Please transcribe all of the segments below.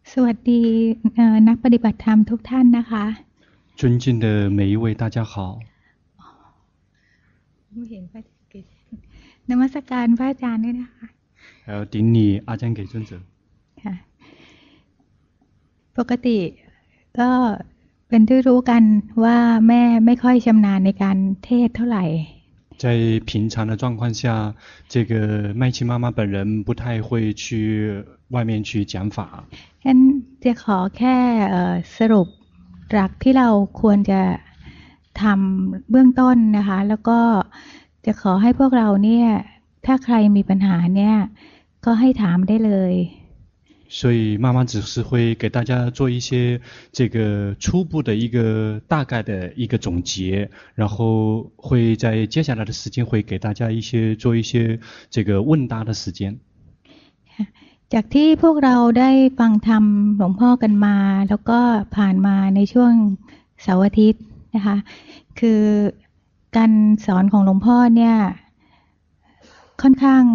สวัสดีนักปฏิบัติธรรมทุกท่านนะคะ尊敬的每一位大家好ไม่เห็นพระอาจารย์นมัสการพระอาจารย์ด้วยนะคะ还有顶礼阿江给尊者ค่ะปกติก็เป็นที่รู้กันว่าแม่ไม่ค่อยชำนาญในการเทศเท่าไหร่在平常的状况下，这个麦琪妈妈本人不太会去外面去讲法。 ฉะนั้นจะขอแค่สรุปหลักที่เราควรจะทำเบื้องต้นนะคะแล้วก็จะขอให้พวกเราเนี่ยถ้าใครมีปัญหาเนี่ยก็ให้ถามได้เลย所以妈妈只是会给大家做一些这个初步的一个大概的一个总结，然后会在接下来的时间会给大家做一些这个问答的时间。 จากที่พวกเราได้ฟังธรรมหลวงพ่อกันมาแล้วก็ผ่านมาในช่วงเสาร์อาทิตย์นะคะคือการสอนของหลวงพ่อเนี่ยค่อนข้าง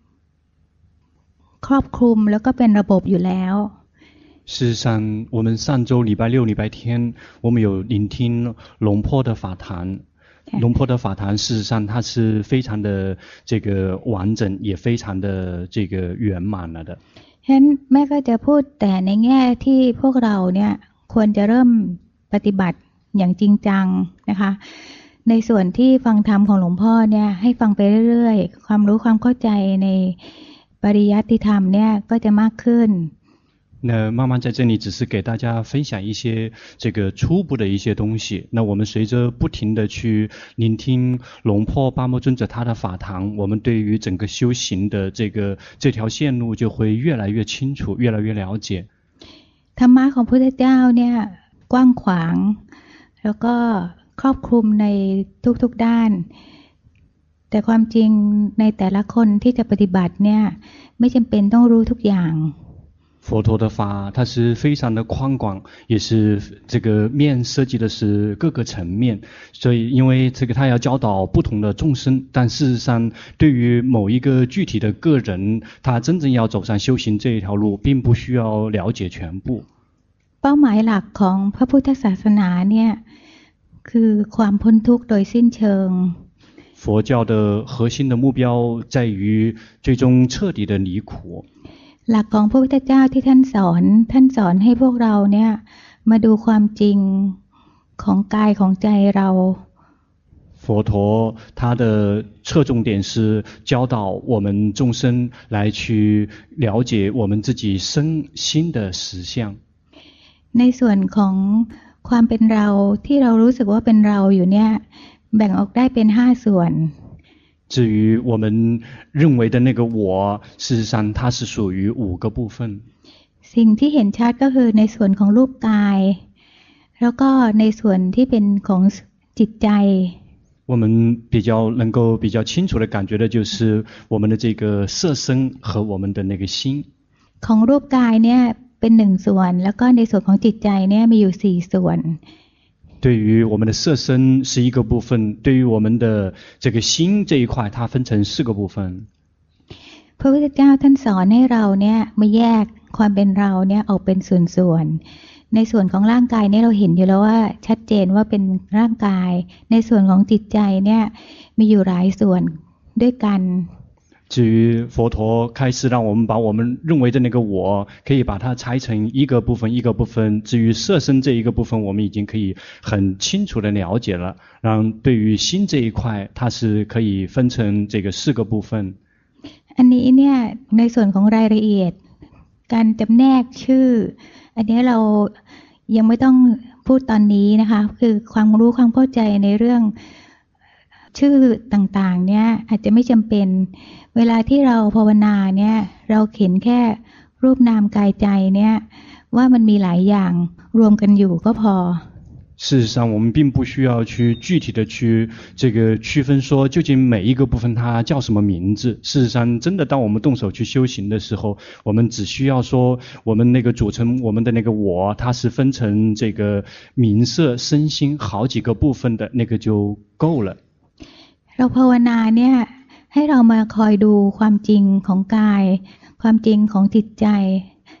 ครอบคลุมแล้วก็เป็นระบบอยู่แล้ว事实上，我们上周礼拜六、礼拜天，我们有聆听龙坡的法坛。龙坡的法坛，事实上它是非常的这个完整，也非常的这个圆满了的。 ฉะนั้นแม่ก็จะพูดแต่ในแง่ที่พวกเราเนี่ยควรจะเริ่มปฏิบัติอย่างจริงจังนะคะในส่วนที่ฟังธรรมของหลวงพ่อเนี่ยให้ฟังไปเรื่อยๆความรู้ความเข้าใจในปริยัติธรรมเนี่ยก็จะมากขึ้น那慢慢在这里只是给大家分享一些这个初步的一些东西。那我们随着不停的去聆听龙坡巴摩尊者他的法堂，我们对于整个修行的这条线路就会越来越清楚，越来越了解。 ธรรมะของพระพุทธเจ้าเนี่ยกว้างขวางแล้วก็ครอบคลุมในทุกๆด้านแต่ความจริงในแต่ละคนที่จะปฏิบัติเนี่ยไม่จำเป็นต้องรู้ทุกอย่าง佛陀的法，它是非常的宽广，也是这个面涉及的是各个层面，所以因为这个他要教导不同的众生，但事实上对于某一个具体的个人，他真正要走上修行这一条路，并不需要了解全部。 เป้าหมายหลักของพระพุทธศาสนาเนี่ยคือความพ้นทุกข์โดยสิ้นเชิง佛教的核心的目标在于最终彻底的离苦。 หลักของพระพุทธเจ้าที่ท่านสอนให้พวกเราเนี่ยมาดูความจริงของกายของใจเรา佛陀他的侧重点是教导我们众生来去了解我们自己身心的实相。 ในส่วนของความเป็นเราที่เรารู้สึกว่าเป็นเราอยู่เนี่ยแบ่งออกได้เป็น5ส่วน至于我们认为的那个我，事实上它是属于5个部分。 สิ่งที่เห็นชัดก็คือในส่วนของรูปกายแล้วก็ในส่วนที่เป็นของจิตใจ我们能够比较清楚的感觉的就是我们的这个色身和我们的那个心。 ของรูปกายเนี่ยเป็น1ส่วนแล้วก็ในส่วนของจิตใจเนี่ยมีอยู่4ส่วน对于我们的色身是一个部分，对于我们的这个心这一块，它分成4个部分。 พระพุทธเจ้าท่านสอนให้เราเนี่ยมาแยกความเป็นเราเนี่ยออกเป็นส่วนๆในส่วนของร่างกายเนี่ยเราเห็นอยู่แล้วว่าชัดเจนว่าเป็นร่างกายในส่วนของจิตใจเนี่ยมีอยู่หลายส่วนด้วยกัน至于佛陀开始让我们把我们认为的那个我，可以把它拆成一个部分一个部分。至于色身这一个部分，我们已经可以很清楚的了解了。然后对于心这一块，它是可以分成这个4个部分。 อันนี้เนี่ยในส่วนของรายละเอียดการจำแนกชื่ออันนี้เรายังไม่ต้องพูดตอนนี้นะคะคือความรู้ความเข้าใจในเรื่องชื่อต่างๆเนี่ยอาจจะไม่จำเป็นเวลาที่เราภาวนาเนี่ยเราเห็นแค่รูปนามกายใจเนี่ยว่ามันมีหลายอย่างรวมกันอยู่ก็พอ事实上，我们并不需要去具体的去这个区分说究竟每一个部分它叫什么名字。事实上，真的当我们动手去修行的时候，我们只需要说我们那个组成我们的那个我，它是分成这个名色身心好几个部分的那个就够了。 เราภาวนาเนี่ยให้เรามาคอยดูความจริงของกายความจริงของจิตใจ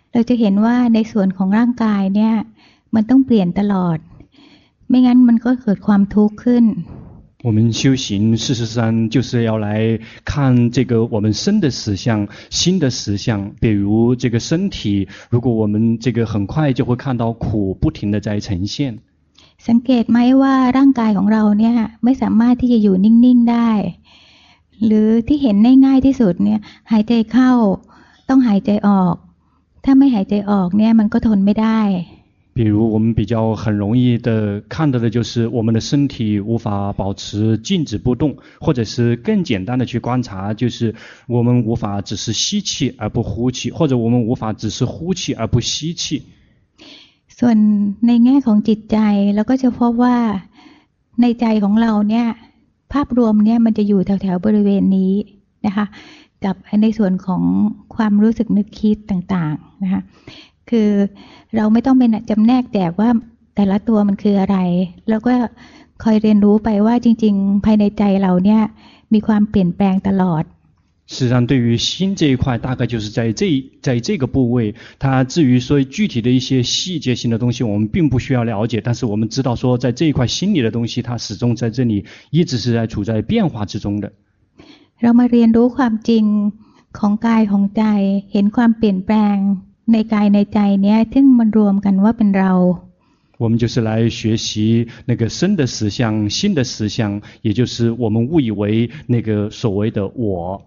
เราจะเห็นว่าในส่วนของร่างกายเนี่ยมันต้องเปลี่ยนตลอดไม่งั้นมันก็เกิดความทุกข์ขึ้น我们修行事实上就是要来看这个我们身的实相、心的实相。比如这个身体，如果我们这个很快就会看到苦不停的在呈现。 สังเกตไหมว่าร่างกายของเราเนี่ยไม่สามารถที่จะอยู่นิ่งๆได้หรือที่เห็นได้ง่ายที่สุดเนี่ยหายใจเข้าต้องหายใจออกถ้าไม่หายใจออกเนี่ยมันก็ทนไม่ได้比如我们比较很容易的看到的就是我们的身体无法保持静止不动，或者是更简单的去观察，就是我们无法只是吸气而不呼气，或者我们无法只是呼气而不吸气。 ส่วนในแง่ของจิตใจเราก็จะพบว่าในใจของเราเนี่ยภาพรวมเนี่ยมันจะอยู่แถวๆบริเวณนี้นะคะกับในส่วนของความรู้สึกนึกคิดต่างๆนะคะคือเราไม่ต้องเป็นจำแนกแจกว่าแต่ละตัวมันคืออะไรแล้วก็คอยเรียนรู้ไปว่าจริงๆภายในใจเราเนี่ยมีความเปลี่ยนแปลงตลอด实际上对于心这一块大概就是在这个部位，它至于说具体的一些细节性的东西我们并不需要了解，但是我们知道说在这一块心理的东西它始终在这里一直是在处在变化之中的。 เรามาเรียนรู้ความจริงของกายของใจเห็นความเปลี่ยนแปลงในกายในใจเนี้ยซึ่งมันรวมกันว่าเป็นเรา我们就是来学习那个身的实相、心的实相，也就是我们误以为那个所谓的我。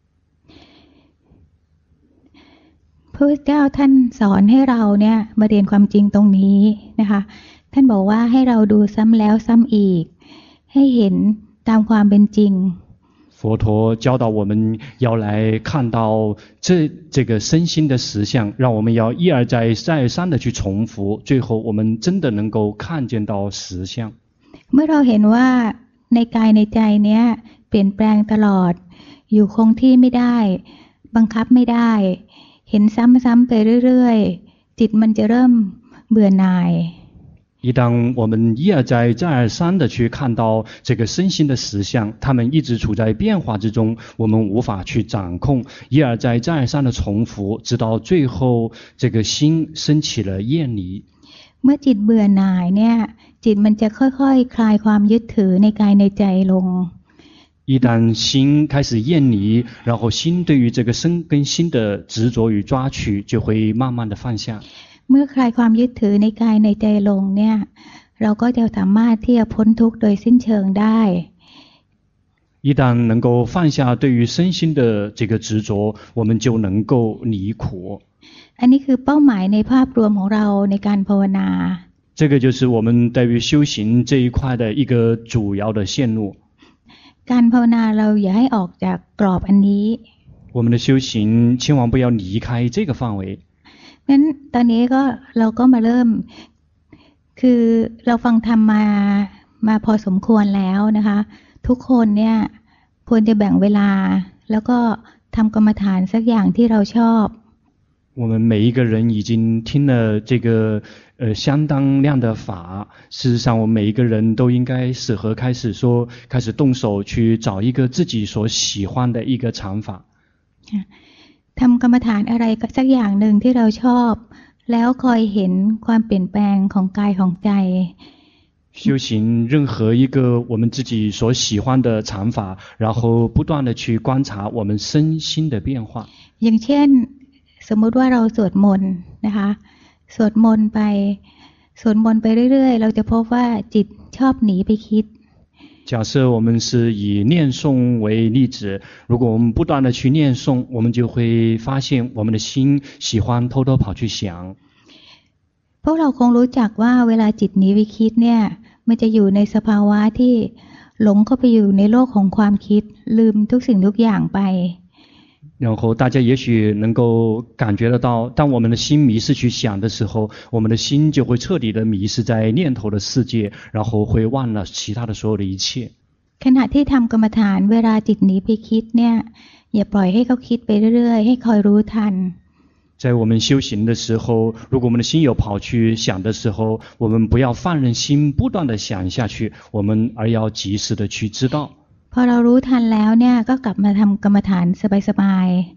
พระพุทธเจ้าท่านสอนให้เราเนี่ยมาเรียนความจริงตรงนี้นะคะท่านบอกว่าให้เราดูซ้ำแล้วซ้ำอีกให้เห็นตามความเป็นจริง佛陀教导我们要来看到这个身心的实相，让我们要一而再再而三的去重复，最后我们真的能够看见到实相。 เมื่อเราเห็นว่าในกายในใจเนี้ยเปลี่ยนแปลงตลอดอยู่คงที่ไม่ได้บังคับไม่ได้เห็นซ้ำๆไปเรื่อยๆจิตมันจะเริ่มเบื่อหน่าย一当我们一而再再而三的去看到这个身心的实相，它们一直处在变化之中，我们无法去掌控，一而再再而三的重复，直到最后这个心升起了厌离。 เมื่อจิตเบื่อหน่ายเนี่ยจิตมันจะค่อยๆคลายความยึดถือในกายในใจลง一旦心开始厌离，然后心对于这个身跟心的执着与抓取就会慢慢的放下。 เมื่อคลายความยึดถือในกายในใจลงเนี่ยเราก็จะสามารถที่จะพ้นทุกข์โดยสิ้นเชิงได้一旦能够放下对于身心的这个执着，我们就能够离苦。 อันนี้คือเป้าหมายในภาพรวมของเราในการภาวนา这个就是我们对于修行这一块的一个主要的线路。 การภาวนาเราอย่าให้ออกจากกรอบอันนี้我们的修行千万不要离开这个范围。 งั้นตอนนี้ก็เราก็มาเริ่มคือเราฟังธรรมมาพอสมควรแล้วนะคะทุกคนเนี่ยควรจะแบ่งเวลาแล้วก็ทำกรรมฐานสักอย่างที่เราชอบ我们每一个人已经听了这个相当量的法，事实上我们每一个人都应该适合开始动手去找一个自己所喜欢的一个禅法。 ทำกรรมฐานอะไรสักอย่างหนึ่งที่เราชอบแล้วคอยเห็นความเปลี่ยนแปลงของกายของใจ修行任何一个我们自己所喜欢的禅法，然后不断的去观察我们身心的变化。 อย่างเช่นสมมุติว่าเราสวดมนต์นะคะสวดมนต์ไปเรื่อยๆเราจะพบว่าจิตชอบหนีไปคิด假设我们是以念诵为例子，如果我们不断的去念诵，我们就会发现我们的心喜欢偷偷跑去想。 พวกเราคงรู้จักว่าเวลาจิตหนีไปคิดเนี่ยมันจะอยู่ในสภาวะที่หลงเข้าไปอยู่ในโลกของความคิดลืมทุกสิ่งทุกอย่างไป然后大家也许能够感觉得到，当我们的心迷失去想的时候，我们的心就会彻底的迷失在念头的世界，然后会忘了其他的所有的一切。 ขณะที่ทำกรรมฐานเวลาจิตหนีไปคิดเนี่ยอย่าปล่อยให้เขาคิดไปเรื่อยๆให้คอยรู้ทัน在我们修行的时候，如果我们的心有跑去想的时候，我们不要放任心不断的想下去，我们而要及时的去知道。 พอเรารู้ทันแล้วเนี่ยก็กลับมาทำกรรมฐานสบาย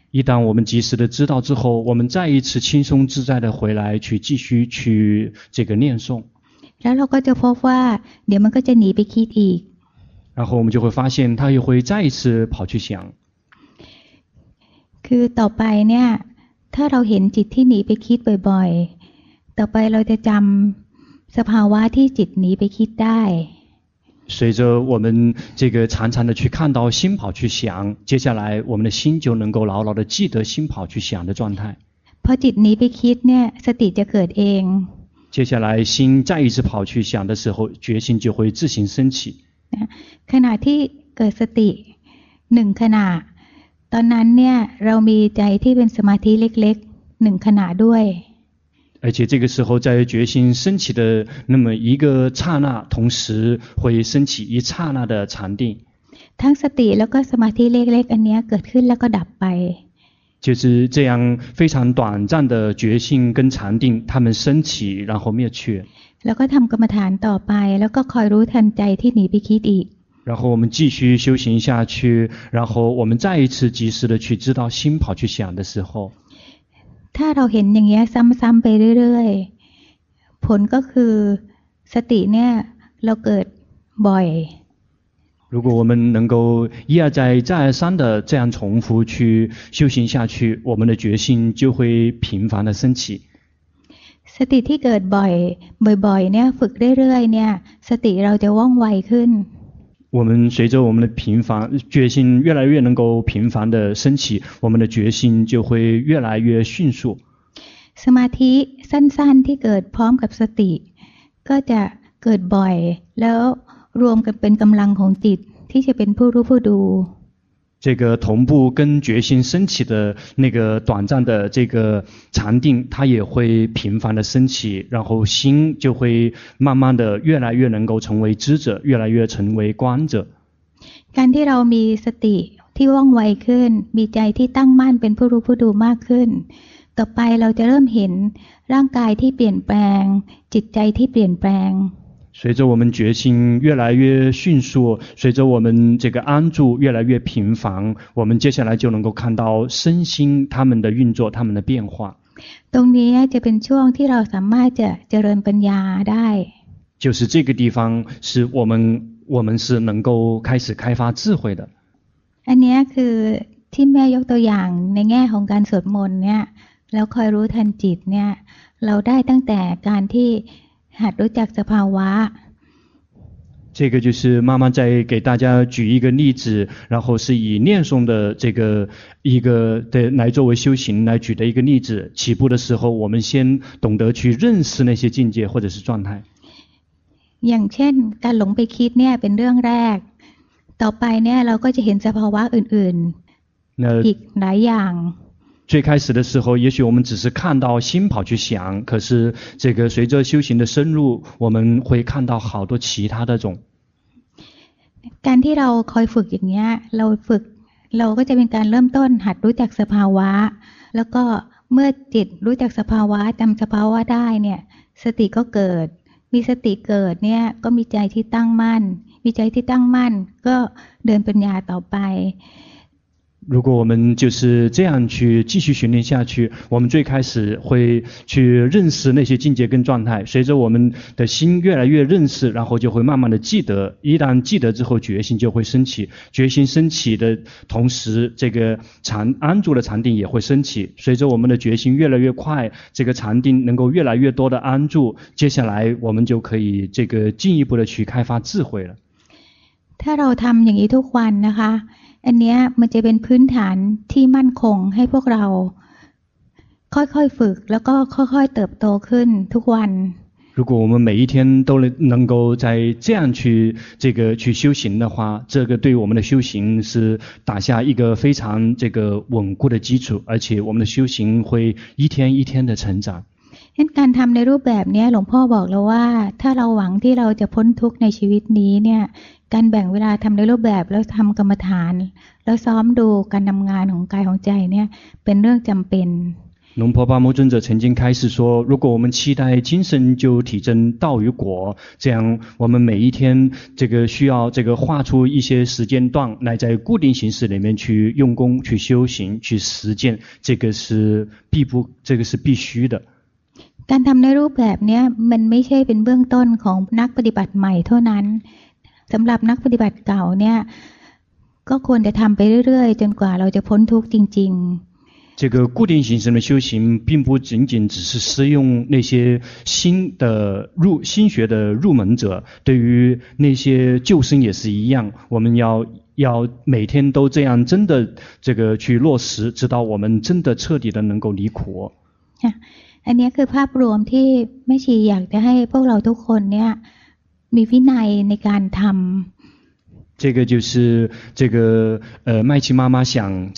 一旦我们及时的知道之后，我们再一次轻松自在的回来去继续去这个念诵。 แล้วเราก็จะพบว่าเดี๋ยวมันก็จะหนีไปคิดอีก然后我们就会发现他又会再一次跑去想。 คือต่อไปเนี่ยถ้าเราเห็นจิตที่หนีไปคิดบ่อยๆต่อไปเราจะจำสภาวะที่จิตหนีไปคิดได้随着我们这个常常的去看到心跑去想，接下来我们的心就能够牢牢的记得心跑去想的状态。 พอจิตหนีไปคิดเนี่ยสติจะเกิดเอง接下来心再一次跑去想的时候，决心就会自行升起。 ขณะที่เกิดสติหนึ่งขณะตอนนั้นเนี่ยเรามีใจที่เป็นสมาธิเล็กๆหนึ่งขณะด้วย而且这个时候在决心升起的那么一个刹那，同时会升起一刹那的禅定。 ทั้งสติแล้วก็สมาธิเล็กๆอันนี้เกิดขึ้นแล้วก็ดับไป就是这样非常短暂的决心跟禅定，它们升起然后灭去。 แล้วก็ทำกรรมฐานต่อไปแล้วก็คอยรู้ทันใจที่หนีไปคิดอีก然后我们继续修行下去，然后我们再一次及时的去知道心跑去想的时候， ถ้าเราเห็นอย่างเงี้ยซ้ำๆไปเรื่อยๆผลก็คือสติเนี่ยเราเกิดบ่อย如果我们能够一而再再而三的这样重复去修行下去，我们的决心就会频繁的升起。 สติที่เกิดบ่อยๆเนี่ยฝึกเรื่อยๆเนี่ยสติเราจะว่องไวขึ้น我们随着我们的频繁决心越来越能够频繁的升起，我们的决心就会越来越迅速。 สมาธิสั้นๆที่เกิดพร้อมกับสติก็จะเกิดบ่อยแล้วรวมกันเป็นกำลังของจิตที่จะเป็นผู้รู้ผู้ดู这个同步跟决心升起的那个短暂的这个禅定，它也会频繁的升起，然后心就会慢慢的越来越能够成为知者，越来越成为观者。 การที่เรามีสติที่ว่องไวขึ้นมีใจที่ตั้งมั่นเป็นผู้รู้ผู้ดูมากขึ้นต่อไปเราจะเริ่มเห็นร่างกายที่เปลี่ยนแปลงจิตใจที่เปลี่ยนแปลง随着我们决心越来越迅速，随着我们这个安住越来越频繁，我们接下来就能够看到身心他们的运作，他们的变化。 ตรงนี้จะเป็นช่วงที่เราสามารถจะเจริญปัญญาได้就是这个地方是我们是能够开始开发智慧的。 อันนี้คือที่แม่ยกตัวอย่างในแง่ของการสวดมนต์เนี่ยแล้วคอยรู้ทันจิตเนี่ยเราได้ตั้งแต่การที่หัดรู้จักสภาวะ这个就是妈妈再给大家举一个例子，然后是以念诵的这个一个的来作为修行来举的一个例子。起步的时候，我们先懂得去认识那些境界或者是状态。 อย่างเช่นการหลงไปคิดเนี่ยเป็นเรื่องแรกต่อไปเนี่ยเราก็จะเห็นสภาวะอื่นๆอีกหลายอย่าง最开始的时候，也许我们只是看到心跑去想，可是这个随着修行的深入，我们会看到好多其他的种。 การที่เราคอยฝึกอย่างเงี้ยเราก็จะเป็นการเริ่มต้นหัดรู้จักสภาวะแล้วก็เมื่อจิตรู้จักสภาวะจำสภาวะได้เนี่ยสติก็เกิดมีสติเกิดเนี่ยก็มีใจที่ตั้งมั่นมีใจที่ตั้งมั่นก็เดินปัญญาต่อไป如果我们就是这样去继续训练下去，我们最开始会去认识那些境界跟状态，随着我们的心越来越认识，然后就会慢慢的记得，一旦记得之后，决心就会升起，决心升起的同时，这个安住的禅定也会升起，随着我们的决心越来越快，这个禅定能够越来越多的安住，接下来我们就可以这个进一步的去开发智慧了。 ถ้าเราทำอย่างนี้ทุกวันนะคะอันเนี้ยมันจะเป็นพื้นฐานที่มั่นคงให้พวกเราค่อยๆฝึกแล้วก็ค่อยๆเติบโตขึ้นทุกวัน如果我们每一天都能够在这样去修行的话，这个对我们的修行是打下一个非常这个稳固的基础，而且我们的修行会一天一天的成长。 การทำในรูปแบบนี้หลวงพ่อบอกแล้วว่าถ้าเราหวังที่เราจะพ้นทุกข์ในชีวิตนี้เนี่ยการแบ่งเวลาทำในรูปแบบแล้วทำกรรมฐานแล้วซ้อมดูการทำงานของกายของใจเนี่ยเป็นเรื่องจำเป็น龙婆巴摩尊者曾经开始说，如果我们期待今生就体证道与果，这样我们每一天这个需要这个画出一些时间段来在固定形式里面去用功、去修行、去实践，这个是必须的。 การทำในรูปแบบนี้มันไม่ใช่เป็นเบื้องต้นของนักปฏิบัติใหม่เท่านั้นสำหรับนักปฏิบัติเก่าเนี่ยก็ควรจะทำไปเรื่อยๆจนกว่าเราจะพ้นทุกข์จริงๆ这个固定形式的修行，并不仅仅只是适用那些新学的入门者，对于那些旧生也是一样。我们要每天都这样真的这个去落实，直到我们真的彻底的能够离苦。 อันนี้คือภาพรวมที่แม่ชีอยากจะให้พวกเราทุกคนเนี่ยมีวินัยในการทำ这个就是这个麦琪妈妈想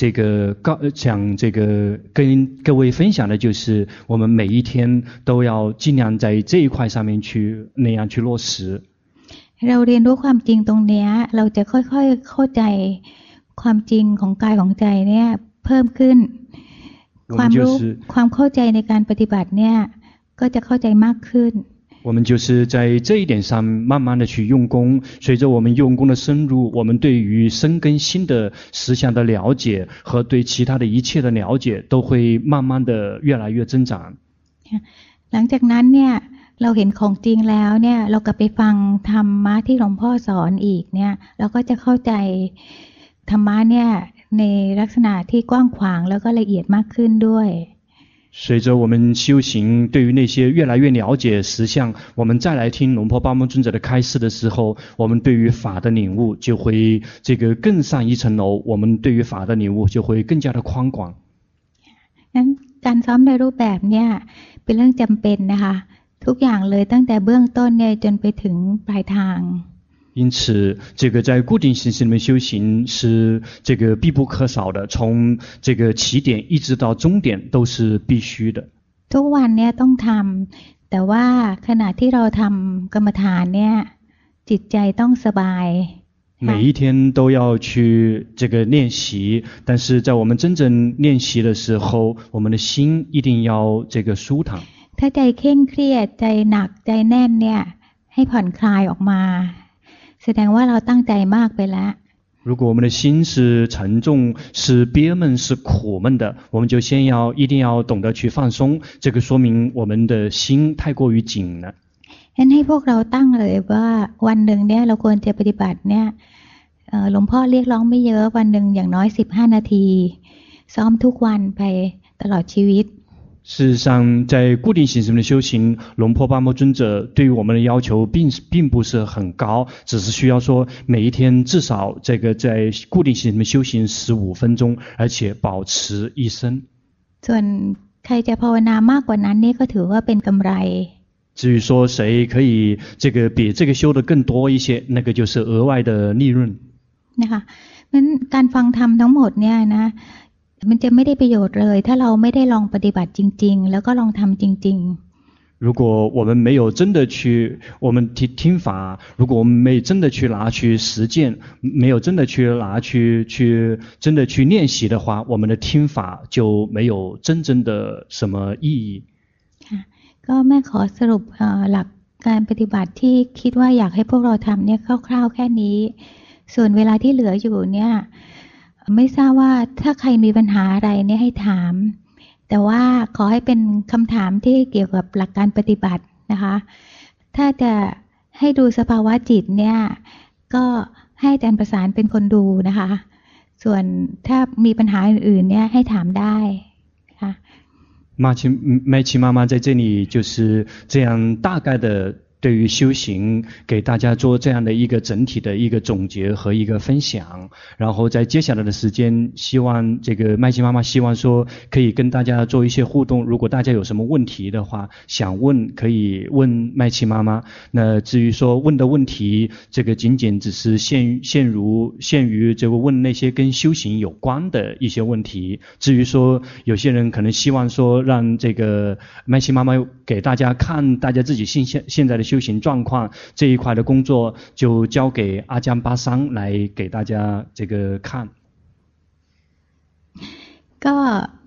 跟各位分享的就是我们每一天都要尽量在这一块上面去那样去落实。 เราเรียนรู้ความจริงตรงนี้เราจะค่อยๆเข้าใจความจริงของกายของใจเนี่ยเพิ่มขึ้นความรู้ความเข้าใจในการปฏิบัติเนี่ยก็จะเข้าใจมากขึ้น我们就是在这一点上慢慢的去用功，随着我们用功的深入，我们对于身跟心的实相的了解和对其他的一切的了解都会慢慢的越来越增长。 หลังจากนั้นเนี่ยเราเห็นของจริงแล้วเนี่ยเรากลับไปฟังธรรมะที่หลวงพ่อสอนอีกเนี่ยเราก็จะเข้าใจธรรมะเนี่ยในลักษณะที่กว้างขวางแล้วก็ละเอียดมากขึ้นด้วย随着我们修行，对于那些越来越了解实相，我们再来听龙婆巴摩尊者的开示的时候，我们对于法的领悟就会这个更上一层楼，我们对于法的领悟就会更加的宽广。 นั้นการซ้อมในรูปแบบเนี่ยเป็นเรื่องจำเป็นนะคะทุกอย่างเลยตั้งแต่เบื้องต้นเนี่ยจนไปถึงปลายทาง因此，这个在固定形式里面修行是这个必不可少的，从这个起点一直到终点都是必须的。 ทุกวันเนี่ยต้องทำแต่ว่าขณะที่เราทำกรรมฐานเนี่ยจิตใจต้องสบาย每一天都要去这个练习，但是在我们真正练习的时候，我们的心一定要这个舒坦。 ถ้าใจเคร่งเครียดใจหนักใจแน่นเนี่ยให้ผ่อนคลายออกมาแสดงว่าเราตั้งใจมากไปแล้ว如果我们的心是沉重、是憋闷、是苦闷的，我们就一定要懂得去放松。这个说明我们的心太过于紧了。 งั้นให้พวกเราตั้งเลยว่าวันหนึ่งเนี่ยเราควรจะปฏิบัติเนี่ยหลวงพ่อเรียกร้องไม่เยอะวันหนึ่งอย่างน้อย15 นาทีซ้อมทุกวันไปตลอดชีวิต事实上，在固定形式的修行，龙婆巴摩尊者对于我们的要求并不是很高，只是需要说每一天至少这个在固定形式的修行15分钟，而且保持一生。 ส่วนใครจะภาวนามากกว่านั้นนี่ก็ถือว่าเป็นกำไร至于说谁可以这个比这个修的更多一些，那个就是额外的利润。 นะคะงั้นการฟังธรรมทั้งหมดเนี่ยนะมันจะไม่ได้ประโยชน์เลยถ้าเราไม่ได้ลองปฏิบัติจริงๆแล้วก็ลองทำจริงๆ如果我们没有真的去我们听法，如果我们没真的去拿去实践，没有真的去拿去真的去练习的话，我们的听法就没有真正的什么意义。 ก็แม่ขอสรุปหลักการปฏิบัติที่คิดว่าอยากให้พวกเราทำเนี่ยคร่าวๆแค่นี้ส่วนเวลาที่เหลืออยู่เนี่ยไม่ทราบว่าถ้าใครมีปัญหาอะไรเนี่ยให้ถามแต่ว่าขอให้เป็นคำถามที่เกี่ยวกับหลักการปฏิบัตินะคะถ้าจะให้ดูสภาวะจิตเนี่ยก็ให้อาจารย์ประสานเป็นคนดูนะคะส่วนถ้ามีปัญหาอื่นๆเนี่ยให้ถามได้ค่ะ麦琪妈妈在这里就是这样大概的对于修行给大家做这样的一个整体的一个总结和一个分享，然后在接下来的时间，希望这个麦琪妈妈希望说可以跟大家做一些互动，如果大家有什么问题的话，想问可以问麦琪妈妈。那至于说问的问题，这个仅仅只是限于这个问那些跟修行有关的一些问题。至于说有些人可能希望说让这个麦琪妈妈给大家看大家自己现在的修行状况，这一块的工作就交给阿江巴桑来给大家这个看。 ก็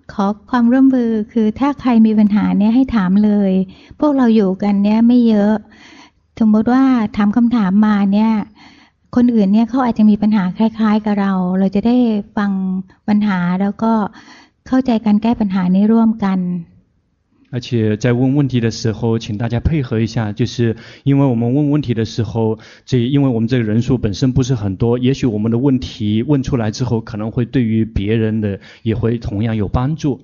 ขอความร่วมมือคือถ้าใครมีปัญหาเนี่ยให้ถามเลยพวกเราอยู่กันเนี่ยไม่เยอะสมมติว่าถามคำถามมาเนี่ยคนอื่นเนี่ยเขาอาจจะมีปัญหาคล้ายๆกับเราจะได้ฟังปัญหาแล้วก็เข้าใจการแก้ปัญหานี้ร่วมกัน而且在问问题的时候，请大家配合一下，就是因为我们问问题的时候，因为我们这个人数本身不是很多，也许我们的问题问出来之后，可能会对于别人的也会同样有帮助。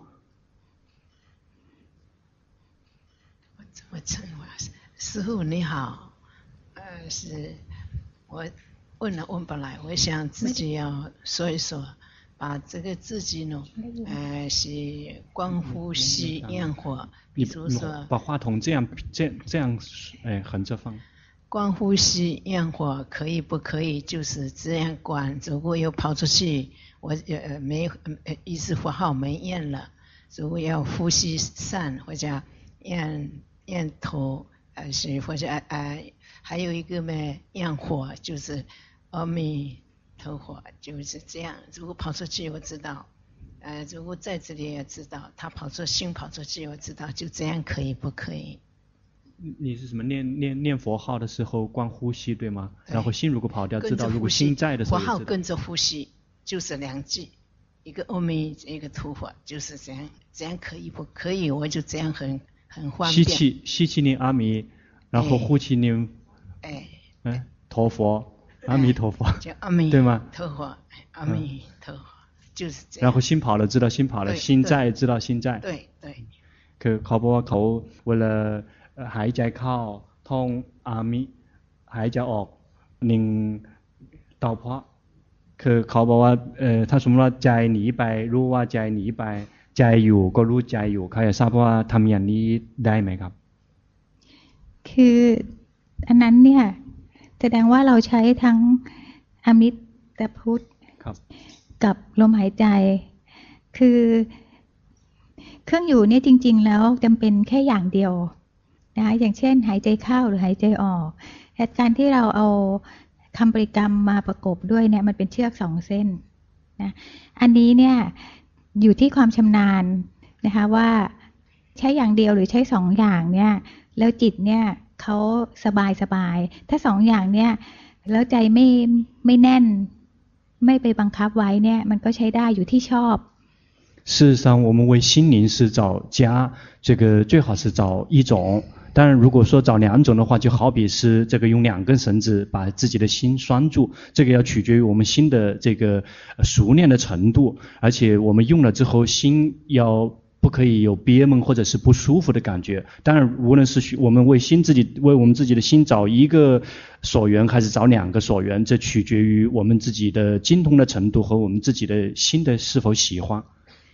我称师父你好，是我问本来，我想自己要说一说。把这个自己呢，是观呼吸焰火，比如说把话筒这样，横着放。 观呼吸焰火可以不可以？就是这样观，如果有跑出去，我没意识符号没焰了，如果要呼吸散或者焰头，是或者还有一个呢焰火，就是阿弥陀佛就是这样。如果跑出去我知道，如果在这里也知道，他心跑出去我知道，就这样可以不可以？ 你是什么念佛号的时候观呼吸对吗？然后心如果跑掉知道，如果心在的时候佛号跟着呼吸，就是两句，一个阿弥一个陀佛，就是这样，这样可以不可以？我就这样很方便。 吸气念阿弥，然后呼气念陀佛。阿弥陀佛，对吗？ 陀佛，阿弥陀佛，就是这样。 然后心跑了，知道心跑了；心在，知道心在。 对。 คือเขาบอกว่าเขาเวลาหายใจเข้าท่องอามิหายใจออกนิ่งเตาเพราะคือเขาบอกว่าถ้าสมมติว่าใจหนีไปรู้ว่าใจหนีไปใจอยู่ก็รู้ใจอยู่เขาอยากทราบว่าทำอย่างนี้ได้ไหมครับคืออันนั้นเนี่ยแสดงว่าเราใช้ทั้งอมิตพุทธกับลมหายใจคือเครื่องอยู่เนี่ยจริงๆแล้วจำเป็นแค่อย่างเดียวนะคะอย่างเช่นหายใจเข้าหรือหายใจออกแต่การที่เราเอาคำบริกรรมมาประกบด้วยเนี่ยมันเป็นเชือก2เส้นนะอันนี้เนี่ยอยู่ที่ความชำนาญนะคะว่าใช้อย่างเดียวหรือใช้2อย่างเนี่ยแล้วจิตเนี่ยเขาสบายถ้า2อย่างเนี่ยแล้วใจไม่แน่นไม่ไปบังคับไว้เนี่ยมันก็ใช้ได้อยู่ที่ชอบ事实上我们为心灵是找家，这个最好是找一种，当然如果说找2种的话，就好比是这个用2根绳子把自己的心拴住，这个要取决于我们心的这个熟练的程度，而且我们用了之后心要不可以有憋闷或者是不舒服的感觉。当然无论是我们为我们自己的心找一个所缘还是找2个所缘，这取决于我们自己的精通的程度和我们自己的心的是否喜欢。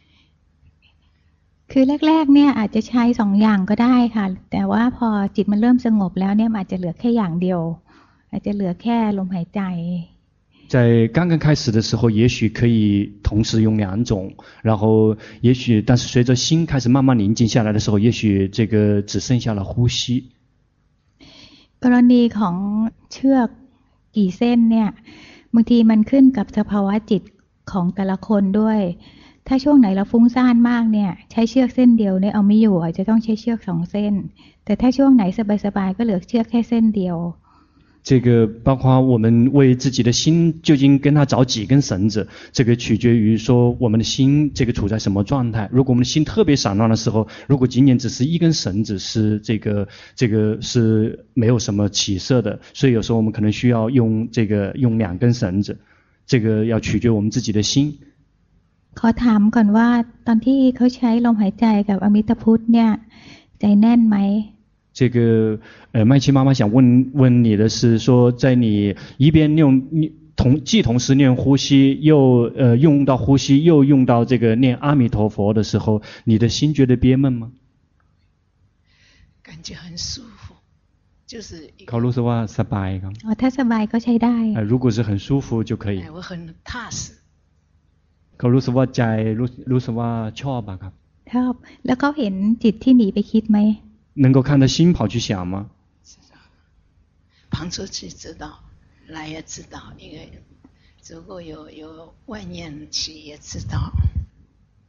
คือแรกๆเนี่ยอาจจะใช้2อย่างก็ได้ค่ะแต่ว่าพอจิตมันเริ่มสงบแล้วเนี่ยอาจจะเหลือแค่อย่างเดียวอาจจะเหลือแค่ลมหายใจ在刚刚开始的时候也许可以同时用2种，然后也许但是随着心开始慢慢宁静下来的时候，也许这个只剩下了呼吸。 กรณีของเชือกกี่เส้นเนี่ยบางทีมันขึ้นกับสภาวะจิตของแต่ละคนด้วยถ้าช่วงไหนเราฟุ้งซ่านมากเนี่ยใช้เชือกเส้นเดียวเนี่ยเอาไม่อยู่อาจจะต้องใช้เชือก2เส้นแต่ถ้าช่วงไหนสบายๆก็เหลือเชือกแค่เส้นเดียว这个包括我们为自己的心究竟跟他找几根绳子，这个取决于说我们的心这个处在什么状态。如果我们的心特别散乱的时候，如果仅仅只是一根绳子是这个是没有什么起色的，所以有时候我们可能需要用2根绳子，这个要取决于我们自己的心。 ขอถามก่อนว่าตอนที่เขาใช้ลมหายใจกับอมิตพุทธเนี่ยใจแน่นไหม这个麦琪妈妈想问你的是说，在你一边既同时念呼吸，又用到呼吸，又用到这个念阿弥陀佛的时候，你的心觉得憋闷吗？ 感觉很舒服，就是เขารู้สึกว่าสบายครับถ้าสบายก็ใช้ได้如果是很舒服就可以我很踏实เขารู้สึกว่าใจรู้สึกว่าชอบอะครับชอบแล้วเขาเห็นจิตที่หนีไปคิดไหม能够看到心跑去想吗？ 跑出去知道，来也知道，因为如果有外念起也知道。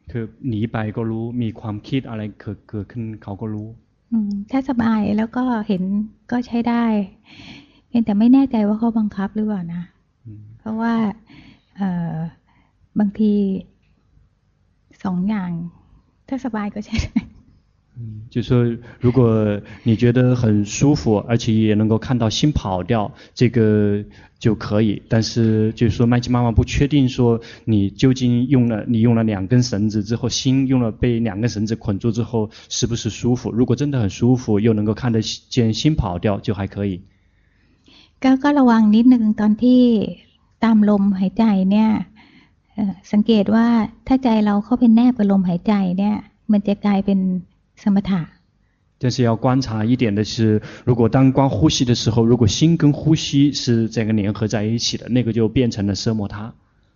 คือหนีไปก็รู้มีความคิดอะไรเกิดขึ้นเขาก็รู้ถ้าสบายแล้วก็เห็นก็ใช้ได้เพียงแต่ไม่แน่ใจว่าเขาบังคับหรือเปล่านะเพราะว่าบางที2อย่างถ้าสบายก็ใช้ได้就说如果你觉得很舒服，而且也能够看到心跑掉，这个就可以。但是就是说麦基妈妈不确定说你究竟用了2根绳子之后，心被2根绳子捆住之后是不是舒服？如果真的很舒服，又能够看得见心跑掉，就还可以。 ก็ระวังนิดนึงตอนที่ตามลมหายใจเนี่ยสังเกตว่าถ้าใจเราเข้าไปแนบกับลมหายใจเนี่ยมันจะกลายเป็นสมถะ但是要观察一点的是，如果当光呼吸的时候，如果心跟呼吸是这个联合在一起的，那个就变成了奢摩他。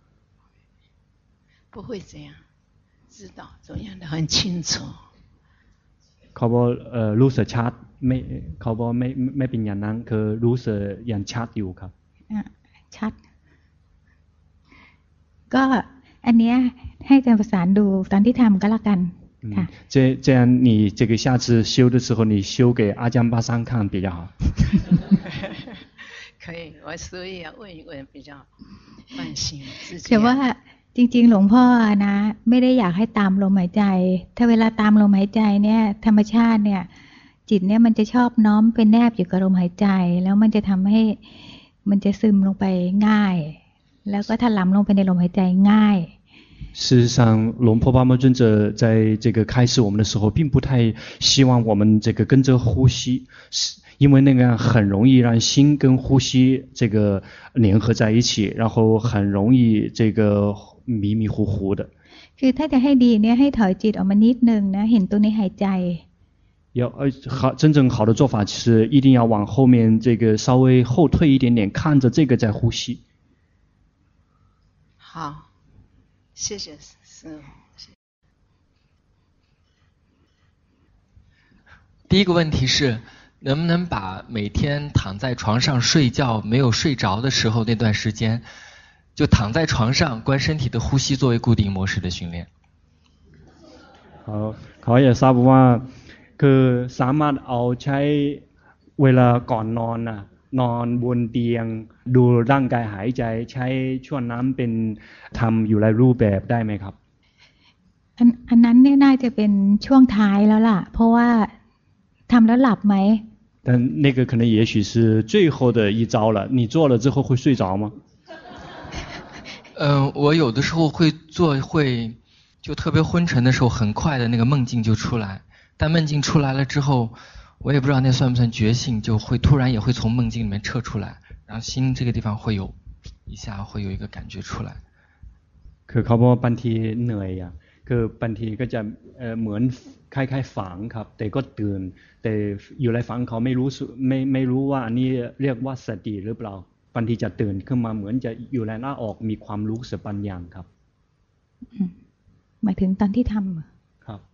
不会这样，知道怎样的很清楚。 เขาบอกรู้สึกชัดไม่เขาบอกไม่เป็นอย่างนั้นคือรู้สึกอย่างชัดอยู่ครับชัดก็อันเนี้ยให้อาจารย์ประสานดูตอนที่ทำก็แล้วกัน这样你这个下次修的时候，你修给阿江巴桑看比较好。 可以，我所以要问一问比较放心。 แต่ว่าจริงๆหลวงพ่อนะไม่ได้อยากให้ตามลมหายใจถ้าเวลาตามลมหายใจเนี่ยธรรมชาติเนี่ยจิตเนี่ยมันจะชอบน้อมไปแนบอยู่กับลมหายใจแล้วมันจะทำให้มันจะซึมลงไปง่ายแล้วก็ถลำลงไปในลมหายใจง่าย事实上，龙婆巴摩尊者在这个开示我们的时候，并不太希望我们这个跟着呼吸，因为那个很容易让心跟呼吸这个联合在一起，然后很容易这个迷迷糊糊的。 คือถ้าจะให้ดีเนี่ยให้ถอยจิตออกมานิดนึงนะเห็นตัวในหายใจ真正好的做法是一定要往后面这个稍微后退一点点，看着这个在呼吸。 好。谢谢师父。 第一个问题是，能不能把每天躺在床上睡觉没有睡着的时候那段时间，就躺在床上观身体的呼吸作为固定模式的训练？ เขาอยากทราบว่าคือสามารถเอาใช้เวลาก่อนนอนนะนอนบนเตียงดูร่างกายหายใจใช้ช่วงนั้นเป็นทำอยู่หลายรูปแบบได้ไหมครับอันนั้นเนี่ยน่าจะเป็นช่วงท้ายแล้วล่ะเพราะว่าทำแล้วหลับไหม但那个可能也许是最后的一招了你做了之后会睡着吗我有的时候会做就特别昏沉的时候很快的那个梦境就出来但梦境出来了之后我也不知道那算不算觉性就会突然也会从梦境里面撤出来然后心这个地方会有一下会有一个感觉出来คือเขาบอกบางทีเหนื่อยอ่ะคือบางทีก็จะเหมือนคล้ายๆฝันครับแต่ก็ตื่นแต่อยู่ในฝันเขาไม่รู้ว่าอันนี้เรียกว่าสติหรือเปล่าบางทีจะตื่นขึ้นมาเหมือนจะอยู่ในหน้าออกมีความรู้สึกบางอย่างครับหมายถึงตอนที่ทำครับ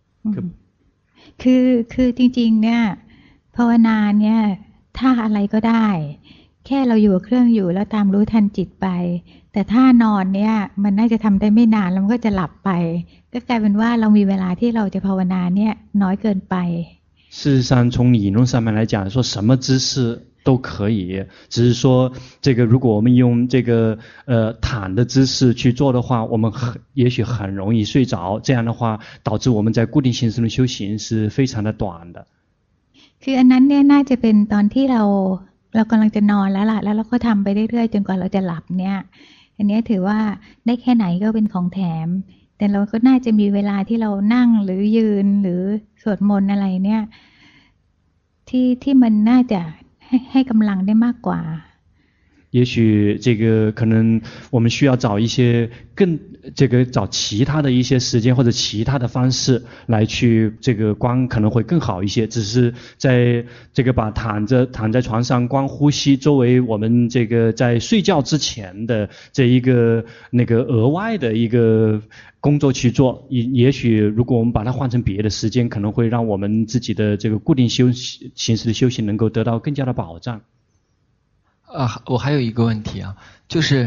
คือจริงๆเนี่ยภาวนาเนี่ยถ้าอะไรก็ได้แค่เราอยู่กับเครื่องอยู่แล้วตามรู้ทันจิตไปแต่ถ้านอนเนี่ยมันน่าจะทำได้ไม่นานแล้วมันก็จะหลับไปก็กลายเป็นว่าเรามีเวลาที่เราจะภาวนาเนี่ยน้อยเกินไป事实上从理论上面来讲说什么姿势都可以只是说这个如果我们用这个躺的姿势去做的话我们也许很容易睡着这样的话导致我们在固定形式的修行是非常的短的คืออันนั้นเนี่ยน่าจะเป็นตอนที่เรากำลังจะนอนแล้วล่ะแล้วเราก็ทำไปเรื่อยๆจนกว่าเราจะหลับเนี่ยอันนี้ถือว่าได้แค่ไหนก็เป็นของแถมแต่เราก็น่าจะมีเวลาที่เรานั่งหรือยืนหรือสวดมนต์อะไรเนี่ยที่มันน่าจะให้กำลังได้มากกว่า也许这个可能我们需要找一些找其他的一些时间或者其他的方式来去这个光可能会更好一些只是在这个把躺在床上光呼吸作为我们这个在睡觉之前的这一个那个额外的一个工作去做也许如果我们把它换成别的时间可能会让我们自己的这个固定形式的修行能够得到更加的保障我还有一个问题啊就是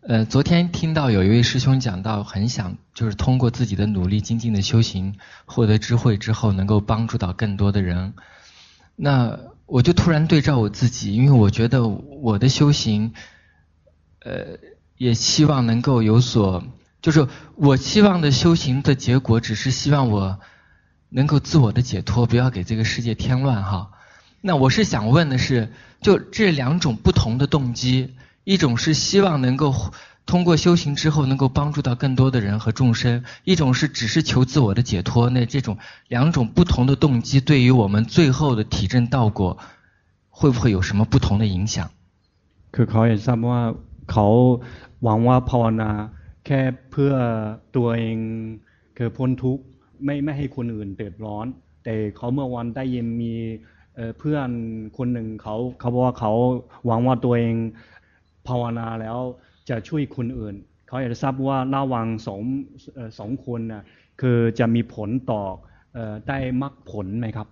昨天听到有一位师兄讲到，很想就是通过自己的努力精进的修行，获得智慧之后，能够帮助到更多的人。那我就突然对照我自己，因为我觉得我的修行，也希望能够有所，就是我希望的修行的结果，只是希望我能够自我的解脱，不要给这个世界添乱哈。那我是想问的是，就这两种不同的动机，一种是希望能够通过修行之后能够帮助到更多的人和众生，一种是只是求自我的解脱。那这种两种不同的动机对于我们最后的体证道果会不会有什么不同的影响？ คือเขาอยากทราบว่าเขาหวังว่าภาวนาแค่เพื่อตัวเองคือพ้นทุกข์ไม่ให้คนอื่นเดือดร้อนแต่เขาเมื่อวันได้ยินมีเพื่อนคนหนึ่งเขาบอกว่าเขาหวังว่าตัวเองภาวนาแล้วจะช่วยคนอื่นเขาอยากจะทราบว่าระหว่างสองคนน่ะคือจะมีผลต่อได้มรรคผลไหมครับ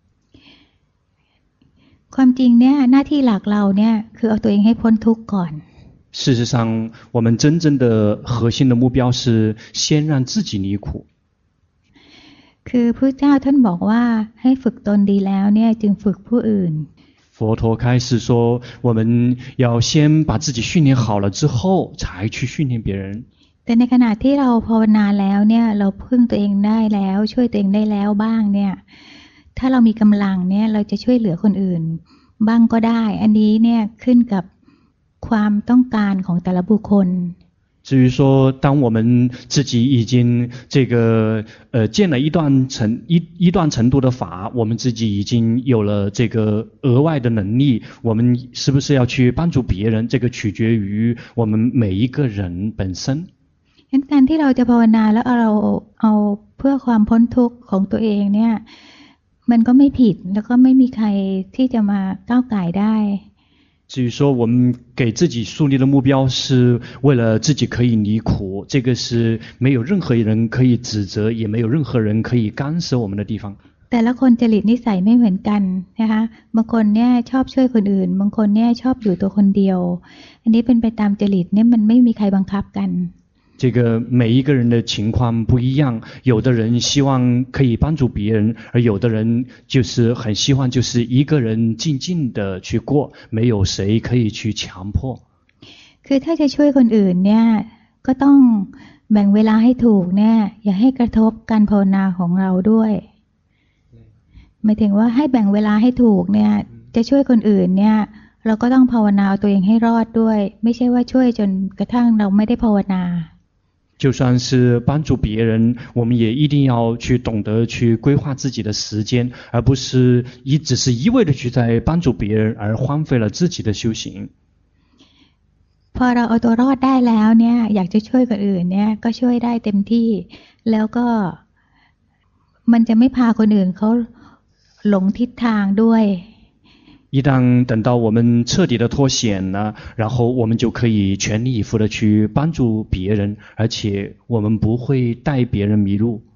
ความจริงเนี่ยหน้าที่หลักเราเนี่ยคือเอาตัวเองให้พ้นทุกข์ก่อน事实上我们真正的核心的目标是先让自己离苦คือพระเจ้าท่านบอกว่าให้ฝึกตนดีแล้วเนี่ยจึงฝึกผู้อื่น佛陀开始说我们要先把自己训练好了之后才去训练别人แต่ในขณะที่เราภาวนาแล้วเนี่ยเราพึ่งตัวเองได้แล้วช่วยตัวเองได้แล้วบ้างเนี่ยถ้าเรามีกำลังเนี่ยเราจะช่วยเหลือคนอื่นบ้างก็ได้อันนี้เนี่ยขึ้นกับความต้องการของแต่ละบุคคล至于说当我们自己已经这个建了一段程度的法我们自己已经有了这个额外的能力我们是不是要去帮助别人这个取决于我们每一个人本身งั้นการที่เราจะภาวนาแล้วเราเอาเพื่อความพ้นทุกข์ของตัวเองเนี่ยมันก็ไม่ผิดแล้วก็ไม่มีใครที่จะมาก้าวก่ายได้至于说我们给自己树立的目标是为了自己可以离苦这个是没有任何人可以指责也没有任何人可以干涉我们的地方แต่ละคนจริตนิสัยไม่เหมือนกันนะคะบางคนเนี่ยชอบช่วยคนอื่นบางคนเนี่ยชอบอยู่ตัวคนเดียวอันนี้เป็นไปตามจริตเนี่ยมันไม่มีใครบังคับกัน这个每一个人的情况不一样有的人希望可以帮助别人而有的人就是很希望就是一个人静静的去过没有谁可以去强迫คือถ้าจะช่วยคนอื่นเนี่ยก็ต้องแบ่งเวลาให้ถูกเนี่ยอย่าให้กระทบการภาวนาของเราด้วยหมายถึงว่าให้แบ่งเวลาให้ถูกเนี่ยจะช่วยคนอื่นเนี่ยเราก็ต้องภาวนาเอาตัวเองให้รอดด้วยไม่ใช่ว่าช่วยจนกระทั่งเราไม่ได้ภาวนา就算是帮助别人我们也一定要去懂得去规划自己的时间而不是只是一味的去在帮助别人而荒废了自己的修行พอเราเอาตัวรอดได้แล้วเนี่ยอยากจะช่วยคนอื่นเนี่ยก็ช่วยได้เต็มที่แล้วก็มันจะไม่พาคนอื่นเขาหลงทิศทางด้วย一旦等到我们彻底的脱险了然后我们就可以全力以赴的去帮助别人而且我们不会带别人迷路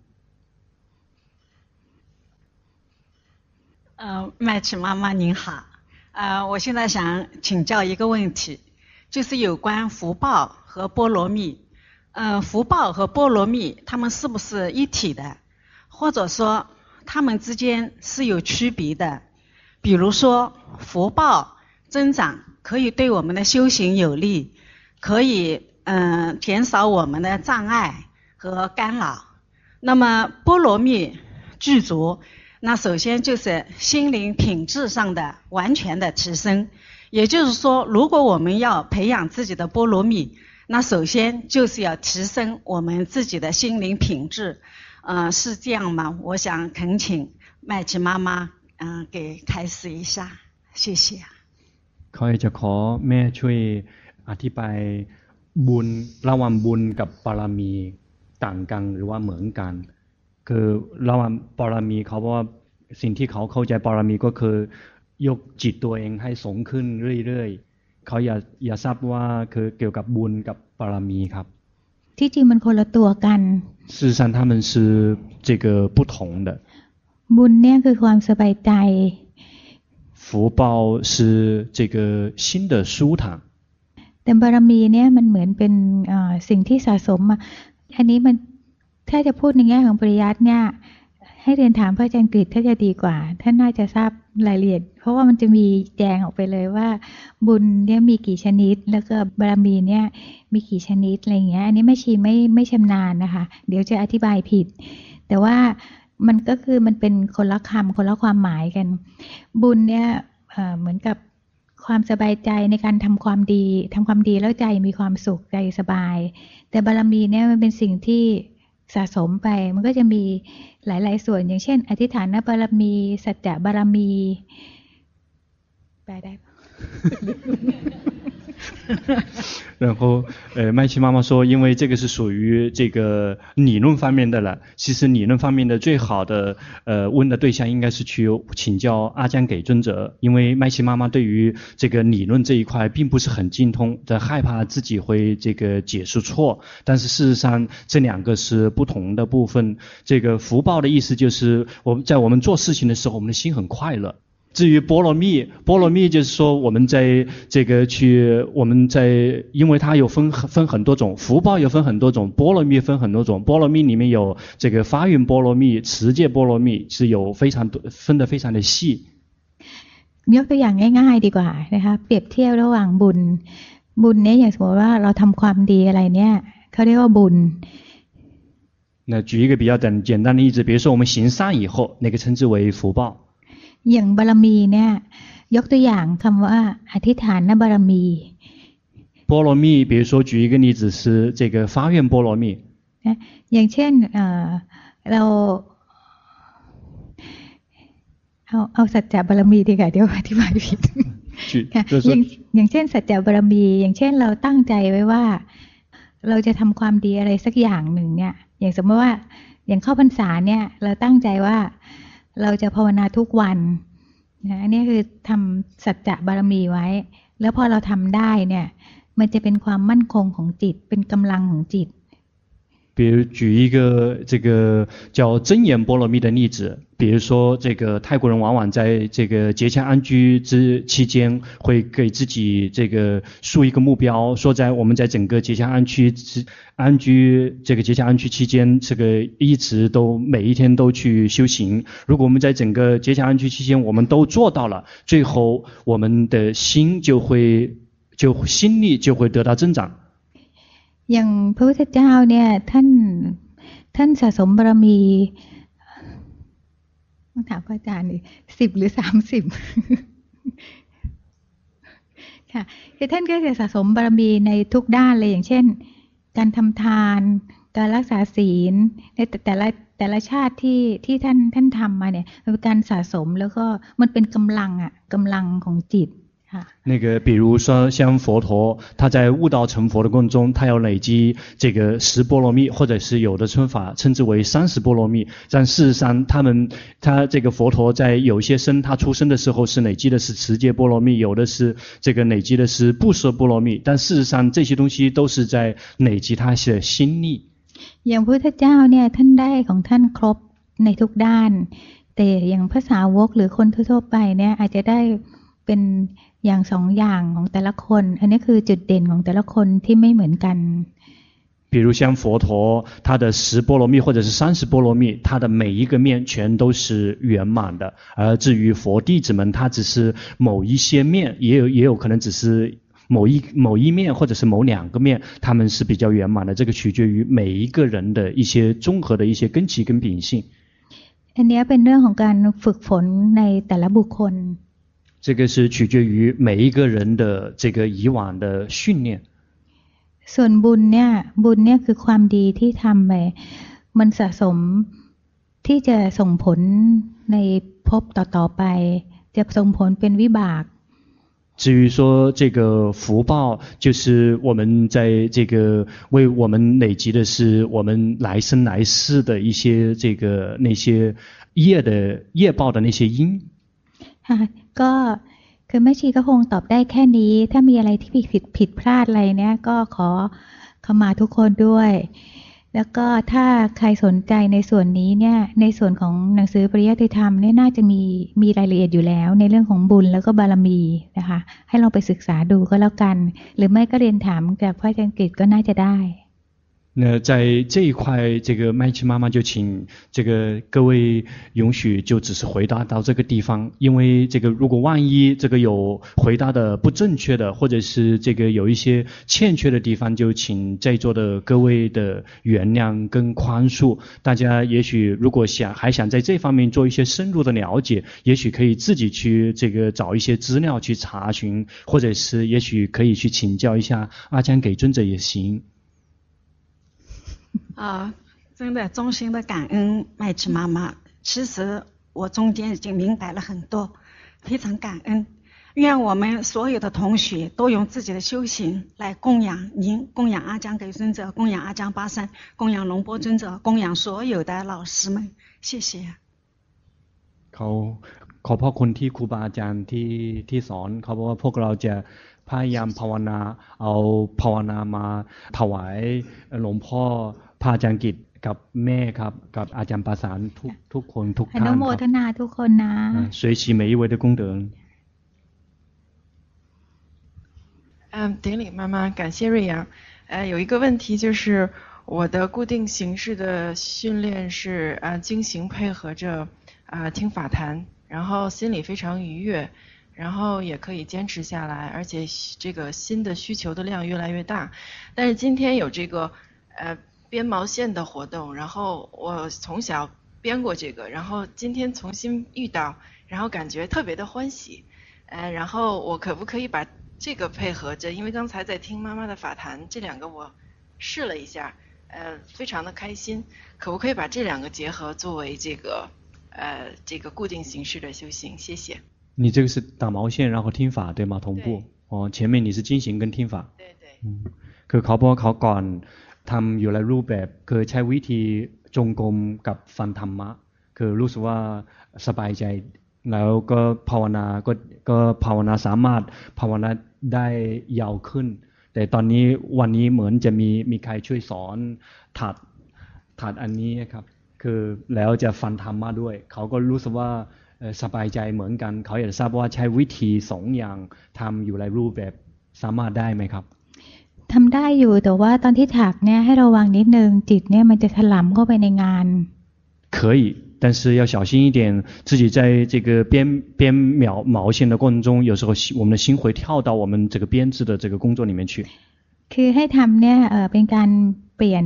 麦琪妈妈您好我现在想请教一个问题就是有关福报和波罗蜜福报和波罗蜜它们是不是一体的或者说它们之间是有区别的比如说福报增长可以对我们的修行有利可以减少我们的障碍和干扰那么波罗蜜具足那首先就是心灵品质上的完全的提升也就是说如果我们要培养自己的波罗蜜那首先就是要提升我们自己的心灵品质是这样吗我想恳请麦琪妈妈给开示一下谢谢เขาจะขอแม่ช่วยอธิบายบุญระหว่างบุญกับบารมีต่างกันหรือว่าเหมือนกันคือระหว่างบารมีเขาบอกว่าสิ่งที่เขาเข้าใจบารมีก็คือยกจิตตัวเองให้สูงขึ้นเรื่อยๆเขาอยากทราบว่าคือเกี่ยวกับบุญกับบารมีครับที่จริงมันคนละตัวกัน事实上他们是这个不同的บุญเนี่ยคือความสบายใจ福报是这个心的舒坦แแต่บารมีเนี่ยมันเหมือนเป็นสิ่งที่สะสมมาอันนี้มันถ้าจะพูดในแง่ของปริยัติเนี่ยให้เรียนถามพระอาจารย์กฤษถ้าจะดีกว่าท่านน่าจะทราบรายละเอียดเพราะว่ามันจะมีแจงออกไปเลยว่าบุญเนี่ยมีกี่ชนิดแล้วก็บารมีเนี่ยมีกี่ชนิดอะไรอย่างเงี้ยอันนี้แม่ชีไม่ชำนาญนะคะเดี๋ยวจะอธิบายผิดแต่ว่ามันก็คือมันเป็นคนละคำคนละความหมายกันบุญเนี่ยเหมือนกับความสบายใจในการทำความดีแล้วใจมีความสุขใจสบายแต่บารมีเนี่ยมันเป็นสิ่งที่สะสมไปมันก็จะมีหลายๆส่วนอย่างเช่นอธิษฐานบารมีสัจจะบารมีแปลได้然后，麦琪妈妈说，因为这个是属于这个理论方面的了。其实理论方面的最好的问的对象应该是去请教阿姜给尊者，因为麦琪妈妈对于这个理论这一块并不是很精通，的害怕自己会这个解释错。但是事实上，这两个是不同的部分。这个福报的意思就是我们做事情的时候，我们的心很快乐。至于波罗蜜就是说我们在这个因为它有分很多种，福报有分很多种，波罗蜜分很多种，波罗蜜里面有这个发愿波罗蜜、持戒波罗蜜，是有非常多分得非常的细。 ยกตัวอย่างง่ายๆดีกว่านะคะเปรียบเทียบระหว่างบุญเนี่ยอย่างสมมติว่าเราทำความดีอะไรเนี่ยเขาเรียกว่าบุญ那举一个比较简单的例子，比如说我们行善以后，那个称之为福报。 อย่างบารมีเนี่ยยกตัวอย่างคำว่าอธิษฐานบารมี波罗蜜比如说举一个例子是这个发愿波罗蜜อย่างเช่นเราเอาสัจจะบารมีดีกว่าเดี๋ยวอธิบายผิดอย่างเช่นสัจจะบารมีอย่างเช่นเราตั้งใจไว้ว่าเราจะทำความดีอะไรสักอย่างหนึ่งเนี่ยอย่างสมมติว่าอย่างเข้าพรรษาเนี่ยเราตั้งใจว่าเราจะภาวนาทุกวันนะอันนี้คือทำสัจจะบารมีไว้แล้วพอเราทำได้เนี่ยมันจะเป็นความมั่นคงของจิตเป็นกำลังของจิต比如举一个这个叫真言波罗蜜的例子，比如说这个泰国人往往在这个节前安居之期间，会给自己这个树一个目标，说我们在整个节前安居这个节前安居期间，这个一直都每一天都去修行。如果我们在整个节前安居期间我们都做到了，最后我们的心心力就会得到增长。 อย่างพระพุทธเจ้าเนี่ยท่านสะสมบารมีต้องถามพระอาจารย์ดิ10หรือ30ค่ะคือท่านก็จะสะสมบารมีในทุกด้านเลยอย่างเช่นการทำทานการรักษาศีลในแต่ละชาติที่ท่านทำมาเนี่ยมันเป็นการสะสมแล้วก็มันเป็นกำลังของจิต那个比如说像佛陀他在悟道成佛的过程中，他要累积这个10波罗蜜，或者是有的称之为30波罗蜜，但事实上他这个佛陀在有些他出生的时候是累积的是持戒波罗蜜，有的是这个累积的是不舍波罗蜜，但事实上这些东西都是在累积他的心力。 อย่างพระพุทธเจ้าเนี่ยท่านได้ของท่านครบในทุกด้านแต่อย่างพระสาวกหรือคนทั่วไปเนี่ยอาจจะได้เป็นอย่าง2อย่างของแต่ละคนอันนี้คือจุดเด่นของแต่ละคนที่ไม่เหมือนกัน比如像佛陀他的10波罗蜜或者是30波罗蜜，他的每一个面全都是圆满的，而至于佛弟子们他只是某一些面，也有可能只是某一面或者是某2个面，他们是比较圆满的，这个取决于每一个人的一些综合的一些根基跟秉性。 อันนี้เป็นเรื่องของการฝึกฝนในแต่ละบุคคล这个是取决于每一个人的这个以往的训练。 ส่วนบุญเนี่ยคือความดีที่ทำไปมันสะสมที่จะส่งผลในภพต่อไปจะส่งผลเป็นวิบาก至于说这个福报，就是我们在这个为我们累积的是我们来生来世的一些那些业报的那些因。 ก็คือแม่ชีก็คงตอบได้แค่นี้ถ้ามีอะไรที่ผิดพลาดอะไรเนี่ยก็ขอเข้ามาทุกคนด้วยแแล้วก็ถ้าใครสนใจในส่วนนี้เนี่ยในส่วนของหนังสือปริยัติธรรมเนี่ยน่าจะมีรายละเอียดอยู่แล้วในเรื่องของบุญแล้วก็บารมีนะคะให้เราไปศึกษาดูก็แล้วกันหรือไม่ก็เรียนถามจากพระอาจารย์กฤษก็น่าจะได้那在这一块，这个麦琪妈妈就请这个各位允许就只是回答到这个地方，因为这个如果万一这个有回答的不正确的，或者是这个有一些欠缺的地方，就请在座的各位的原谅跟宽恕。大家也许如果还想在这方面做一些深入的了解，也许可以自己去这个找一些资料去查询，或者是也许可以去请教一下阿江给尊者也行。 真的衷心的感恩麦琪妈妈。其实我中间已经明白了很多，非常感恩。愿我们所有的同学都用自己的修行来供养您，供养阿江给尊者，供养阿江巴山，供养龙波尊者，供养所有的老师们。谢谢。 ขอพ่อคุณที่ครูบาอาจารย์ที่สอนเขาบอกว่าพวกเราจะพยายามภาวนาเอาภาวนามาถวายหลวงพ่อพระอาจารย์กิจกับแม่ครับกับอาจารย์ประสานทุกคนทุกท่านครับอนุโมทนาทุกคนนะ随喜每一位的功德。 顶礼妈妈，感谢瑞阳。有一个问题就是我的固定形式的训练是经行配合着听法坛，然后心里非常愉悦，然后也可以坚持下来，而且这个心的需求的量越来越大。但是今天有这个编毛线的活动，然后我从小编过这个，然后今天重新遇到，然后感觉特别的欢喜。然后我可不可以把这个配合着，因为刚才在听妈妈的法坛，这两个我试了一下，非常的开心，可不可以把这两个结合作为这个固定形式的修行？谢谢。 你这个是打毛线然后听法对吗？同步前面你是经行跟听法。 对对。 คือเขาบอกเขาก่อนทำอยู่หลายรูปแบบคือใช้วิธีจงกรมกับฟังธรรมะคือรู้สึกว่าสบายใจแล้วก็ภาวนาก็ภาวนาสามารถภาวนาได้ยาวขึ้นแต่ตอนนี้วันนี้เหมือนจะมีใครช่วยสอนถัดอันนี้ครับคือแล้วจะฟังธรรมะด้วยเขาก็รู้สึกว่าสบายใจเหมือนกันเขาอยากทราบว่าใช้วิธีสองอย่างทำอยู่หลายรูปแบบสามารถได้ไหมครับทำได้อยู่แต่ว่าตอนที่ถักเนี่ยให้ระวังนิดนึงจิตเนี่ยมันจะถลำเข้าไปในงาน可以但是要小心一点自己在这个编毛线的过程中有时候我们的心会跳到我们这个编织的这个工作里面去คือให้ทำเนี่ยเป็นการเปลี่ยน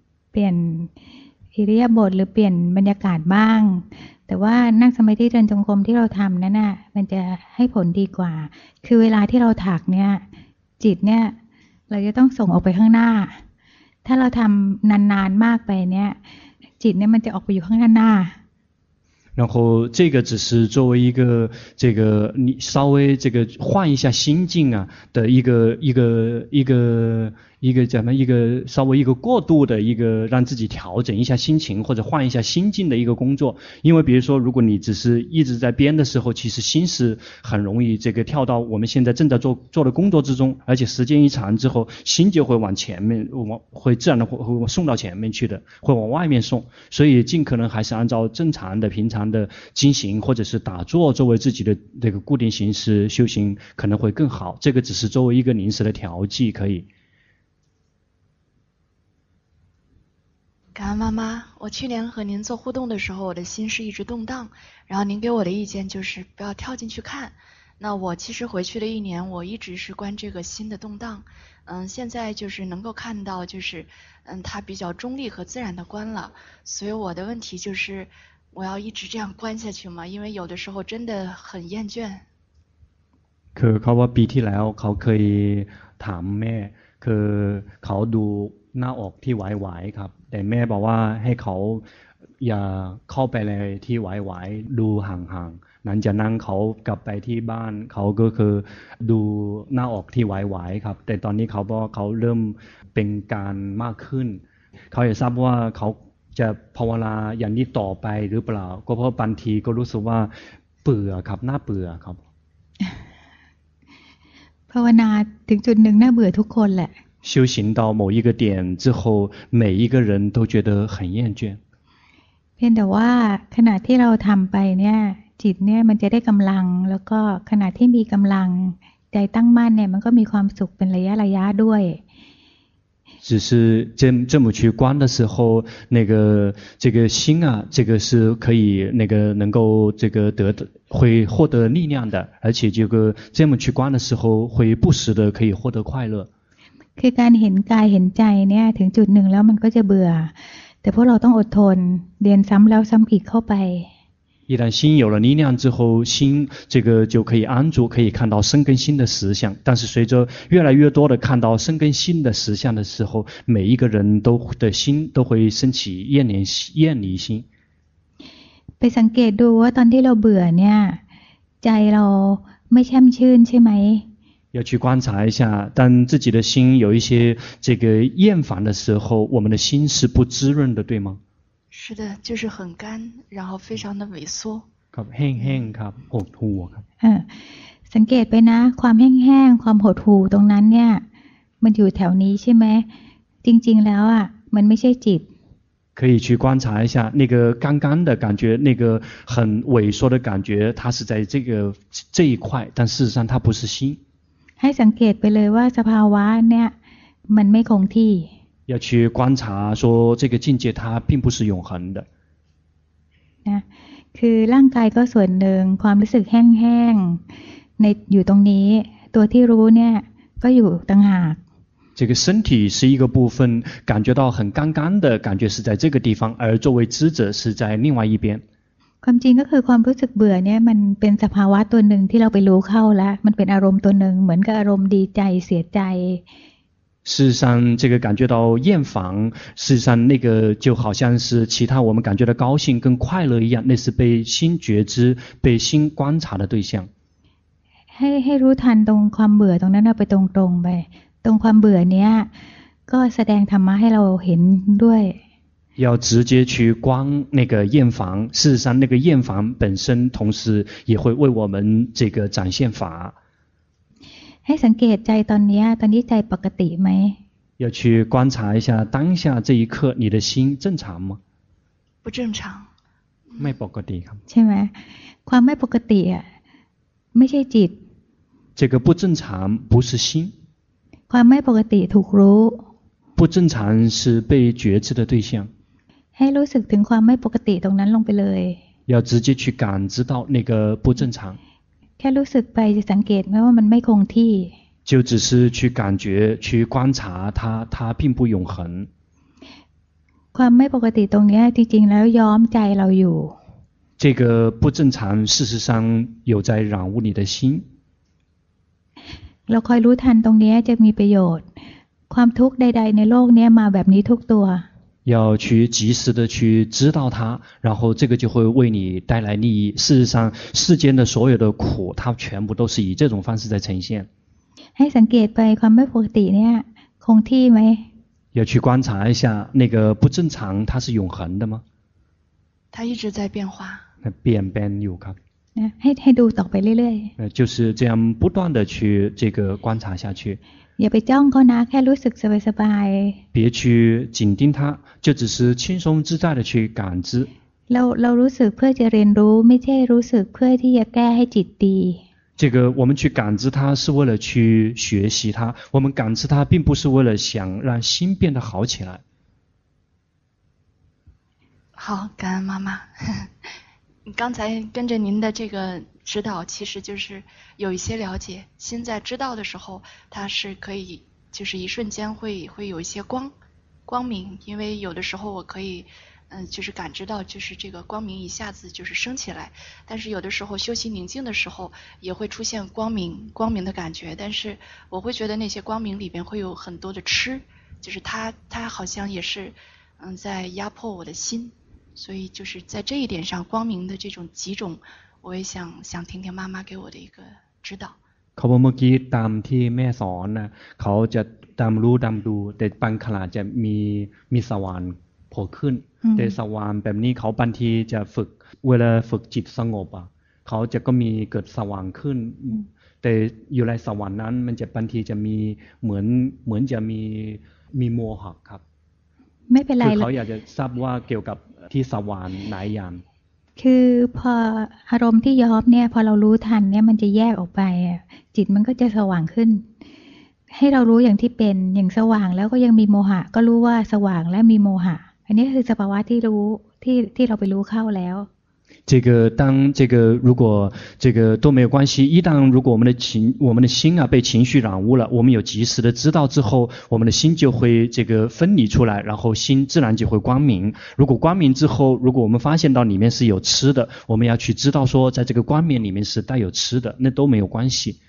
อิริยาบถหรือเปลี่ยนบรรยากาศบ้างแต่ว่านั่งสมาธิเดินจงกรมที่เราทำนั้นน่ะมันจะให้ผลดีกว่าคือเวลาที่เราถักเนี่ยจิตเนี่ยเราจะต้องส่งออกไปข้างหน้าถ้าเราทำนานๆมากไปเนี่ยจิตเนี่ยมันจะออกไปอยู่ข้างหน้า然后这个只是作为一个这个你稍微这个换一下心境的一个怎么一个稍微一个过度的一个让自己调整一下心情或者换一下心境的一个工作。因为比如说如果你只是一直在编的时候，其实心是很容易这个跳到我们现在正在做的工作之中，而且时间一长之后心就会往前面会自然的会送到前面去的，会往外面送。所以尽可能还是按照正常的平常的经行或者是打坐作为自己的这个固定形式修行可能会更好，这个只是作为一个临时的调剂可以。 感恩妈妈，我去年和您做互动的时候，我的心是一直动荡，然后您给我的意见就是不要跳进去看。那我其实回去了1年，我一直是观这个心的动荡。现在就是能够看到，就是它比较中立和自然的观了。所以我的问题就是，我要一直这样观下去吗？因为有的时候真的很厌倦。 คือเขาว่าปีที่แล้วเขาเคยถามแม่คือเขาดูหน้าอกที่ไหวๆครับแต่แม่บอกว่าให้เขาอย่าเข้าไปเลยที่ไหวๆดูห่างๆหลังจากนั้นเขากลับไปที่บ้านเขาก็คือดูหน้าอกที่ไหวๆครับแต่ตอนนี้เขาบอกเขาเริ่มเป็นการมากขึ้นเขาอยากทราบว่าเขาจะภาวนาอย่างนี้ต่อไปหรือเปล่าก็เพราะบางทีก็รู้สึกว่าเบื่อครับน่าเบื่อครับภาวนาถึงจุดหนึ่งน่าเบื่อทุกคนแหละ修行到某一个点之后，每一个人都觉得很厌倦。 เพียงแต่ว่าขณะที่เราทำไปเนี่ยจิตเนี่ยมันจะได้กำลังแล้วก็ขณะที่มีกำลังใจตั้งมั่นเนี่ยมันก็มีความสุขเป็นระยะด้วย只是这么去观的时候，这个心啊，这个是可以能够会获得力量的，而且这么去观的时候，会不时的可以获得快乐。 คือการเห็นกายเห็นใจเนี่ยถึงจุดหนึ่งแล้วมันก็จะเบื่อแต่พวกเราต้องอดทนเรียนซ้ำแล้วซ้ำอีกเข้าไป一旦心有了力量之后，心这个就可以安住，可以看到生根心的实相。但是随着越来越多的看到生根心的实相的时候，每一个人的心都会升起厌离心。 ไปสังเกตดูว่าตอนที่เราเบื่อเนี่ยใจเราไม่แช่มชื่นใช่ไหม要去观察一下，当自己的心有一些这个厌烦的时候，我们的心是不滋润的，对吗？ 是的，就是很干，然后非常的萎缩。 ครับแห้งๆครับหดหู่ครับสังเกตไปนะความแห้งๆความหดหู่ตรงนั้นเนี่ยมันอยู่แถวนี้ใช่ไหมจริงๆแล้วอ่ะมันไม่ใช่จิต可以去观察一下那个干干的感觉，那个很萎缩的感觉，它是在这一块，但事实上它不是心。 ให้สังเกตไปเลยว่าสภาวะเนี่ยมันไม่คงที่要去观察说这个境界它并不是永恒的。 นะคือร่างกายก็ส่วนหนึ่งความรู้สึกแห้งๆในอยู่ตรงนี้ตัวที่รู้เนี่ยก็อยู่ต่างหาก这个身体是一个部分，感觉到很干干的感觉是在这个地方，而作为知者是在另外一边。 ความจริงก็คือความรู้สึกเบื่อเนี่ยมันเป็นสภาวะตัวหนึ่งที่เราไปรู้เข้าแล้วมันเป็นอารมณ์ตัวหนึ่งเหมือนกับอารมณ์ดีใจเสียใจ事实上，这个感觉到厌烦，事实上那个就好像是其他我们感觉到高兴跟快乐一样，那是被心觉知、被心观察的对象。 ให้รู้ทันตรงความเบื่อตรงนั้นไปตรงๆไปตรงความเบื่อเนี้ยก็แสดงธรรมะให้เราเห็นด้วย要直接去观那个厌烦，事实上那个厌烦本身，同时也会为我们这个展现法。 ให้สังเกตใจตอนนี้ใจปกติไหม要去观察一下当下这一刻，你的心正常吗？ 不正常。 ไม่ปกติครับใช่ไหมความไม่ปกติอ่ะไม่ใช่จิต这个不正常不是心， ความไม่ปกติถูกรู้不正常是被觉知的对象。 ให้รู้สึกถึงความไม่ปกติตรงนั้นลงไปเลย要直接去感知到那个不正常。 แค่รู้สึกไปจะสังเกตไหมว่ามันไม่คงที่就只是去感觉去观察它并不永恒。 ความไม่ปกติตรงนี้จริงๆแล้วย้อมใจเราอยู่这个不正常事实上有在染污你的心。 เราคอยรู้ทันตรงนี้จะมีประโยชน์ความทุกข์ใดๆในโลกนี้มาแบบนี้ทุกตัว要去及时的去知道它，然后这个就会为你带来利益。事实上，世间的所有的苦，它全部都是以这种方式在呈现。 ให้สังเกตไปความไม่ปกติเนี่ยคงที่ไหม要去观察一下那个不正常，它是永恒的吗？ 它一直在变化。 เปลี่ยนแปลงอยู่ครับนะให้ดูต่อไปเรื่อย就是这样不断的去这个观察下去。 ๆอย่าไปจ้องเขานะแค่รู้สึกสบาย别去紧盯它，就只是轻松自在的去感知。 ๆเรารู้สึกเพื่อจะเรียนรู้ไม่ใช่รู้สึกเพื่อที่จะแก้ให้จิตดี这个我们去感知它是为了去学习它，我们感知它并不是为了想让心变得好起来。 好，感恩妈妈。刚才跟着您的这个指导，其实就是有一些了解。心在知道的时候，它是可以，就是一瞬间会有一些光明，因为有的时候我可以，就是感知到，就是这个光明一下子就是升起来。但是有的时候休息宁静的时候，也会出现光明的感觉。但是我会觉得那些光明里边会有很多的痴，就是它好像也是，在压迫我的心。 所以就是在这一点上，光明的这种几种，我也想听听妈妈给我的一个指导。 เขาบอกเมื่อกี้ตามที่แม่สอนนะเขาจะตามรู้ตามดูแต่บางขณะจะมีสว่านโผล่ขึ้นแต่สว่านแบบนี้เขาบางทีจะฝึกเวลาฝึกจิตสงบอ่ะเขาจะก็มีเกิดสว่างขึ้นแต่อยู่ในสวรรค์นั้นมันจะบางทีจะมีเหมือนจะมีโมหะครับไม่เป็นไรคือเขาอยากจะทราบว่าเกี่ยวกับที่สวรรค์ไหนอย่างคือพออารมณ์ที่ย้อมเนี่ยพอเรารู้ทันเนี่ยมันจะแยกออกไปจิตมันก็จะสว่างขึ้นให้เรารู้อย่างที่เป็นอย่างสว่างแล้วก็ยังมีโมหะก็รู้ว่าสว่างและมีโมหะอันนี้คือสภาวะที่รู้ที่เราไปรู้เข้าแล้ว当如果都没有关系，一旦如果我们的心被情绪染污了，我们有及时的知道之后，我们的心就会分离出来，然后心自然就会光明。如果光明之后，如果我们发现到里面是有吃的，我们要去知道说，在这个光明里面是带有吃的，那都没有关系。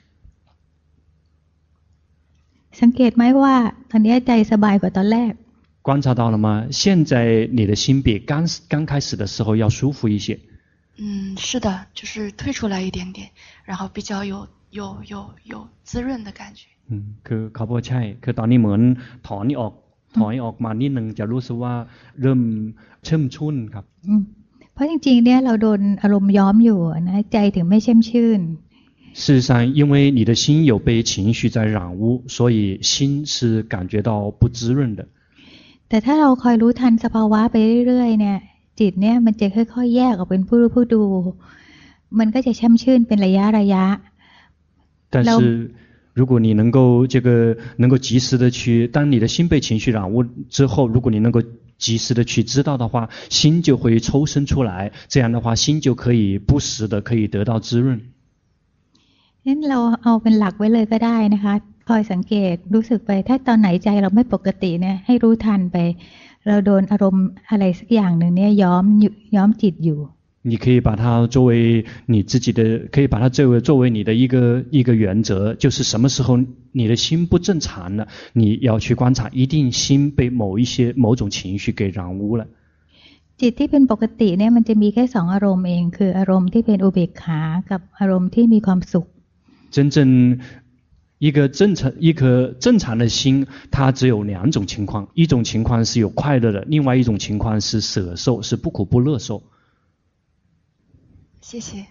สังเกตไหมว่าตอนนี้ใจสบายกว่าตอนแรก观察到了吗？现在你的心比刚开始的时候要舒服一些。 是的，就是退出来一点点，然后比较有滋润的感觉。 คือเขาบอกใช่คือตอนนี้เหมือนถอยออกมานิดนึงจะรู้สึกว่าเริ่มชุ่มชุ่นครับเพราะจริงๆเนี่ยเราโดนอารมณ์ย้อมอยู่นะใจถึงไม่ชุ่มชื่น事实上因为你的心有被情绪在染污所以心是感觉到不滋润的แต่ถ้าเราคอยรู้ทันสภาวะไปเรื่อยๆเนี่ยจิตเนี่ยมันจะค่อยๆแยกออกเป็นผู้รู้ผู้ดูมันก็จะชุ่มชื่นเป็นระยะ但是如果你能够及时的去当你的心被情绪染污之后如果你能够及时的去知道的话心就会抽身出来这样的话心就可以不时的可以得到滋润งั้นเราเอาเป็นหลักไว้เลยก็ได้นะคะคอยสังเกตรู้สึกไปถ้าตอนไหนใจเราไม่ปกติเนี่ยให้รู้ทันไปเราโดนอารมณ์อะไรสักอย่างหนึ่งเนี่ยย้อมจิตอยู่你可以把它作为你自己的可以把它作为你的一个原则就是什么时候你的心不正常了你要去观察一定心被某种情绪给染污了จิตที่เป็นปกติเนี่ยมันจะมีแค่2อารมณ์เองคืออารมณ์ที่เป็นอุเบกขากับอารมณ์ที่มีความสุข真正一个正常的心它只有2种情况一种情况是有快乐的另外一种情况是舍受是不苦不乐受谢谢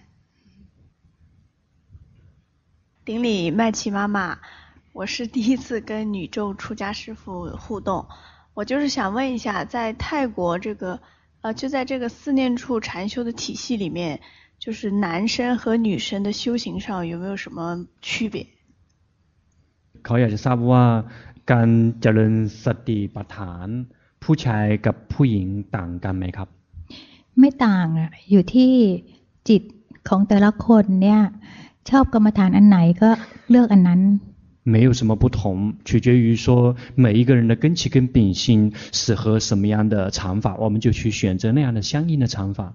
顶礼麦琪妈妈我是第一次跟女咒出家师父互动我就是想问一下在泰国就在这个四念处禅修的体系里面就是男生和女生的修行上有没有什么区别เขาอยากจะทราบว่าการเจริญสติปัฏฐานผู้ชายกับผู้หญิงต่างกันไหมครับไม่ต่างอยู่ที่จิตของแต่ละคนเนี่ยชอบกรรมฐานอันไหนก็เลือกอันนั้น没有什么不同取决于说每一个人的根器跟秉性适合什么样的禅法我们就去选择那样的相应的禅法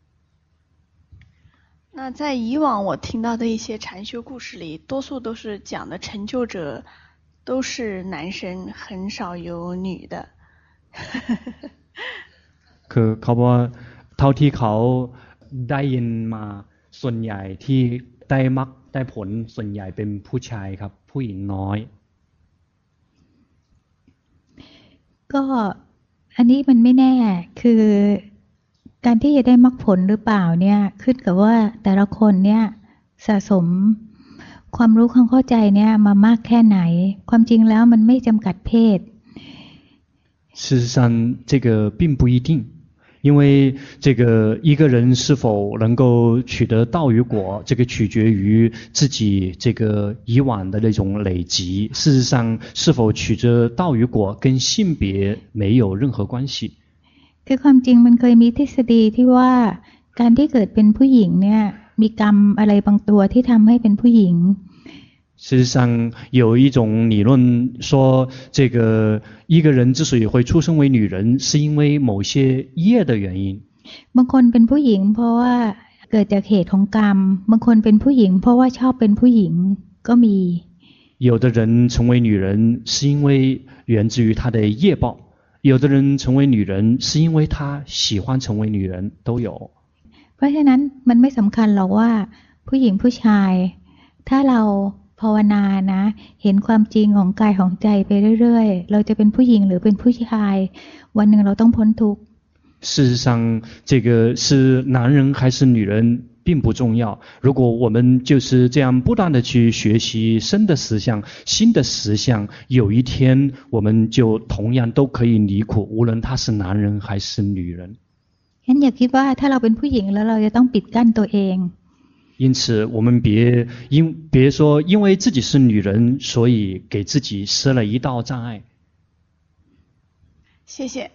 那在以往我听到的一些禅修故事里多数都是讲的成就者都是男生很少有女的คือเขาบอกว่าเท่าที่เขาได้ยินมาส่วนใหญ่ที่ได้มรรคได้ผลส่วนใหญ่เป็นผู้ชายครับผู้หญิงน้อยก็อันนี้มันไม่แน่คือการที่จะได้มรรคผลหรือเปล่าเนี่ยขึ้นกับว่าแต่ละคนเนี่ยสะสมความรู้ความเข้าใจเนี่ยมามากแค่ไหนความจริงแล้วมันไม่จำกัดเพศ事实上这个并不一定因为一个人是否能够取得道与果这个取决于自己以往的那种累积事实上是否取得道与果跟性别没有任何关系คือความจริงมันเคยมีทฤษฎีที่ว่าการที่เกิดเป็นผู้หญิงเนี่ยมีกรรมอะไรบางตัวที่ทำให้เป็นผู้หญิง事实上有一种理论说一个人之所以会出生为女人是因为某些业的原因บางคนเป็นผู้หญิงเพราะว่าเกิดจากเหตุของกรรมบางคนเป็นผู้หญิงเพราะว่าชอบเป็นผู้หญิงก็มี有的人成为女人是因为源自于她的业报有的人成为女人是因为她喜欢成为女人都有เพราะฉะนั้นมันไม่สำคัญหรอกว่าผู้หญิงผู้ชายถ้าเราภาวนานะเห็นความจริงของกายของใจไปเรื่อยๆเราจะเป็นผู้หญิงหรือเป็นผู้ชายวันหนึ่งเราต้องพ้นทุกข์事实上是男人还是女人并不重要。如果我们就是这样不断的去学习生的实相、新的实相，有一天我们就同样都可以离苦，无论他是男人还是女人。 งั้นอย่าคิดว่าถ้าเราเป็นผู้หญิงแล้วเราจะต้องปิดกั้นตัวเอง。 因此，我们别说因为自己是女人，所以给自己设了一道障碍。 谢谢。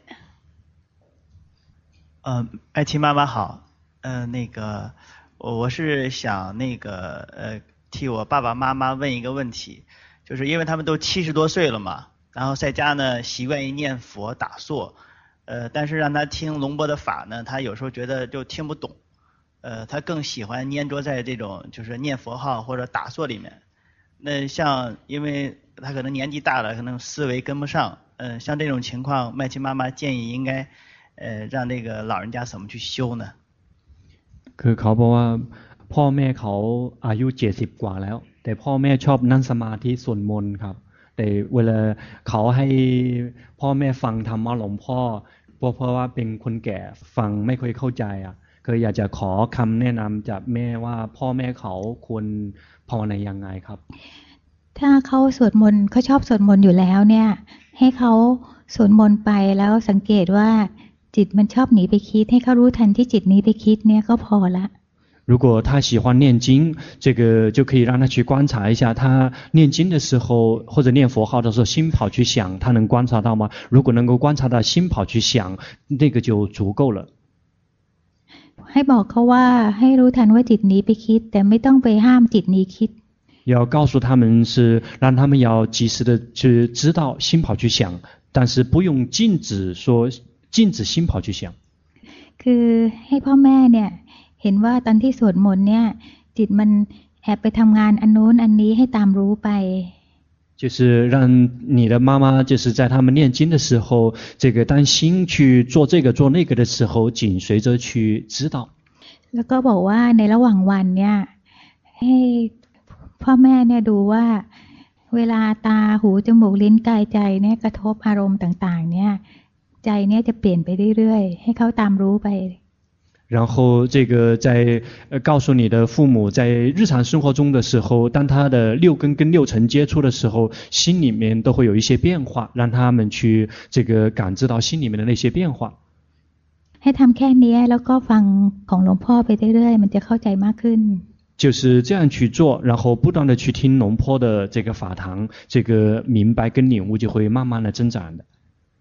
爱琪妈妈好，我是想替我爸爸妈妈问一个问题，就是因为他们都70多岁了嘛，然后在家呢习惯于念佛打坐，但是让他听龙波的法呢，他有时候觉得就听不懂，他更喜欢粘着在这种就是念佛号或者打坐里面。那像因为他可能年纪大了，可能思维跟不上，像这种情况，麦琪妈妈建议应该让那个老人家怎么去修呢？ คือเขาบอกว่าพ่อแม่เขาอายุ70กว่าแล้วแต่พ่อแม่ชอบนั่งสมาธิสวดมนต์ครับแต่เวลาเขาให้พ่อแม่ฟังธรรมะหลวงพ่อเพราะว่าเป็นคนแก่ฟังไม่ค่อยเข้าใจคืออยากจะขอคำแนะนำจากแม่ว่าพ่อแม่เขาควรภาวนายังไงครับถ้าเขาสวดมนต์เขาชอบสวดมนต์อยู่แล้วเนี่ยให้เขาสวดมนต์ไปแล้วสังเกตว่าจิตมันชอบหนีไปคิดให้เขารู้ทันที่จิตหนีไปคิดเนี่ยก็พอละ如果他喜欢念经，这个就可以让他去观察一下，他念经的时候或者念佛号的时候，心跑去想，他能观察到吗？如果能够观察到心跑去想，那个就足够了。 ให้บอกเขาว่าให้รู้ทันว่าจิตหนีไปคิดแต่ไม่ต้องไปห้ามจิตหนีคิด要告诉他们是让他们要及时的去知道心跑去想，但是不用禁止心跑去想。 คือให้พ่อแม่เนี่ยเห็นว่าตอนที่สวดมนต์เนี่ยจิตมันแอบไปทำงานอันโน้นอันนี้ให้ตามรู้ไป就是让你的妈妈就是在他们念经的时候，这个当心去做这个做那个的时候，紧随着去知道。 แล้วก็บอกว่าในระหว่างวันเนี่ยให้พ่อแม่เนี่ยดูว่าเวลาตาหูจมูกลิ้นกายใจเนี่ยกระทบอารมณ์ต่างๆเนี่ยใจเนี่ยจะเปลี่ยนไปเรื่อยๆให้เขาตามรู้ไป然后这个在告诉你的父母，在日常生活中的时候，当他的6根跟6尘接触的时候，心里面都会有一些变化，让他们去这个感知到心里面的那些变化。 ให้ทำแค่นี้แล้วก็ฟังของหลวงพ่อไปเรื่อยๆมันจะเข้าใจมากขึ้น就是这样去做，然后不断的去听龙坡的这个法堂，这个明白跟领悟就会慢慢的增长的。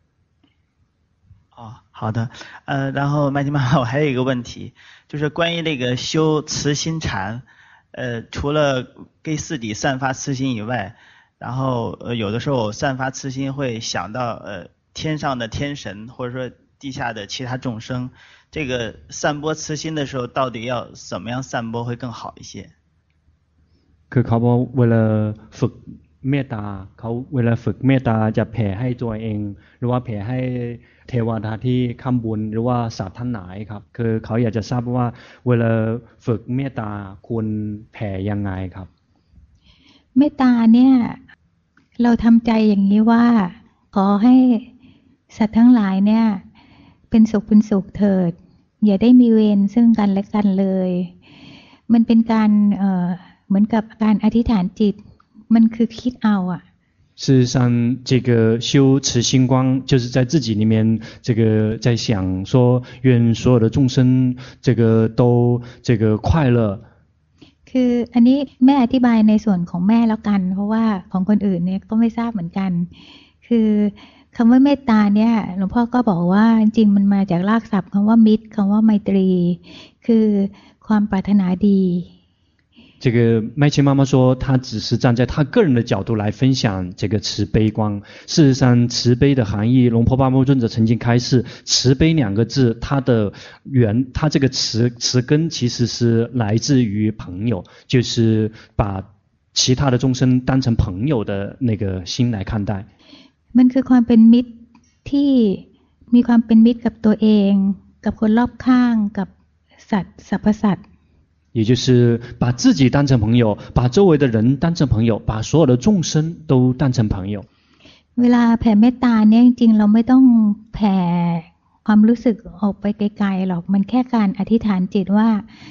好的，然后麦琪妈妈，我还有一个问题，就是关于那个修慈心禅，除了给自己散发慈心以外，然后有的时候散发慈心会想到天上的天神，或者说地下的其他众生，这个散播慈心的时候，到底要怎么样散播会更好一些？ คือเขาบอกเวลาฝึกเมตตาเขาเวลาฝึกเมตตาจะแผ่ให้ตัวเองหรือว่าแผ่ให้เทวดาที่ข้างบนหรือว่าสัตว์ทั้งหลายครับคือเขาอยากจะทราบว่าเวลาฝึกเมตตาควรแผ่ยังไงครับเมตตาเนี่ยเราทำใจอย่างนี้ว่าขอให้สัตว์ทั้งหลายเนี่ยเป็นสุขเถิดอย่าได้มีเวรซึ่งกันและกันเลยมันเป็นการเหมือนกับการอธิษฐานจิตมันคือคิดเอา事实上这个修慈心光就是在自己里面这个在想说愿所有的众生这个都这个快乐คืออันนี้แม่อธิบายในส่วนของแม่แล้วกันเพราะว่าของคนอื่นเนี่ยก็ไม่ทราบเหมือนกันคือคำว่าเมตตาเนี่ยหลวงพ่อก็บอกว่าจริงมันมาจากรากศัพท์คำว่ามิตรคำว่าไมตรีคือความปรารถนาดี这个麦琪妈妈说她只是站在她个人的角度来分享这个慈悲光事实上慈悲的含义龙婆巴摩尊者曾经开示慈悲2个字它这个词根其实是来自于朋友就是把其他的众生当成朋友的那个心来看待มันคือความเป็นมิตรที่มีความเป็นมิตรกับตัวเองกับคนรอบข้างกับสัตว์สรรพสัตว์也就是把自己当成朋友把周围的人当成朋友把所有的众生都当成朋友เวลาแผ่เมตตาเนี่ยจริงๆเราไม่ต้องแผ่ความรู้สึกออกไปไกลๆหรอกมันแค่การอธิษฐานจิตว่า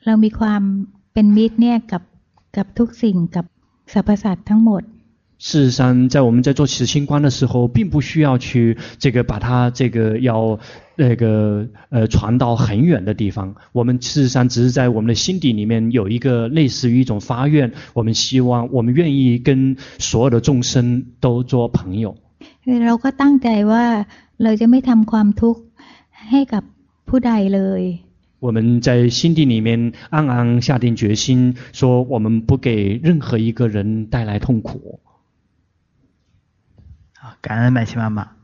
เรามีความเป็นมิตรเนี่ยกับทุกสิ่งกับสรรพสัตว์ทั้งหมด事实上，在我们在做持心观的时候，并不需要去把它要传到很远的地方。我们事实上只是在我们的心底里面有一个类似于一种发愿，我们希望我们愿意跟所有的众生都做朋友。 เราก็ตั้งใจว่าเราจะไม่ทำความทุกข์ให้กับผู้ใดเลย我们在心底里面暗暗下定决心，说我们不给任何一个人带来痛苦。 感恩麦琪妈妈。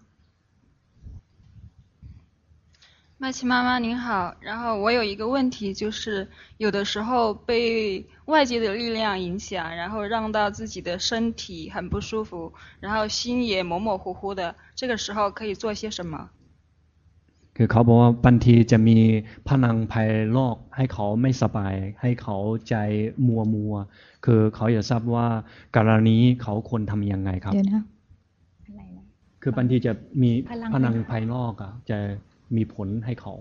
麦琪妈妈您好，然后我有一个问题，就是有的时候被外界的力量影响，然后让到自己的身体很不舒服，然后心也模模糊糊的，这个时候可以做些什么？ คือเขาบอกว่าบางทีจะมีพลังภายนอกให้เขาไม่สบายให้เขาใจมัวคือเขาอยากทราบว่ากรณีเขาควรทำยังไงครับคือบางทีจะมีพลังภายนอกจะมีผลให้เขา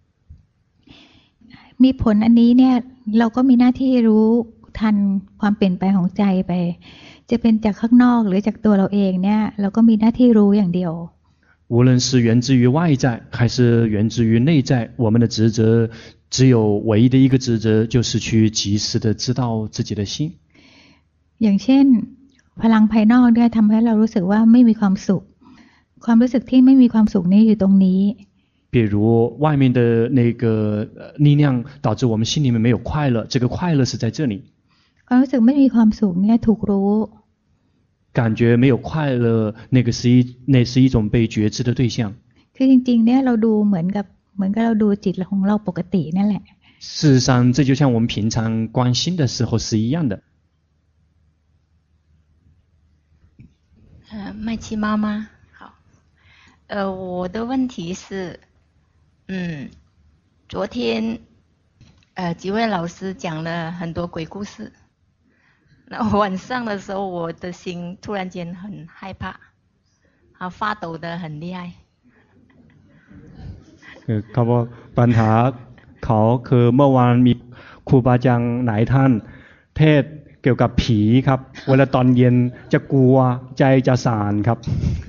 มีผลอันนี้เนี่ยเราก็มีหน้าที่รู้ทันความเปลี่ยนแปลงของใจไปจะเป็นจากข้างนอกหรือจากตัวเราเองเนี่ยเราก็มีหน้าที่รู้อย่างเดียว无论是源自于外在还是源自于内在，我们的职责只有唯一的一个职责，就是去及时的知道自己的心。 อย่างเช่นพลังภายนอกเนี่ยทำให้เรารู้สึกว่าไม่มีความสุขความรู้สึกที่ไม่มีความสุขนี้อยู่ตรงนี้比如外面的那个力量导致我们心里面没有快乐，这个快乐是在这里。 ความรู้สึกไม่มีความสุขเนี่ยถูกรู้感觉没有快乐，那是一种被觉知的对象。 คือจริงๆเนี่ยเราดูเหมือนกับเราดูจิตของเราปกตินั่นแหละ事实上，这就像我们平常观心的时候是一样的。 麦琪妈妈好，我的问题是，昨天几位老师讲了很多鬼故事。那晚上的时候，我的心突然间很害怕，发抖得很厉害。 เขาบอกปัญหาเขาคือเมื่อวานมีครูบาอาจารย์หลายท่านเทศเกี่ยวกับผีครับเวลาตอนเย็นจะกลัวใจจะสั่นครับ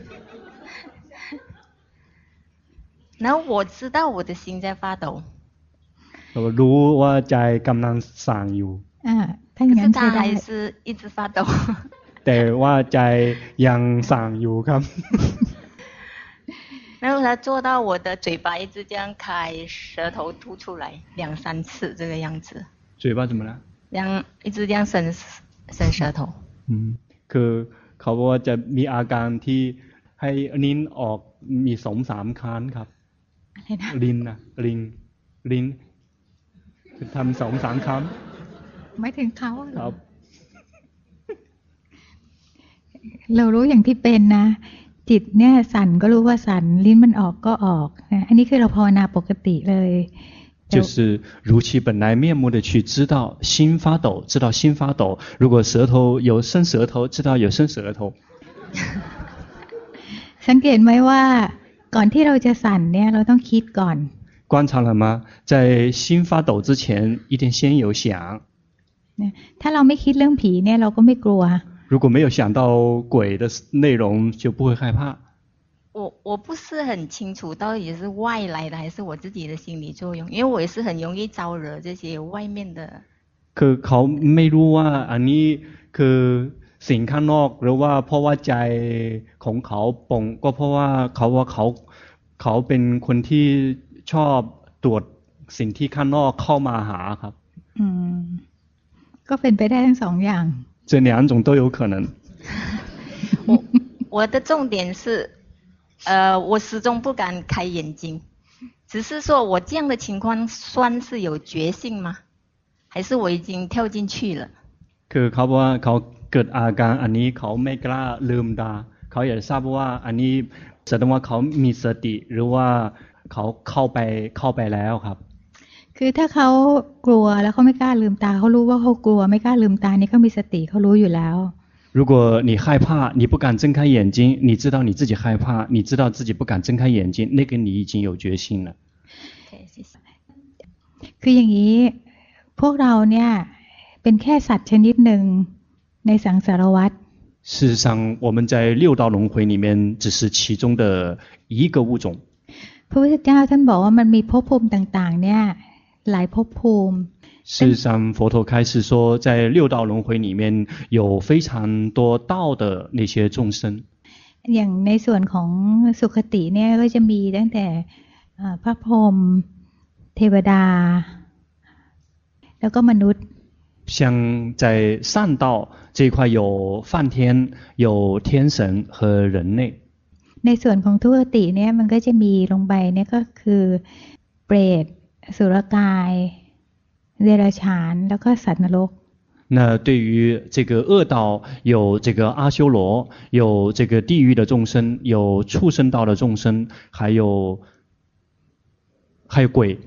然后我知道我的心在发抖。 เรารู้ว่าใจกำลังสั่นอยู่可是他还是一直发抖。 แต่ว่าใจยังสั่นอยู่ครับ然后他做到我的嘴巴一直这样开，舌头吐出来2、3次这个样子。 嘴巴怎么了？ 一直这样伸舌头。 คือเขาบอกว่าจะมีอาการที่ให้ลิ้นออกมี2-3 ครั้งครับลิ้นทำ2-3 ครั้งไม่ถึงเขาครับเรารู้อย่างที่เป็นนะจิตเนี่ยสั่นก็รู้ว่าสั่นลิ้นมันออกก็ออกนะอันนี้คือเราภาวนาปกติเลย就是如其本来面目的去知道心发抖，知道心发抖。如果舌头有伸舌头，知道有伸舌头。 สังเกตไหมว่าก่อนที่เราจะสั่นเนี่ยเราต้องคิดก่อน观察了吗？在心发抖之前，一定先有想。 ถ้าเราไม่คิดเรื่องผีเนี่ยเราก็ไม่กลัว如果没有想到鬼的内容，就不会害怕。 我不是很清楚到底是外来的还是我自己的心理作用，因为我也是很容易招惹这些外面的。 คือเขาไม่รู้ว่าอันนี้คือสิ่งข้างนอกหรือว่าเพราะว่าใจของเขาป่งก็เพราะว่าเขาเป็นคนที่ชอบตรวจสิ่งที่ข้างนอกเข้ามาหาครับก็เป็นไปได้ทั้ง2อย่าง这2种都有可能我的重点是我始终不敢开眼睛，只是说我这样的情况算是有觉性吗？还是我已经跳进去了？ คือเขาบอกว่าเขาเกิดอาการอันนี้เขาไม่กล้าลืมตาเขาอยากทราบว่าอันนี้แสดงว่าเขามีสติหรือว่าเขาเข้าไปแล้วครับคือถ้าเขากลัวแล้วเขาไม่กล้าลืมตาเขารู้ว่าเขากลัวไม่กล้าลืมตานี่เขามีสติเขารู้อยู่แล้ว如果你害怕你不敢睁开眼睛你知道你自己害怕你知道自己不敢睁开眼睛那个你已经有决心了คืออย่างนี้พวกเราเนี่ยเป็นแค่สัตว์ชนิดหนึ่งในสังสารวัฏ事实上我们在六道轮回里面只是其中的一个物种。 พระพุทธเจ้าท่านบอกว่ามันมีภพภูมิต่างๆเนี่ยหลายภพภูมิ事实上佛陀开始说在六道轮回里面有非常多道的那些众生。 อย่างในส่วนของสุคติเนี่ยก็จะมีตั้งแต่พระพรหมเทวดาแล้วก็มนุษย์像在善道这一块有梵天有天神和人类。 ในส่วนของทุกขติเนี่ยมันก็จะมีลงไปเนี่ยก็คือเปรตสุรกายเดรัจฉานแล้วก็สัตว์นรก那对于这个恶道有这个阿修罗有这个地狱的众生有畜生道的众生还有鬼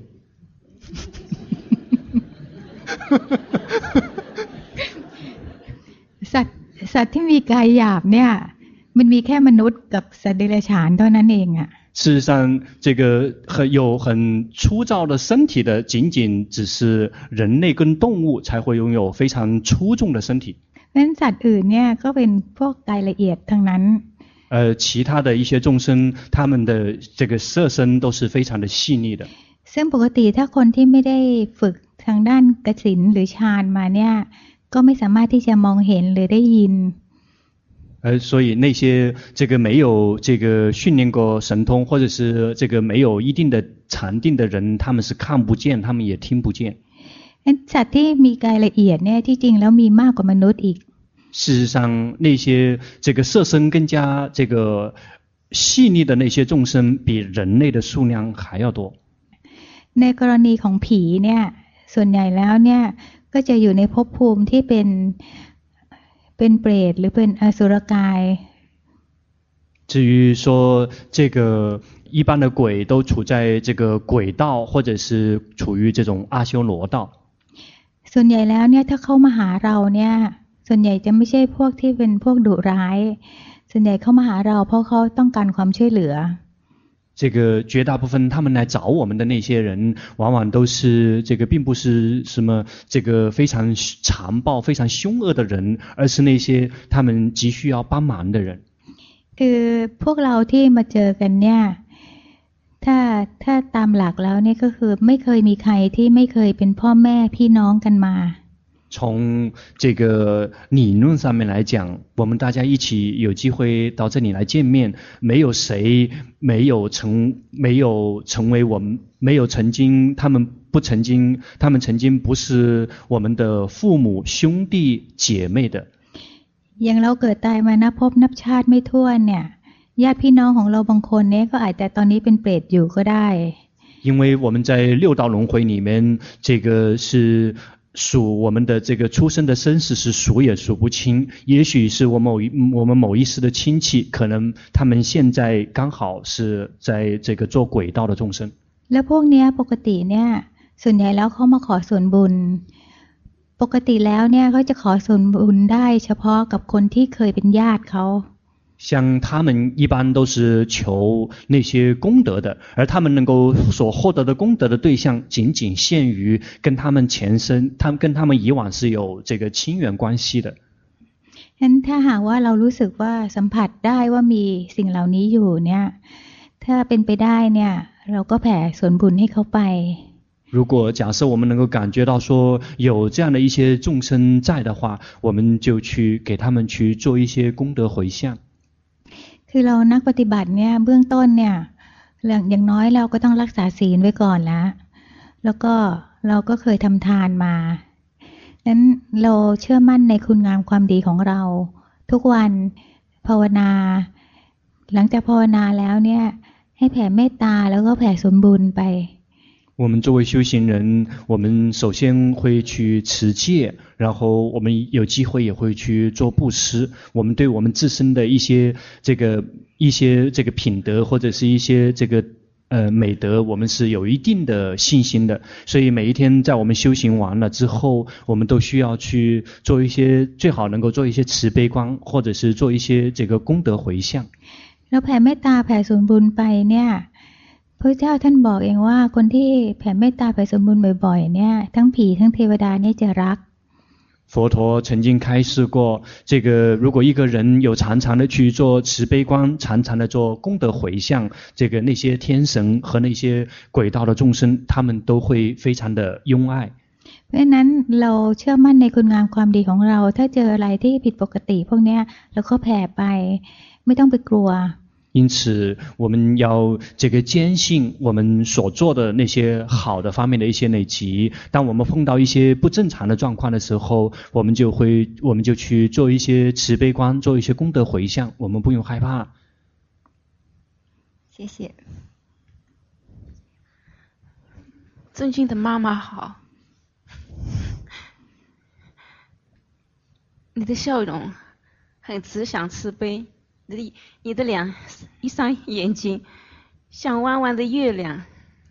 สัตว์ที่มีกายหยาบเนี่ยมันมีแค่มนุษย์กับสัตว์เดรัจฉานเท่านั้นเองอ่ะ事实上这个有很粗糙的身体的仅仅只是人类跟动物才会拥有非常粗重的身体นั้นสัตว์อื่นเนี่ยก็เป็นพวกกายละเอียดทั้งนั้น其他的一些众生他们的这个色身都是非常的细腻的ซึ่งปกติถ้าคนที่ไม่ได้ฝึกทางด้านกสิณหรือฌานมาเนี่ยก็ไม่สามารถที่จะมองเห็นหรือได้ยิน所以那些这个没有这个训练过神通或者是这个没有一定的禅定的人他们是看不见他们也听不见สัตว์ที่มีกายละเอียดเนี่ยที่จริงแล้วมีมากกว่ามนุษย์อีก事实上那些这个色身更加这个细腻的那些众生比人类的数量还要多ในกรณีของผีเนี่ยส่วนใหญ่แล้วเนี่ยก็จะอยู่ในภพภูมิที่เป็นเปรตหรือเป็นอสุรกาย至于说这个一般的鬼都处在这个鬼道或者是处于这种阿修罗道ส่วนใหญ่แล้วเนี่ยถ้าเขามาหาเราเนี่ยส่วนใหญ่จะไม่ใช่พวกที่เป็นพวกดุร้ายส่วนใหญ่เขามาหาเราเพราะเขาต้องการความช่วยเหลือ这个绝大部分他们来找我们的那些人往往都是这个并不是什么这个非常残暴非常凶恶的人而是那些他们急需要帮忙的人คือพวกเราที่มาเจอกันเนี่ยถ้าตามหลักแล้วเนี่ยก็คือไม่เคยมีใครที่ไม่เคยเป็นพ่อแม่พี่น้องกันมา从这个理论上面来讲我们大家一起有机会到这里来见面没有谁没有成为我们没有曾经他们曾经不是我们的父母兄弟姐妹的อย่างเราเกิดตายมานับพบนับชาติไม่ถ้วนเนี่ยญาติพี่น้องของเราบางคนเนี่ยก็อาจจะตอนนี้เป็นเปรตอยู่ก็ได้因为我们在六道轮回里面这个是数我们的这个出生的生死是数也数不清也许是我们某一世的亲戚可能他们现在刚好是在这个做鬼道的众生แล้วพวกเนี้ยปกติเนี่ยส่วนใหญ่แล้วเขามาขอส่วนบุญปกติแล้วเนี่ยเขาจะขอส่วนบุญได้เฉพาะกับคนที่เคยเป็นญาติเขา像他们一般都是求那些功德的而他们能够所获得的功德的对象仅仅限于跟他们前身跟他们以往是有这个亲缘关系的งั้นถ้าหากว่าเรารู้สึกว่าสัมผัสได้ว่ามีสิ่งเหล่านี้อยู่เนี่ยถ้าเป็นไปได้เนี่ยเราก็แผ่ส่วนบุญให้เขาไป如果假设我们能够感觉到说有这样的一些众生在的话我们就去给他们去做一些功德回向คือเรานักปฏิบัติเนี่ยเบื้องต้นเนี่ยอย่างน้อยเราก็ต้องรักษาศีลไว้ก่อนแล้วก็เราก็เคยทำทานมานั้นเราเชื่อมั่นในคุณงามความดีของเราทุกวันภาวนาหลังจากภาวนาแล้วเนี่ยให้แผ่เมตตาแล้วก็แผ่ส่วนบุญไป我们作为修行人我们首先会去持戒然后我们有机会也会去做布施我们对我们自身的一些这个品德或者是一些这个美德我们是有一定的信心的所以每一天在我们修行完了之后我们都需要去做一些最好能够做一些慈悲观或者是做一些这个功德回向แล้วแผ่เมตตาแผ่ส่วนบุญไปเนี่ยพระเจ้าท่านบอกเองว่าคนที่แผ่เมตตาแผ่สมบูรณ์บ่อยๆเนี่ยทั้งผีทั้งเทวดาเนี่ยจะรัก佛陀曾经开示过，这个如果一个人有常常的去做慈悲观，常常的做功德回向，这个那些天神和那些鬼道的众生，他们都会非常的拥爱。 เพราะฉะนั้นเราเชื่อมั่นในคุณงามความดีของเราถ้าเจออะไรที่ผิดปกติพวกนี้เราก็แผ่ไปไม่ต้องไปกลัว因此我们要这个坚信我们所做的那些好的方面的一些累积，当我们碰到一些不正常的状况的时候，我们就去做一些慈悲观，做一些功德回向，我们不用害怕。 谢谢。 尊敬的妈妈好，你的笑容很慈祥慈悲，你的一双眼睛像弯弯的月亮。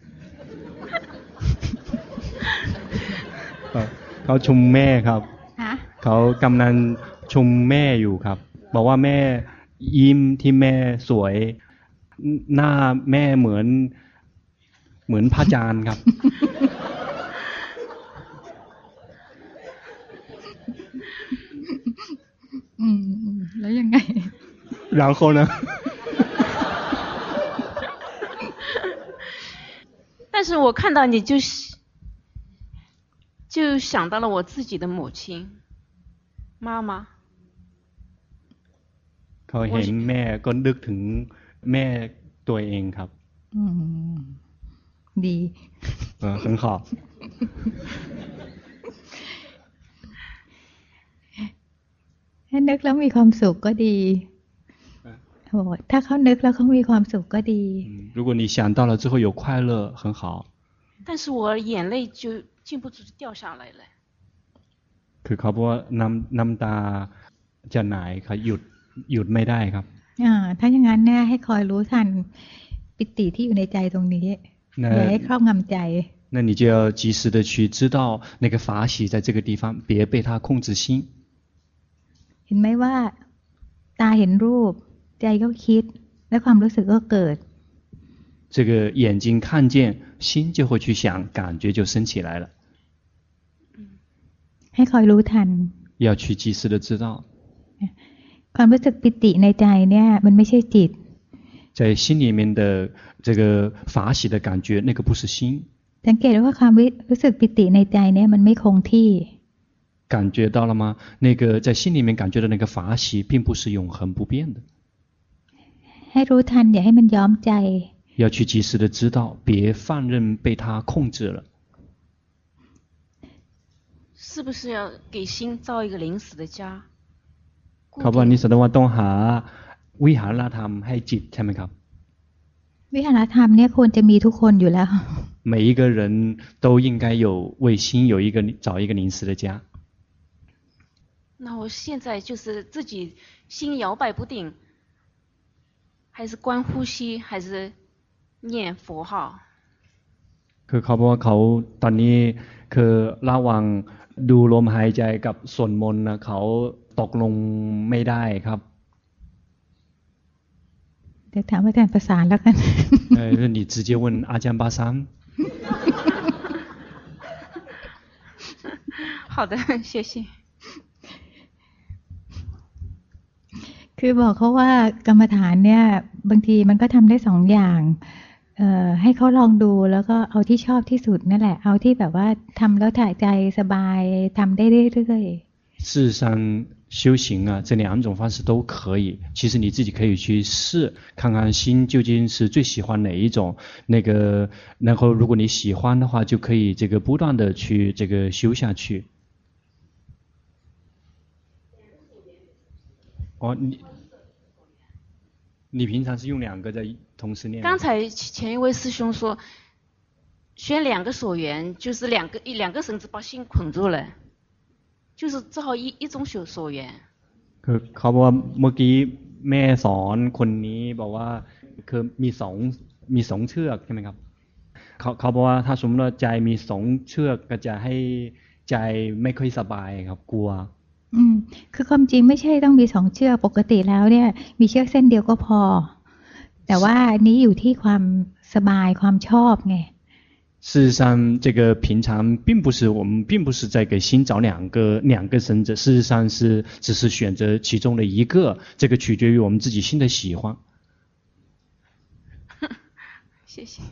เขาชมแม่ครับเขากำลังชมแม่อยู่ครับบอกว่าแม่ยิ้มที่แม่สวยหน้าแม่เหมือนพระอาจารย์ครับแล้วยังไง然后呢但是我看到你就想到了我自己的母亲妈妈เขาเห็นแม่ก็นึกถึงแม่ตัวเองครับดี很好ถ้านึกแล้วมีความสุขก็ดีถ้าเขานึกแล้วเขามีความสุขก็ดี如果你想到了之后有快乐很好但是我眼泪就禁不住掉下来了คือเขาบอกว่าน้ำตาจะไหลเขาหยุดไม่ได้ครับถ้าอย่างนั้นเนี่ยให้คอยรู้ทันปิติที่อยู่ในใจตรงนี้อย่าให้ครอบงำใจ那你就要及时的去知道那个法喜在这个地方别被它控制心เห็นไหมว่าตาเห็นรูปใจก็คิดและความรู้สึกก็เกิด这个眼睛看见心就会去想感觉就升起来了ให้คอยรู้ทัน要去及时的知道ความรู้สึกปิติในใจเนี่ยมันไม่ใช่จิต在心里面的这个法喜的感觉那个不是心สังเกตว่าความรู้สึกปิติในใจเนี่ยมันไม่คงที่感觉到了吗那个在心里面感觉的那个法喜并不是永恒不变的ให้รู้ทันอย่าให้มันย้อมใจ要去及时的知道别放任被它控制了是不是要给心造一个临时的家เขาบอกนี่แสดงว่าต้องหาวิหารธรรมให้จิตใช่ไหมครับวิหารธรรมเนี่ยควรจะมีทุกคนอยู่แล้ว每一个人都应该有为心找一个临时的家那我现在就是自己心摇摆不定还是观呼吸还是念佛号คือเขาบอกว่าเขาตอนนี้คือระหว่างดูลมหายใจกับสวดมนต์นะเขาตกลงไม่ได้ครับเดี๋ยวถามอาจารย์ประสานแล้วกัน你直接问阿江巴桑好的谢谢คือบอกเขาว่ากรรมฐานเนี่ยบางทีมันก็ทำได้สองอย่างให้เขาลองดูแล้วก็เอาที่ชอบที่สุดนั่นแหละเอาที่แบบว่าทำแล้วถ่ายใจสบายทำได้เรื่อยๆ事实上修行啊这两种方式都可以其实你自己可以去试看看心究竟是最喜欢哪一种那个然后如果你喜欢的话就可以这个不断的去这个修下去哦你平常是用两个在同时念刚才前一位师兄说选两个所缘就是两个绳子把心捆住了就是只好一种所缘คือเขาบอกว่าเมื่อกี้แม่สอนคนนี้บอกว่าคือมีสองเชือกใช่ไหมครับเขาบอกว่าถ้าสมมติว่าใจมีสองเชือกก็จะให้ใจไม่ค่อยสบายครับกลัวคือความจริงไม่ใช่ต้องมีสองเชือกปกติแล้วเนี่ยมีเชือกเส้นเดียวก็พอแแต่ว่านี้อยู่ที่ความสบายความชอบไง事实上，这个平常我们并不是在给心找两个绳子，事实上只是选择其中的一个，这个取决于我们自己心的喜欢。 谢谢。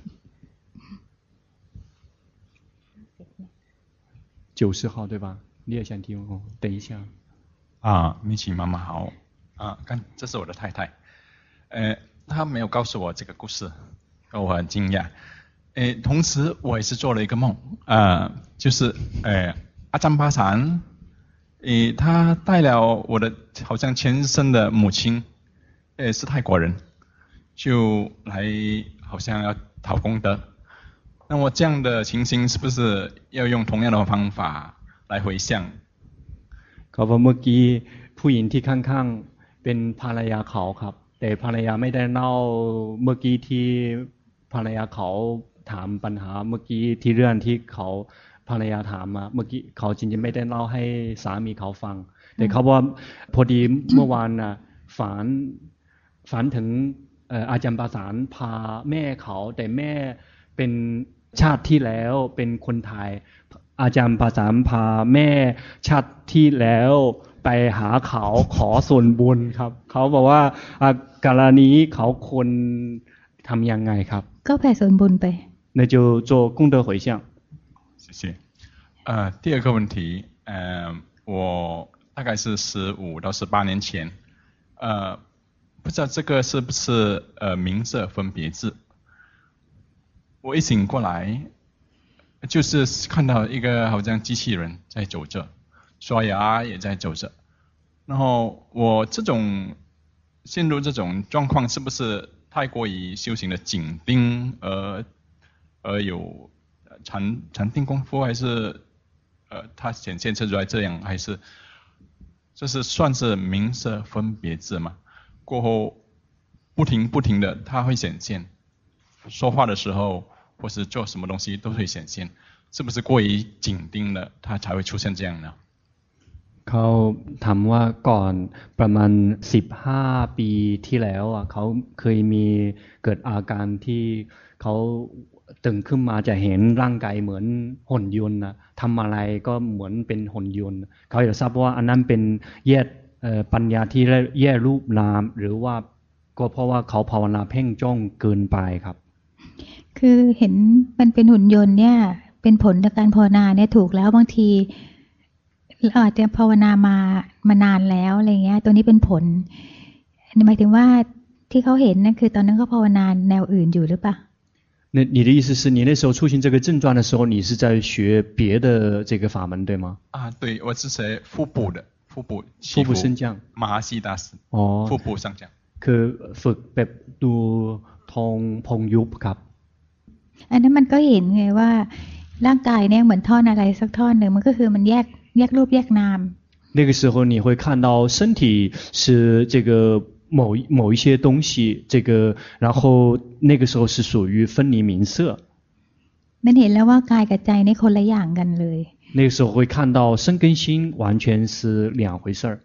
90号对吧？你也想听哦？等一下。 米奇妈妈好。这是我的太太。她没有告诉我这个故事，我很惊讶。同时我也是做了一个梦，就是阿占巴禅，他带了我的好像前生的母亲，是泰国人，就来好像要讨功德。那么这样的情形是不是要用同样的方法来回向？ เขาบอกเมื่อกี้ผู้หญิงที่ข้างๆเป็นภรรยาเขาครับแต่ภรรยาไม่ได้เล่าเมื่อกี้ที่ภรรยาเขาถามปัญหาเมื่อกี้ที่เรื่องที่เขาภรรยาถามมาเมื่อกี้เขาจริงๆไม่ได้เล่าให้สามีเขาฟังแต่เขาว่าพอดีเมื่อวานน่ะฝันถึงอาจารย์ประสานพาแม่เขาแต่แม่เป็นชาติที่แล้วเป็นคนไทยอาจารย์ประสานพาแม่ชาติที่แล้วไปหาเขาขอส่วนบุญครับเขาบอกว่ากรณีเขาควรทำยังไงครับก็แผ่ส่วนบุญไป那就做功德回向。 谢谢。第二个问题，我大概是15到18年前，不知道这个是不是名色分别智。我一醒过来，就是看到一个好像机器人在走着，刷牙也在走着。然后我陷入这种状况，是不是太过于修行的紧盯而有禅定功夫，还是它显现出来这样，还是这是算是名色分别智吗？过后不停的它会显现，说话的时候或是做什么东西都会显现，是不是过于紧盯了它才会出现这样呢？ เขาถามว่าก่อนประมาณ15ปีที่แล้วเขาเคยมีเกิดอาการที่เขาตื่นขึ้นมาจะเห็นร่างกายเหมือนหุ่นยนต์ทำอะไรก็เหมือนเป็นหุ่นยนต์เขาอยากทราบว่าอันนั้นเป็นแยกปัญญาที่แยกรูปนามหรือว่าก็เพราะว่าเขาภาวนาเพ่งจ้องเกินไปครับคือเห็นมันเป็นหุ่นยนต์เนี่ยเป็นผลจากการภาวนาเนี่ยถูกแล้วบางทีเราอาจจะภาวนามานานแล้วอะไรเงี้ยตัวนี้เป็นผลหมายถึงว่าที่เขาเห็นนั่นคือตอนนั้นเขาภาวนาแนวอื่นอยู่หรือเปล่า那你的意思是你那时候出现这个症状的时候你是在学别的这个法门对吗对我是学腹部升降马哈西大师腹部上降คือฝึกแบบดูทองพองยุบครับอันนั้นมันก็เห็นไงว่าร่างกายเนี่ยเหมือนท่อนอะไรสักท่อนหนึ่งมันก็คือมันแยกรูปแยกนาม那个时候你会看到身体是这个某一些东西这个然后那个时候是属于分离名色มันเห็นแล้วว่ากายกับใจนี่คนละอย่างกันเลย那个时候会看到身跟心完全是两回事儿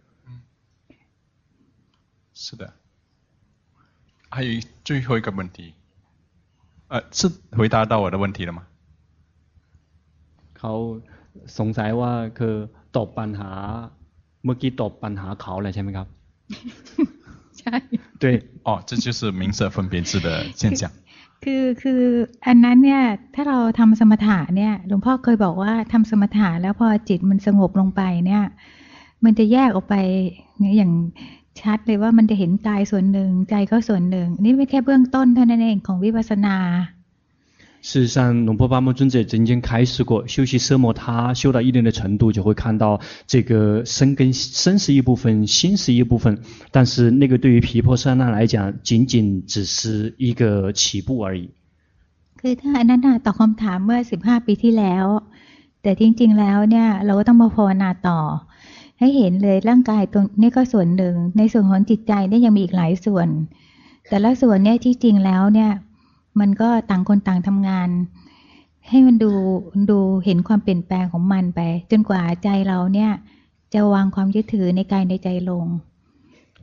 是的还有最后一个问题是回答到我的问题了吗เขาสงสัยว่าคือตอบปัญหาเมื่อกี้ตอบปัญหาเขาเลยใช่ไหมครับใช่对这就是名色分别智的现象คืออันนั้นเนี่ยถ้าเราทำสมถะเนี่ยหลวงพ่อเคยบอกว่าทำสมถะแล้วพอจิตมันสงบลงไปเนี่ยมันจะแยกออกไปอย่างชัดเลยว่ามันจะเห็นกายส่วนหนึ่งใจก็ส่วนหนึ่งนี่เป็นแค่เบื้องต้นเท่านั้นเองของวิปัสสนา事实上龙婆巴摩尊者曾经开示过修习奢摩他修到一定的程度就会看到这个身是一部分心是一部分但是那个对于毗婆舍那来讲仅仅只是一个起步而已คือถ้าอันนั้นตอบคำถามเมื่อ15ปีที่แล้วแต่จริงๆแล้วเนี่ยเราก็ต้องมาภาวนาต่อให้เห็นเลยร่างกายตรงนี้ก็ส่วนหนึ่งในส่วนของจิตใจเนี่ยยังมีอีกหลายส่วนแต่ละส่วนเนี่ยที่จริงแล้วเนี่ยมันก็ต่างคนต่างทำงานให้มันดูเห็นความเปลี่ยนแปลงของมันไปจนกว่าใจเราเนี่ยจะวางความยึดถือในกายในใจลง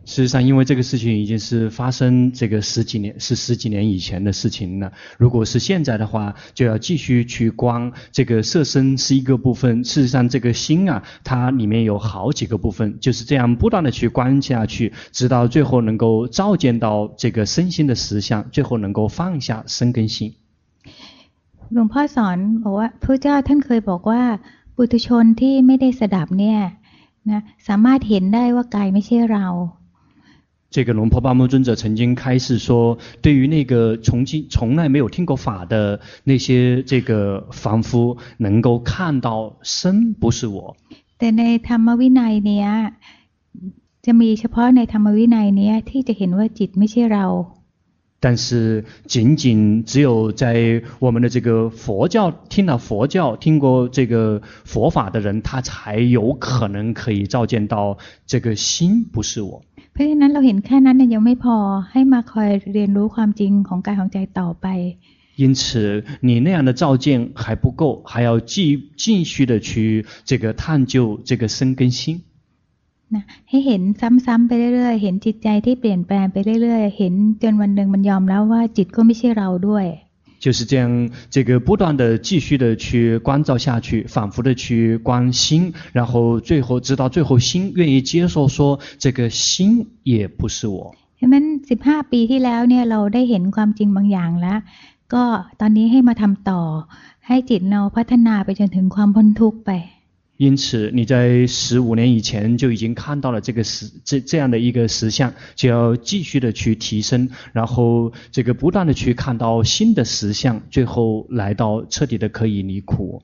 事实上，因为这个事情已经是发生这个十几年以前的事情了。如果是现在的话，就要继续去观这个色身是一个部分。事实上，这个心啊，它里面有好几个部分，就是这样不断的去观下去，直到最后能够照见到这个身心的实相，最后能够放下身跟心。 หลวงพ่อสอนบอกว่าพระเจ้าท่านเคยบอกว่าปุถุชนที่ไม่ได้สดับเนี่ยนะสามารถเห็นได้ว่ากายไม่ใช่เรา这个龙婆巴摩尊者曾经开示说，对于那个从来没有听过法的那些这个凡夫，能够看到身不是我。 แต่ในธรรมวินัยเนี้ยจะมีเฉพาะในธรรมวินัยเนี้ยที่จะเห็นว่าจิตไม่ใช่เรา但是仅只有在我们的这个佛教听了佛教听过这个佛法的人，他才有可能可以照见到这个心不是我。 เพราะฉะนั้นเราเห็นแค่นั้นเนี่ยยังไม่พอให้มาคอยเรียนรู้ความจริงของกายของใจต่อไป因此你那样的照见还不够，还要继续的去这个探究这个身跟心นะให้เห็นซ้ำๆไปเรื่อยๆเห็นจิตใจที่เปลี่ยนแปลงไปเรื่อยๆเห็นจนวันหนึ่งมันยอมแล้วว่าจิตก็ไม่ใช่เราด้วย就是这样，这个不断的继续的去关照下去，反复的去观心，然后直到最后心愿意接受说这个心也不是我。 เพราะฉะนั้น15 ปีที่แล้วเนี่ยเราได้เห็นความจริงบางอย่างแล้วก็ตอนนี้ให้มาทำต่อให้จิตเราพัฒนาไปจนถึงความพ้นทุกข์ไป因此你在15年以前就已经看到了这样的一个实相，就要继续的去提升，然后这个不断的去看到新的实相，最后来到彻底的可以离苦。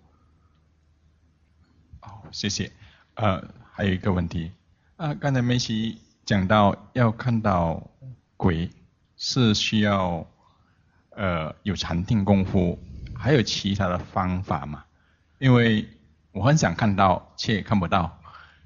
好，谢谢。还有一个问题刚才梅西讲到要看到鬼是需要有禅定功夫，还有其他的方法吗？因为我很想看到却看不到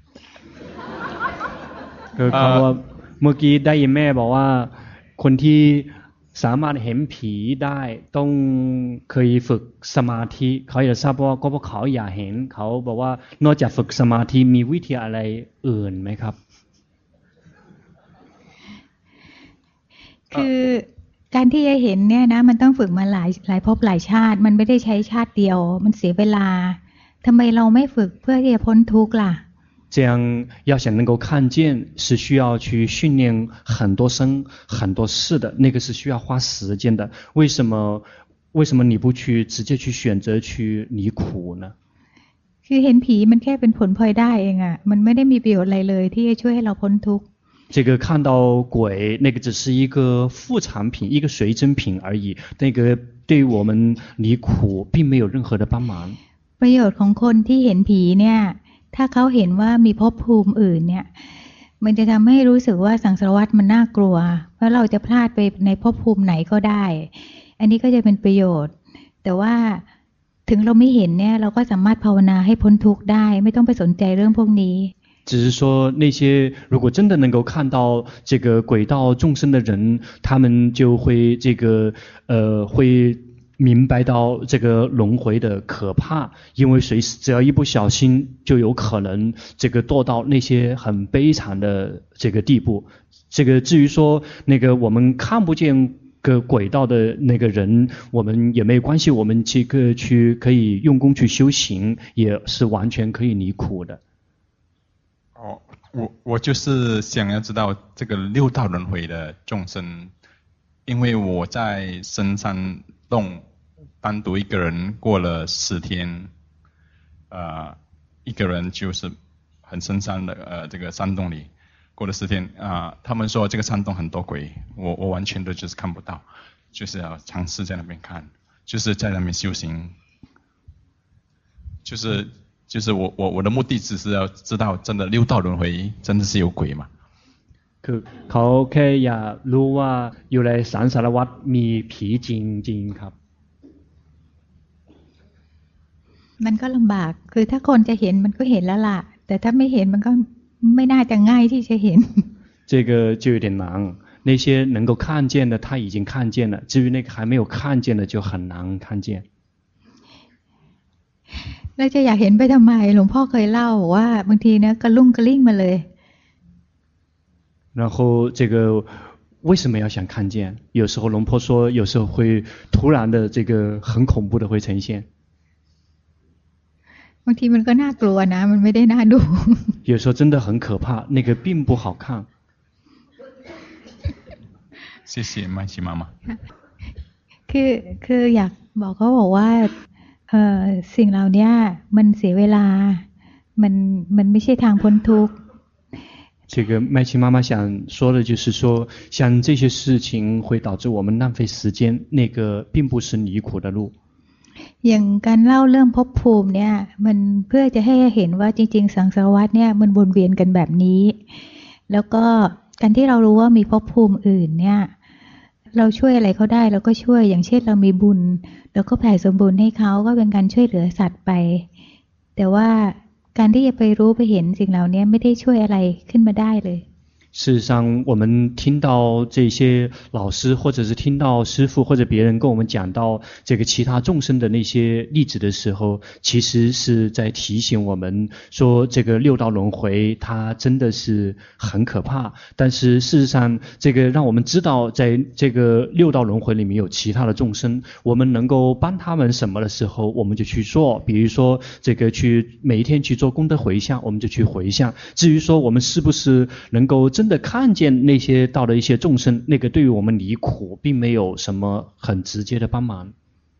คือเขาว่าเมื่อกี้ได้ยินแม่บอกว่าคนที่สามารถเห็นผีได้ต้องเคยฝึกสมาธิเขาอยากทราบว่าก็เพราะเขาอยากเห็นเขาบอกว่านอกจากฝึกสมาธิมีวิธีอะไรอื่นไหมครับคือการที่จะเห็นเนี่ยนะมันต้องฝึกมาหลายภพหลายชาติมันไม่ได้ใช้ชาติเดียวมันเสียเวลาทำไมเราไม่ฝึกเพื่อที่จะพ้นทุกข์ล่ะ这样要想能够看见是需要去训练很多生很多世的，那个是需要花时间的。为什么你不去直接去选择去离苦呢？ คือเห็นผีมันแค่เป็นผลพลอยได้เองอ่ะมันไม่ได้มีประโยชน์อะไรเลยที่จะช่วยให้เราพ้นทุกข์这个看到鬼那个只是一个副产品一个随真品而已，那个对于我们离苦并没有任何的帮忙。 ประโยชน์ของคนที่เห็นผีเนี่ยถ้าเขาเห็นว่ามีภพภูมิอื่นเนี่ยมันจะทำให้รู้สึกว่าสังสารวัฏมันน่ากลัวเพราะเราจะพลาดไปในภพภูมิไหนก็ได้อันนี้ก็จะเป็นประโยชน์แต่ว่าถึงเราไม่เห็นเนี่ยเราก็สามารถภาวนาให้พ้นทุกข์ได้ไม่ต้องไปสนใจเรื่องพวกนี้只是说那些如果真的能够看到这个鬼道众生的人，他们就会会明白到这个轮回的可怕，因为随时只要一不小心就有可能这个堕到那些很悲惨的这个地步。这个至于说那个我们看不见个轨道的那个人，我们也没有关系，我们这个可以用功去修行，也是完全可以离苦的。 我就是想要知道这个六道轮回的众生，因为我在深山洞单独一个人过了10天，一个人就是很深山的这个山洞里过了10天他们说这个山洞很多鬼，我完全的就是看不到，就是要尝试在那边看，就是在那边修行，就是我的目的只是要知道真的六道轮回真的是有鬼吗？ คือเขาแค่อยากรู้ว่าอยู่ในสังสารวัฏมีผีจริงๆครับมันก็ลำบากคือถ้าคนจะเห็นมันก็เห็นแล้วล่ะแต่ถ้าไม่เห็นมันก็ไม่น่าจะง่ายที่จะเห็น这个就有点难，那些能够看见的他已经看见了，至于那个还没有看见的就很难看见。 แล้วจะอยากเห็นไปทำไมหลวงพ่อเคยเล่าว่าบางทีนะกระลุ่งกระลิ่งมาเลย然后这个为什么要想看见？有时候龙婆说，有时候会突然的这个很恐怖的会呈现。 บางทีมันก็น่ากลัวนะมันไม่ได้น่าดู有时候真的很可怕，那个并不好看。 谢谢麦琪妈妈。 คืออยากบอกเขาบอกว่าสิ่งเหล่านี้มันเสียเวลามันไม่ใช่ทางพ้นทุกข์这个麦琪妈妈想说的就是说，像这些事情会导致我们浪费时间，那个并不是离苦的路。 อย่างการเล่าเรื่องภพภูมิเนี่ยมันเพื่อจะให้เห็นว่าจริงๆสังสารวัฏเนี่ยมันวนเวียนกันแบบนี้แล้วก็การที่เรารู้ว่ามีภพภูมิอื่นเนี่ยเราช่วยอะไรเขาได้เราก็ช่วยอย่างเช่นเรามีบุญเราก็แผ่ส่วนบุญให้เขาก็เป็นการช่วยเหลือสัตว์ไปแต่ว่าการที่จะไปรู้ไปเห็นสิ่งเหล่านี้ไม่ได้ช่วยอะไรขึ้นมาได้เลย事实上，我们听到这些老师，或者是听到师父或者别人跟我们讲到这个其他众生的那些例子的时候，其实是在提醒我们说，这个六道轮回它真的是很可怕。但是事实上，这个让我们知道，在这个六道轮回里面有其他的众生，我们能够帮他们什么的时候，我们就去做。比如说，这个去每一天去做功德回向，我们就去回向。至于说我们是不是能够真的看见那些道的一些众生，那个对于我们离苦并没有什么很直接的帮忙。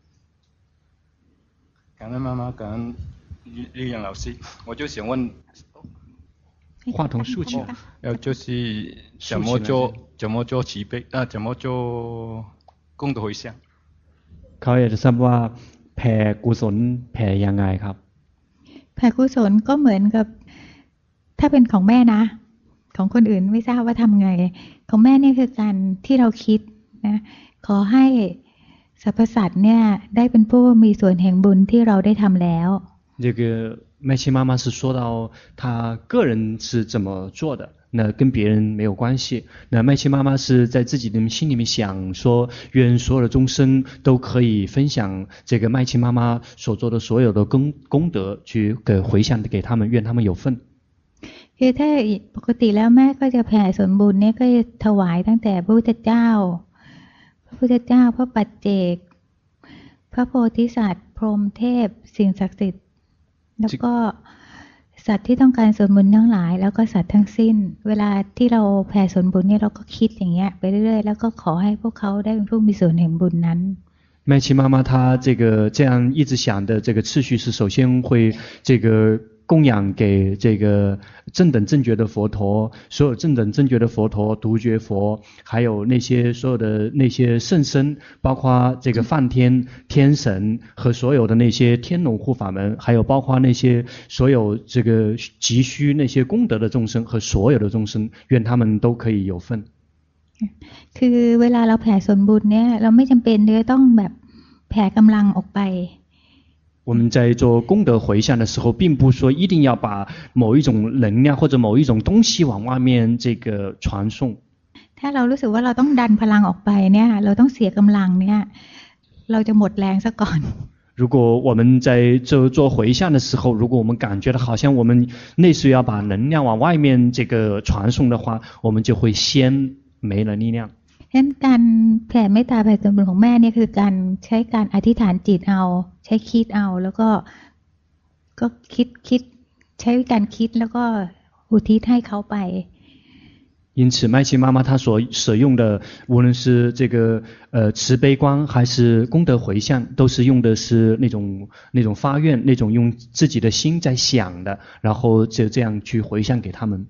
感恩妈妈，感恩丽阳老师，我就想问， 话筒竖起来， 就是怎么做慈悲怎么做功德回向？ เขาอยากจะทราบว่าแผ่กุศลแผ่ยังไงครับแผ่กุศลก็เหมือนกับถ้าเป็นของแม่นะของคนอื่นไม่ทราบว่าทำไงของแม่เนี่ยคือการที่เราคิดนะขอให้สรรพสัตว์เนี่ยได้เป็นผู้มีส่วนแห่งบุญที่เราได้ทำแล้ว这个麦琪妈妈是说到她个人是怎么做的，那跟别人没有关系。那麦琪妈妈是在自己的心里面想说，愿所有的众生都可以分享这个麦琪妈妈所做的所有的功德，去给回向给他们，愿他们有份。 คือถ้าปกติแล้วแม่ก็จะแผ่ส่วนบุญเนี่ยก็จะถวายตั้งแต่พระพุทธเจ้าพระปัจเจกพระโพธิสัตว์พรหมเทพสิ่งศักดิ์สิทธิ์แล้วก็สัตว์ที่ต้องการส่วนบุญทั้งหลายแล้วก็สัตว์ทั้งสิ้นเวลาที่เราแผ่ส่วนบุญเนี่ยเราก็คิดอย่างเงี้ยไปเรื่อยๆแล้วก็ขอให้พวกเขาได้เป็นผู้มีส่วนแห่งบุญนั้น麦琪妈妈她这个这样一直想的这个次序是，首先会这个供养给这个正等正觉的佛陀，所有正等正觉的佛陀、独觉佛，还有那些所有的那些圣僧，包括这个梵天、天神和所有的那些天龙护法门，还有包括那些所有这个急需那些功德的众生和所有的众生，愿他们都可以有份。 คือเวลาเราแผ่ส่วนบุญเนี่ยเราไม่จำเป็นจะต้องแบบแผ่กำลังออกไป我们在做功德回向的时候，并不说一定要把某一种能量或者某一种东西往外面这个传送。 ถ้าเรารู้สึกว่าเราต้องดันพลังออกไปเนี่ยเราต้องเสียกำลังเนี่ยเราจะหมดแรงซะก่อน如果我们在做回向的时候，如果我们感觉到好像我们内需要把能量往外面这个传送的话，我们就会先没了力量。 ฉะนั้นการแผ่เมตตาแผ่ส่วนบุญของแม่เนี่ยคือการใช้การอธิษฐานจิตเอาใช้คิดเอาแล้วก็คิดใช้การคิดแล้วก็อุทิศให้เขาไป因此麦琪妈妈她所使用的无论是这个慈悲观还是功德回向，都是用的是那种发愿，那种用自己的心在想的，然后就这样去回向给他们。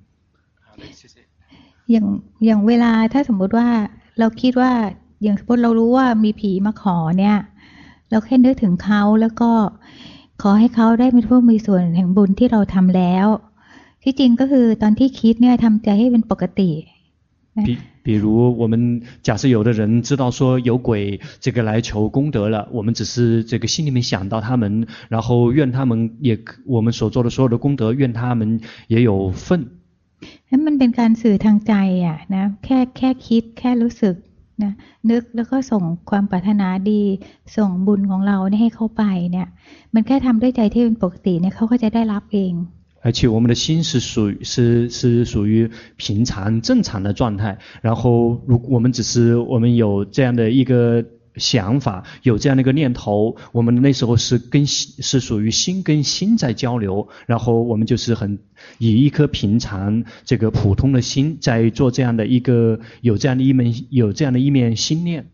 อย่างเวลาถ้าสมมติว่าเราคิดว่าอย่างสมมติเรารู้ว่ามีผีมาขอเนี่ยเราแค่นึกถึงเขาแล้วก็ขอให้เขาได้เป็นผู้มีส่วนแห่งบุญที่เราทำแล้วที่จริงก็คือตอนที่คิดเนี่ยทำใจให้เป็นปกติ比如我们假设有的人知道说有鬼这个来求功德了，我们只是这个心里面想到他们，然后愿他们也我们所做的所有的功德，愿他们也有份。 นั่นมันเป็นการสื่อทางใจอ่ะนะแค่คิดแค่รู้สึกนะนึกแล้วก็ส่งความปรารถนาดีส่งบุญของเราให้เขาไปเนี่ยมันแค่ทำด้วยใจที่เป็นปกติเนี่ยเขาก็จะได้รับเอง而且我们的心是属于平常正常的状态。然后如果我们有这样的一个想法，有这样的一个念头，我们那时候是属于心跟心在交流，然后我们就是以一颗平常这个普通的心在做这样的一个有这样的一面心念。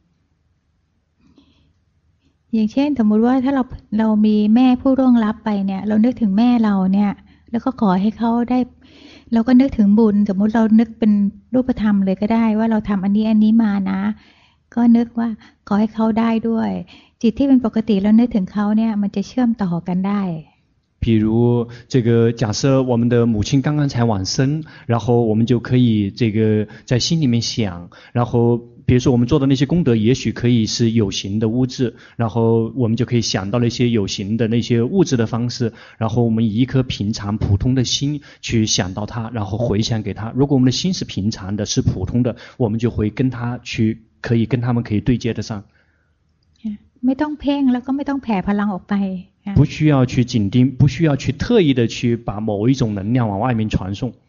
อย่างเช่นสมมติว่าถ้าเรามีแม่ผู้ร่วงลับไปเนี่ยเรานึกถึงแม่เราเนี่ยแล้วก็ขอให้เขาได้เราก็นึกถึงบุญสมมติเรานึกเป็นรูปธรรมเลยก็ได้ว่าเราทำอันนี้มานะก็นึกว่าขอให้เขาได้ด้วยจิตที่เป็นปกติแล้วนึกถึงเขาเนี่ยมันจะเชื่อมต่อกันได้比如这个假设我们的母亲刚刚才往生，然后我们就可以这个在心里面想，然后比如说我们做的那些功德也许可以是有形的物质，然后我们就可以想到那些有形的那些物质的方式，然后我们以一颗平常普通的心去想到它，然后回想给他。如果我们的心是平常的是普通的，我们就会跟他去可以跟他们可以对接得上。 ไม่ต้องเพ่งแล้วก็ไม่ต้องแผ่พลังออกไป不需要去紧盯，不需要去特意的去把某一种能量往外面传送。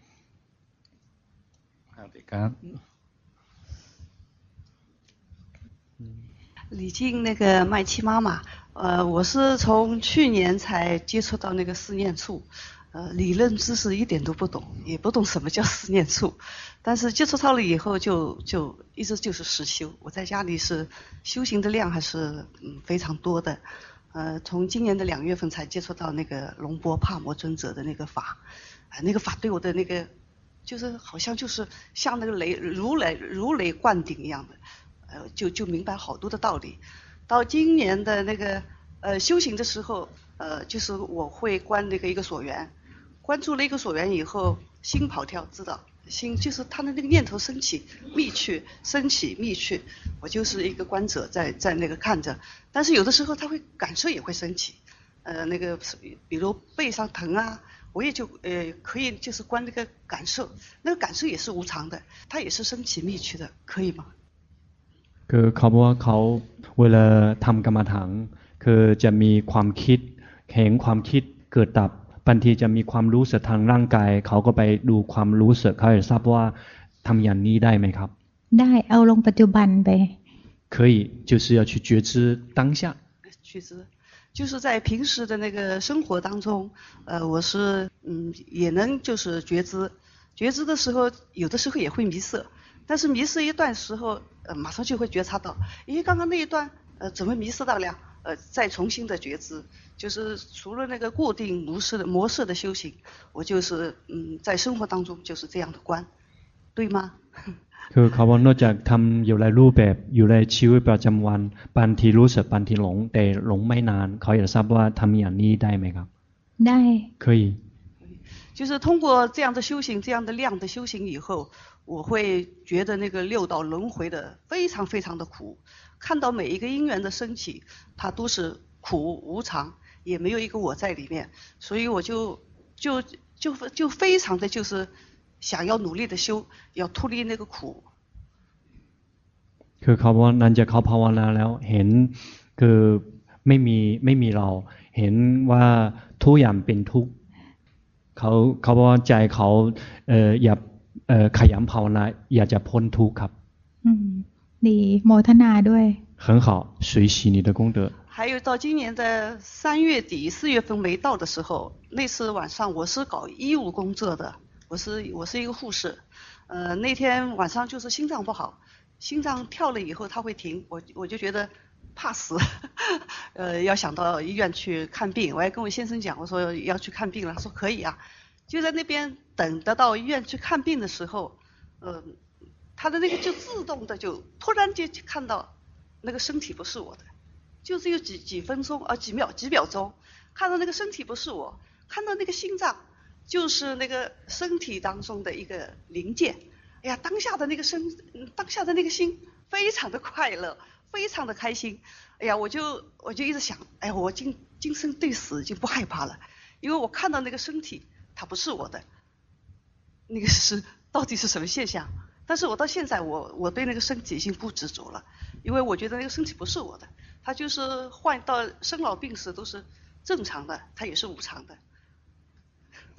李静那个麦琪妈妈，我是从去年才接触到那个思念处，理论知识一点都不懂，也不懂什么叫思念处，但是接触到了以后就一直就是实修。我在家里是修行的量还是非常多的。从今年的2月份才接触到那个龙波帕摩尊者的那个法，那个法对我的那个就是好像就是像那个如雷贯顶一样的，就明白好多的道理。到今年的那个修行的时候，就是我会观那个一个所缘，关注了一个所缘以后，心跑跳，知道心就是他的那个念头升起密去，升起密去，我就是一个观者在那个看着。但是有的时候他会感受也会升起，那个比如背上疼啊，我也就可以就是观那个感受，那个感受也是无常的，它也是升起密去的，可以吗？ คือเขาบอกว่าเขาเวลาทำกรรมฐานคือจะมีความคิดเห็นความคิดเกิดดับบางทีจะมีความรู้สึกทางร่างกายเขาก็ไปดูความรู้สึกเขาอยากทราบว่าทำอย่างนี้ได้ไหมครับได้เอาลงปัจจุบันไป可以就是要去觉知当下觉知就是在平时的那个生活当中我是也能就是觉知的时候有的时候也会迷色，但是迷失一段时候马上就会觉察到咦刚刚那一段怎么迷失到了再重新的觉知，就是除了那个固定模式的修行，我就是在生活当中就是这样的观，对吗？ คือเขาว่านอกจากทำอยู่ในรูปแบบอยู่ในชีวิตประจำวันบางทีรู้สึกบางทีหลงแต่หลงไม่นานเขาอยากทราบว่าทำอย่างนี้ได้ไหมครับได้可以就是通过这样的修行这样的量的修行以后，我会觉得那个六道轮回的非常非常的苦，看到每一个因缘的升起它都是苦无常，也没有一个我在里面，所以我就非常的就是想要努力的修，要脱离那个苦。 คือเขาว่านั่นจะเขาภาวนาแล้วเห็นคือไม่มีเราเห็นว่าทุกอย่างเป็นทุกข์เขาบอกว่าใจเขาอย่าขยันภาวนาอยากจะพ้นทุกข์ครับดีโมทนาด้วย很好随喜你的功德还有到今年的3月底4月份没到的时候，那次晚上我是搞医务工作的，我是一个护士，那天晚上就是心脏不好，心脏跳了以后它会停，我就觉得怕死，要想到医院去看病，我还跟我先生讲，我说要去看病了，他说可以啊，就在那边等得到医院去看病的时候，他的那个就自动的就突然间就看到那个身体不是我的，就只有几分钟几秒钟，看到那个身体不是我，看到那个心脏就是那个身体当中的一个零件，哎呀，当下的那个心非常的快乐，非常的开心，哎呀，我就一直想，哎呀，我今生对死已经不害怕了，因为我看到那个身体它不是我的，那个是到底是什么现象？但是我到现在我对那个身体已经不执着了，因为我觉得那个身体不是我的，它就是换到生老病死都是正常的，它也是无常的。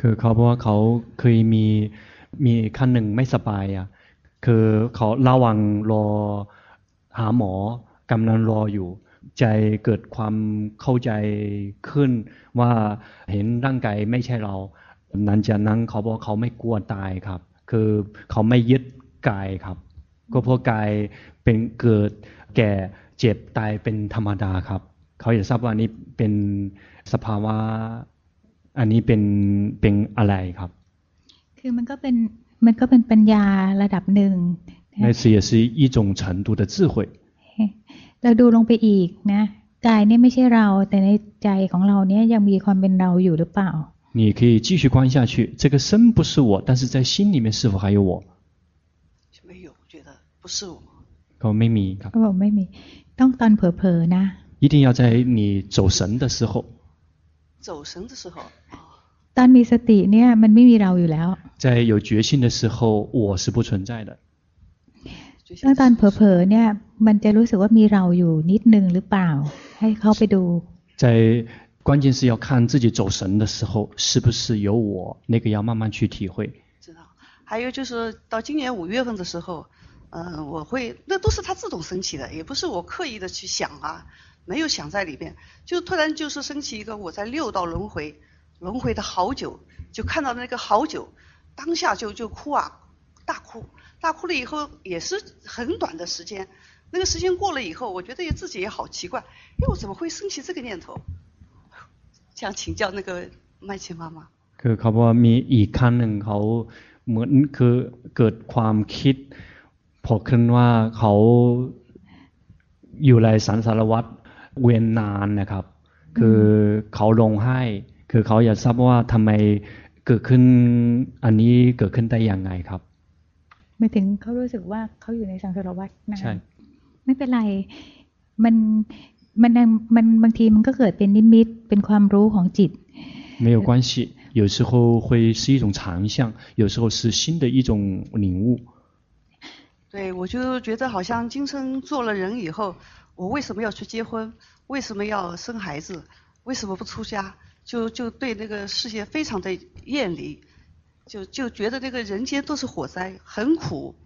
คือเขาบอกว่าเขาเคยมีครั้งหนึ่งไม่สบายอ่ะคือเขาระวังรอหาหมอกำลังรออยู่ใจเกิดความเข้าใจขึ้นว่าเห็นร่างกายไม่ใช่เรานั้นจากนั้นเขาบอกเขาไม่กลัวตายครับคือเขาไม่ยึดกายครับก็เพราะกายเป็นเกิดแก่เจ็บตายเป็นธรรมดาครับเขาอยากทราบว่านี้เป็นสภาวะอันนี้เป็นอะไรครับคือมันก็เป็นปัญญาระดับหนึ่ง那是也是一种程度的智慧เราดูลงไปอีกนะกายเนี่ยไม่ใช่เราแต่ในใจของเราเนี่ยยังมีความเป็นเราอยู่หรือเปล่า你可以继续观下去这个身不是我但是在心里面是否还有我没有我觉得不是我เขาไม่มีครับเขาบอกไม่มีต้องตอนเผลอๆนะ一定要在你走神的时候走神的时候ตอนมีสติเนี่ยมันไม่มีเราอยู่แล้ว在有决心的时候我是不存在的ตั้งตอนเผลอๆเนี่ยมันจะรู้สึกว่ามีเราอยู่นิดนึงหรือเปล่าให้เข้าไปดู在关键是要看自己走神的时候是不是有我那个要慢慢去体会知道还有就是到今年5月份的时候我会那都是它自动升起的也不是我刻意的去想啊没有想在里边就突然就是升起一个我在6道轮回的好久就看到那个好久当下就哭啊大哭了以后也是很短的时间那个时间过了以后我觉得自己也好奇怪我怎么会升起这个念头想请教那个麦琪妈妈คือเขาบอกว่ามีอีกครั้งหนึ่งเขาเหมือนคือเกิดความคิดพอขึ้นว่าเขาอยู่ในสังสารวัฏเวียนนานนะครับคือเขาร้องไห้คือเขาอยากทราบว่าทำไมเกิดขึ้นอันนี้เกิดขึ้นได้ยังไงครับไม่ถึงเขารู้สึกว่าเขาอยู่ในสังสารวัฏนานใช่ไม่เป็นไรมันบางทีมันก็เกิดเป็นนิมิตเป็นความรู้ของจิต没有关系有时候会是一种常相有时候是新的一种领悟对我就觉得好像今生做了人以后我为什么要去结婚为什么要生孩子为什么不出家就对那个世界非常的厌离就觉得那个人间都是火灾很苦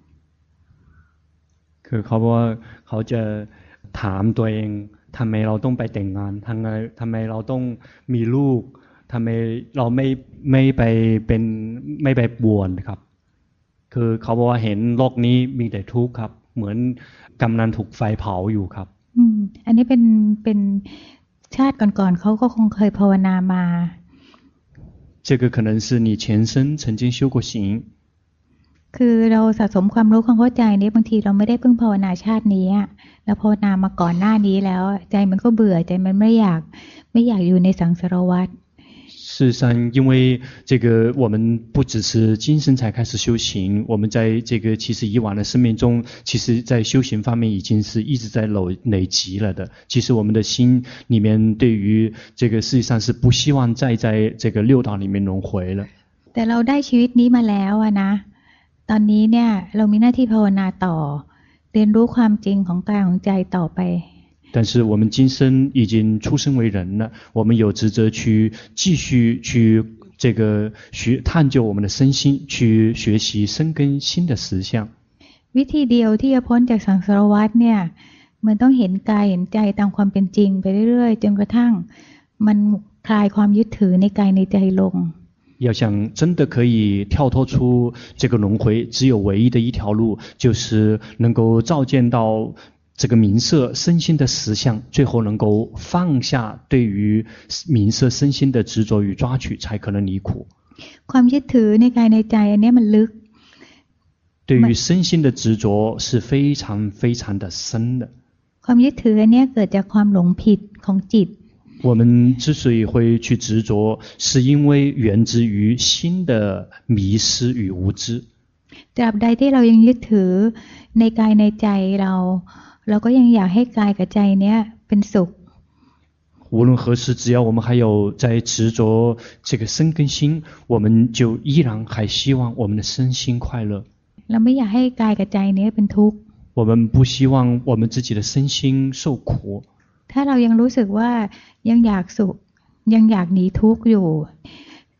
คือเขาบอกว่าเขาจะถามตัวเองทำไมเราต้องไปแต่งงานทำไมเราต้องมีลูกทำไมเราไม่ไปบวชครับคือเขาบอกว่าเห็นโลกนี้มีแต่ทุกข์ครับเหมือนกำลังถูกไฟเผาอยู่ครับอันนี้เป็นชาติก่อนๆเขาก็คงเคยภาวนามา这个可能是你前生曾经修过行คือเราสะสมความรู้ความเข้าใจนี้บางทีเราไม่ได้เพิ่งภาวนาชาตินี้เราภาวนามาก่อนหน้านี้แล้วใจมันก็เบื่อใจมันไม่อยากอยู่ในสังสารวัฏ事实上因为这个我们不只是今生才开始修行我们在这个其实以往的生命中其实在修行方面已经是一直在累积了的其实我们的心里面对于这个事实上是不希望再在这个6道里面轮回了แต่เราได้ชีวิตนี้มาแล้วนะตอนนี้เนี่ยเรามีหน้าที่ภาวนาต่อเรียนรู้ความจริงของกายของใจต่อไป但是我们今生已经出生为人了我们有职责去继续去这个探究我们的身心去学习生根心的实相วิธีเดียวที่จะพ้นจากสังสารวัฏเนี่ยมันต้องเห็นกายเห็นใจตามความเป็นจริงไปเรื่อยๆจนกระทั่งมันคลายความยึดถือในกายในใจลง要想真的可以跳脱出这个轮回只有唯一的一条路就是能够照见到这个名色身心的实相最后能够放下对于名色身心的执着与抓取才可能离苦ความยึดถือในกายในใจอันนี้มันลึก对于身心的执着是非常非常的深的ความยึดถืออันนี้เกิดจากความหลงผิดของจิต我们之所以会去执着是因为源自于心的迷失与无知ตราบใดที่เรายังยึดถือในกายในใจเราก็ยังอยากให้กายกับใจเนี้ยเป็นสุข无论何时只要我们还有在执着这个身跟心我们就依然还希望我们的身心快乐เราไม่อยากให้กายกับใจเนี้ยเป็นทุกข์我们不希望我们自己的身心受苦ถ้าเรายังรู้สึกว่ายังอยากสุขยังอยากหนีทุกข์อยู่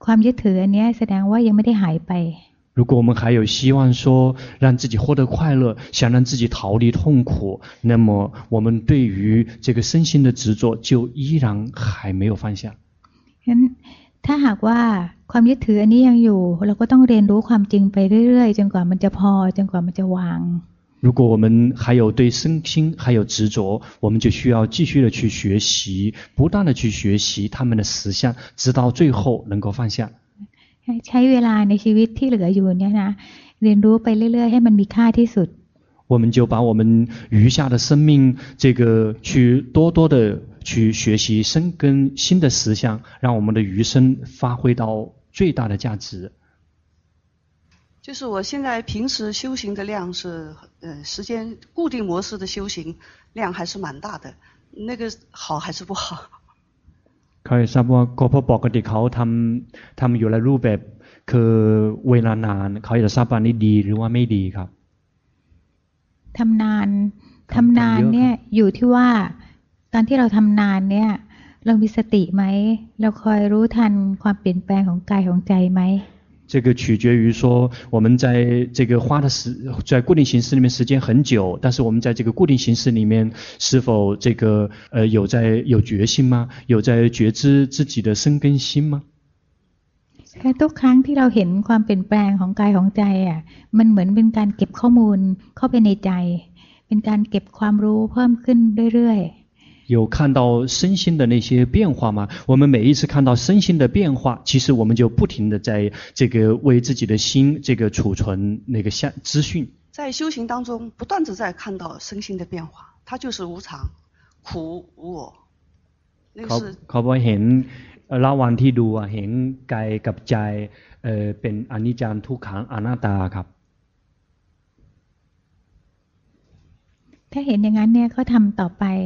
ความยึดถืออันนี้แสดงว่ายังไม่ได้หายไป如果我们还有希望说让自己获得快乐，想让自己逃离痛苦，那么我们对于这个身心的执着就依然还没有放下。 ถ้าหากว่าความยึดถืออันนี้ยังอยู่เราก็ต้องเรียนรู้ความจริงไปเรื่อยๆจนกว่ามันจะพอจนกว่ามันจะวาง如果我们还有对身心还有执着，我们就需要继续的去学习，不断的去学习他们的实相，直到最后能够放下。 ใช้เวลาในชีวิตที่เหลืออยู่เนี่ยนะเรียนรู้ไปเรื่อยๆให้มันมีค่าที่สุด我们就把我们余下的生命这个去多多的去学习生根新的实相，让我们的余生发挥到最大的价值。 就是我现在平时修行的量是时间固定模式的修行量还是蛮大的，那个好还是不好？ เขาทราบว่าก็เพราะปกติเขาทำอยู่ในรูปแบบคือเวลานานเขาอยากทราบว่านี่ดีหรือว่าไม่ดีครับทำนานเนี่ยอยู่ที่ว่าตอนที่เราทำนานเนี่ยเรามีสติไหมเราคอยรู้ทันความเปลี่ยนแปลงของกายของใจไหม这个取决于说我们在这个在固定形式里面时间很久，但是我们在这个固定形式里面是否这个有决心吗？有在觉知自己的生根心吗？ แค่ทุกครั้งที่เราเห็นความเปลี่ยนแปลงของกายของใจอ่ะมันเหมือนเป็นการเก็บข้อมูลเข้าไปในใจเป็นการเก็บความรู้เพิ่มขึ้นเรื่อยๆ有看到身心的那些变化吗？我们每一次看到身心的变化，其实我们就不停的在这个为自己的心这个储存那个资讯。 在修行当中，不断的在看到身心的变化，它就是无常、苦、无我。那个是เขาบอกเห็นระหว่างที่ดูเห็นกายกับใจเป็นอนิจจังทุกขังอนัตตาครับถ้าเห็นอย่างนั้นเนี่ยก็ทำต่อไป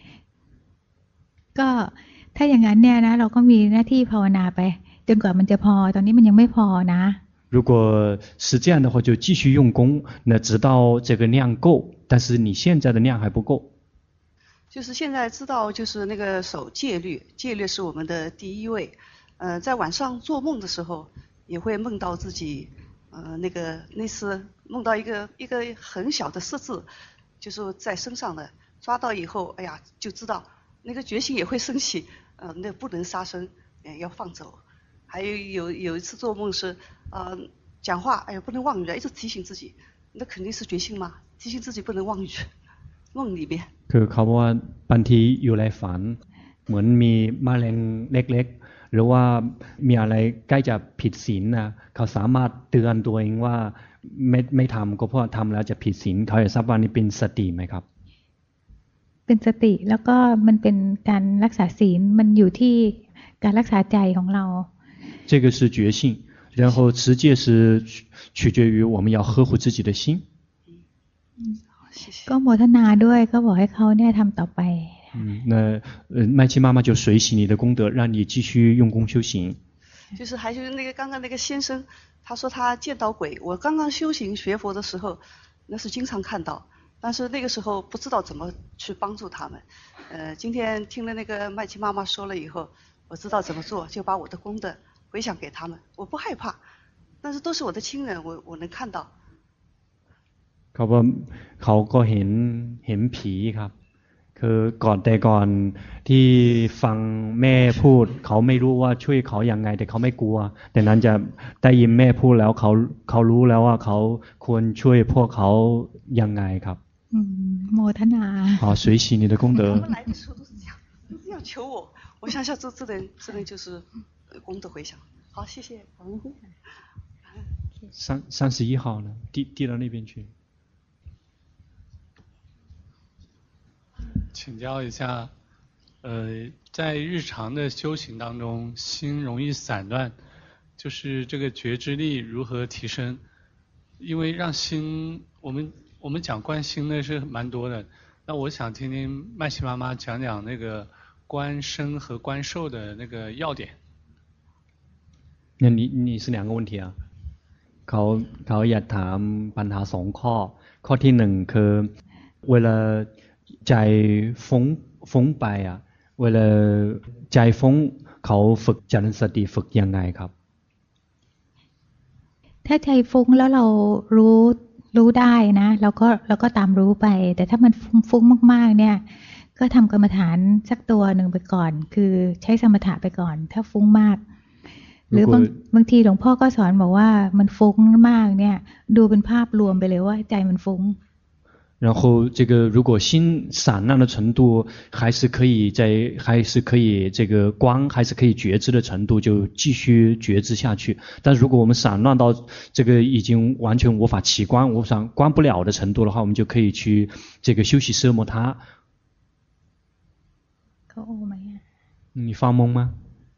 ก็ถ้าอย่างนั้นเนี่ยนะเราก็มีหน้าที่ภาวนาไปจนกว่ามันจะพอตอนนี้มันยังไม่พอนะ如果是这样的话就继续用功那直到这个量够但是你现在的量还不够就是现在知道就是那个守戒律戒律是我们的第一位在晚上做梦的时候也会梦到自己那次梦到一个很小的色字就是在身上的抓到以后哎呀就知道那个决心也会升起那不能杀生要放走还有一次做梦是讲话哎呀不能妄语一直提醒自己那肯定是决心嘛提醒自己不能妄语梦里面คือเขาว่าบางทีอยู่ในฝันเหมือนมีแมลงเล็กๆหรือว่ามีอะไรใกล้จะผิดศีลนะเขาสามารถเตือนตัวเองว่าไม่ทำก็เพราะทำแล้วจะผิดศีลเขาอยากทราบว่านี่เป็นสติไหมครับเป็นสติแล้วก็มันเป็นการรักษาศีลมันอยู่ที่การรักษาใจของเรา这个是觉性然后持戒是取决于我们要呵护自己的心ก็โมทนาด้วยก็บอกให้เขาเนี่ยทำต่อไป那麦琪妈妈就随喜你的功德让你继续用功修行就是还是那个刚刚那个先生他说他见到鬼我刚刚修行学佛的时候那是经常看到但是那个时候不知道怎么去帮助他们今天听了那个麦琪妈妈说了以后我知道怎么做就把我的功德回向给他们我不害怕但是都是我的亲人我能看到เขาก็เห็นผีครับคือก่อนที่ฟังแม่พูดเขาไม่รู้ว่าช่วยเขาอย่างไงแต่เขาไม่กลัวแต่นั้นจะได้ยินแม่พูดแล้วเขารู้แล้วว่าเขาควรช่วยพวกเขายังไงครับโมทนา好随喜你的功德他们来的时候都是这样都是要求我想想这人就是功德回向好谢谢 31号呢递到那边去请教一下在日常的修行当中心容易散乱就是这个觉知力如何提升因为让心我们讲观心呢是蛮多的那我想听听麦琪妈妈讲讲那个观身和观受的那个要点那你是两个问题啊เขาอยากถามปัญหา2ข้อที่1คือเวลาใจฟุ้งไปเวลาใจฟุ้งเขาฝึกเจริญสติฝึกยังไงครับถ้าใจฟุ้งแล้วเรารู้ได้นะเราก็ตามรู้ไปแต่ถ้ามันฟุ้งมากๆเนี่ยก็ทำกรรมฐานสักตัวหนึ่งไปก่อนคือใช้สมถะไปก่อนถ้าฟุ้งมากหรือบางทีหลวงพ่อก็สอนบอกว่ามันฟุ้งมากเนี่ยดูเป็นภาพรวมไปเลยว่าใจมันฟุ้ง然后这个如果心散乱的程度还是可以这个观还是可以觉知的程度就继续觉知下去，但是如果我们散乱到这个已经完全无法起观观不了的程度的话，我们就可以去这个休息奢摩他。你发懵吗？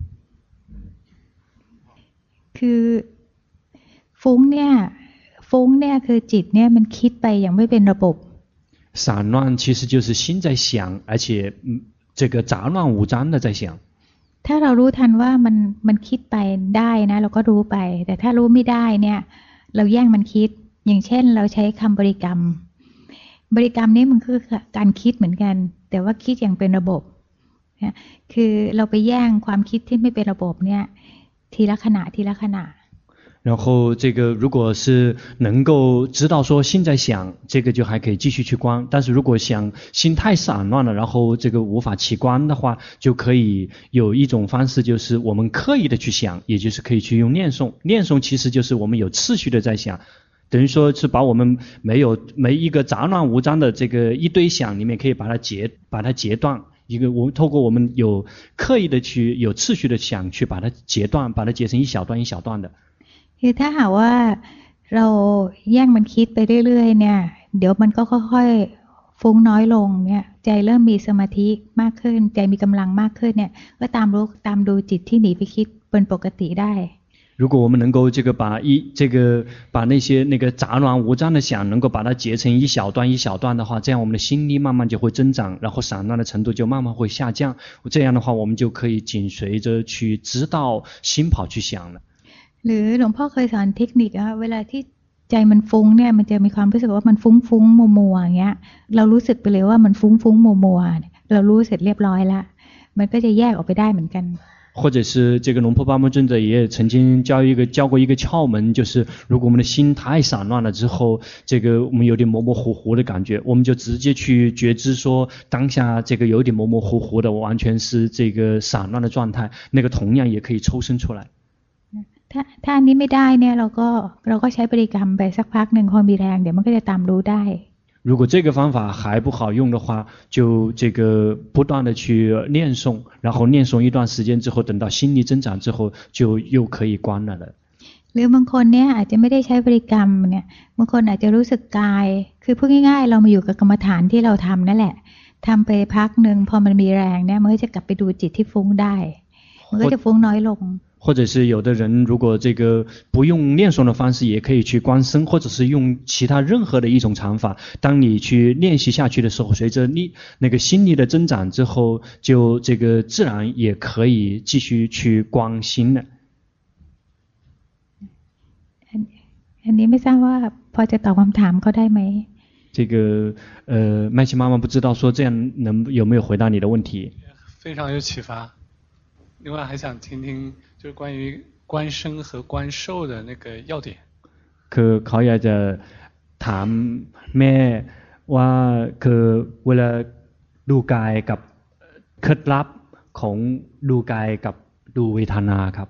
คือฟุ้งเนี่ยคือจิตเนี่ยมันคิดไปอย่างไม่เป็นระบบ散乱其实就是心在想，而且这个杂乱无章的在想。 ถ้าเรารู้ทันว่ามันคิดไปได้นะเราก็รู้ไปแต่ถ้ารู้ไม่ได้เนี่ยเราแย่งมันคิดอย่างเช่นเราใช้คำบริกรรมนี่มันคือการคิดเหมือนกันแต่ว่าคิดอย่างเป็นระบบคือเราไปแย่งความคิดที่ไม่เป็นระบบเนี่ยทีละขณะ然后这个如果是能够知道说心在想，这个就还可以继续去观，但是如果想心太散乱了，然后这个无法起观的话，就可以有一种方式，就是我们刻意的去想，也就是可以去用念诵。念诵其实就是我们有次序的在想，等于说是把我们每一个杂乱无章的这个一堆想里面，可以把它截断。透过我们有刻意的去有次序的想去把它截断，把它截成一小段一小段的。 คือถ้าหากว่าเราแย่งมันคิดไปเรื่อยๆเนี่ยเดี๋ยวมันก็ค่อยๆฟุ้งน้อยลงเนี่ยใจเริ่มมีสมาธิมากขึ้นใจมีกำลังมากขึ้นเนี่ยก็ตามดูจิตที่หนีไปคิดเป็นปกติได้如果我们能够把那个杂乱无章的想能够把它截成一小段一小段的话，这样我们的心力慢慢就会增长，然后散乱的程度就慢慢会下降，这样的话我们就可以紧随着去知道心跑去想了。 หรือหลวงพ่อเคยสอนเทคนิคว่าเวลาที่ใจมันฟุ้งเนี่ยมันจะมีความรู้สึกว่ามันฟุ้งมัวๆอย่างเงี้ยเรารู้สึกไปเลยว่ามันฟุ้งมัวๆเรารู้เสร็จเรียบร้อยแล้วมันก็จะแยกออกไปได้เหมือนกัน或者是这个龙婆巴摩尊者也曾经教过一个窍门，就是如果我们的心太散乱了之后，这个我们有点模模糊糊的感觉，我们就直接去觉知说当下这个有点模模糊糊的完全是这个散乱的状态，那个同样也可以抽身出来。 ถ้าอันนี้ไม่ได้เนี่ยเราก็ใช้บริกรรมไปสักพักหนึ่งพอมีแรงเดี๋ยวมันก็จะตามรู้ได้如果这个方法还不好用的话，就这个不断的去念诵，然后念诵一段时间之后，等到心力增长之后，就又可以观了的。 หรือบางคนเนี่ยอาจจะไม่ได้ใช้บริกรรมเนี่ยบางคนอาจจะรู้สึกกายคือพูดง่ายๆเรามาอยู่กับกรรมฐานที่เราทำนั่นแหละทำไปพักหนึ่งพอมันมีแรงเนี่ยมันก็จะกลับไปดูจิตที่ฟุ้งได้มันก็จะฟุ้งน้อยลง或者是有的人如果这个不用念诵的方式也可以去观身，或者是用其他任何的一种禅法，当你去练习下去的时候，随着你那个心力的增长之后，就这个自然也可以继续去观心了。 อันนี้ไม่ทราบว่าพอจะตอบคำถามเขาได้ไหม这个麦琪妈妈不知道说这样有没有回答你的问题非常有启发。另外还想听听就是关于观身和观受的那个要点คือเขาอยากจะถามแม่ว่าคือเวลาดูกายกับเคล็ดลับของดูกายกับดูเวทนาครับ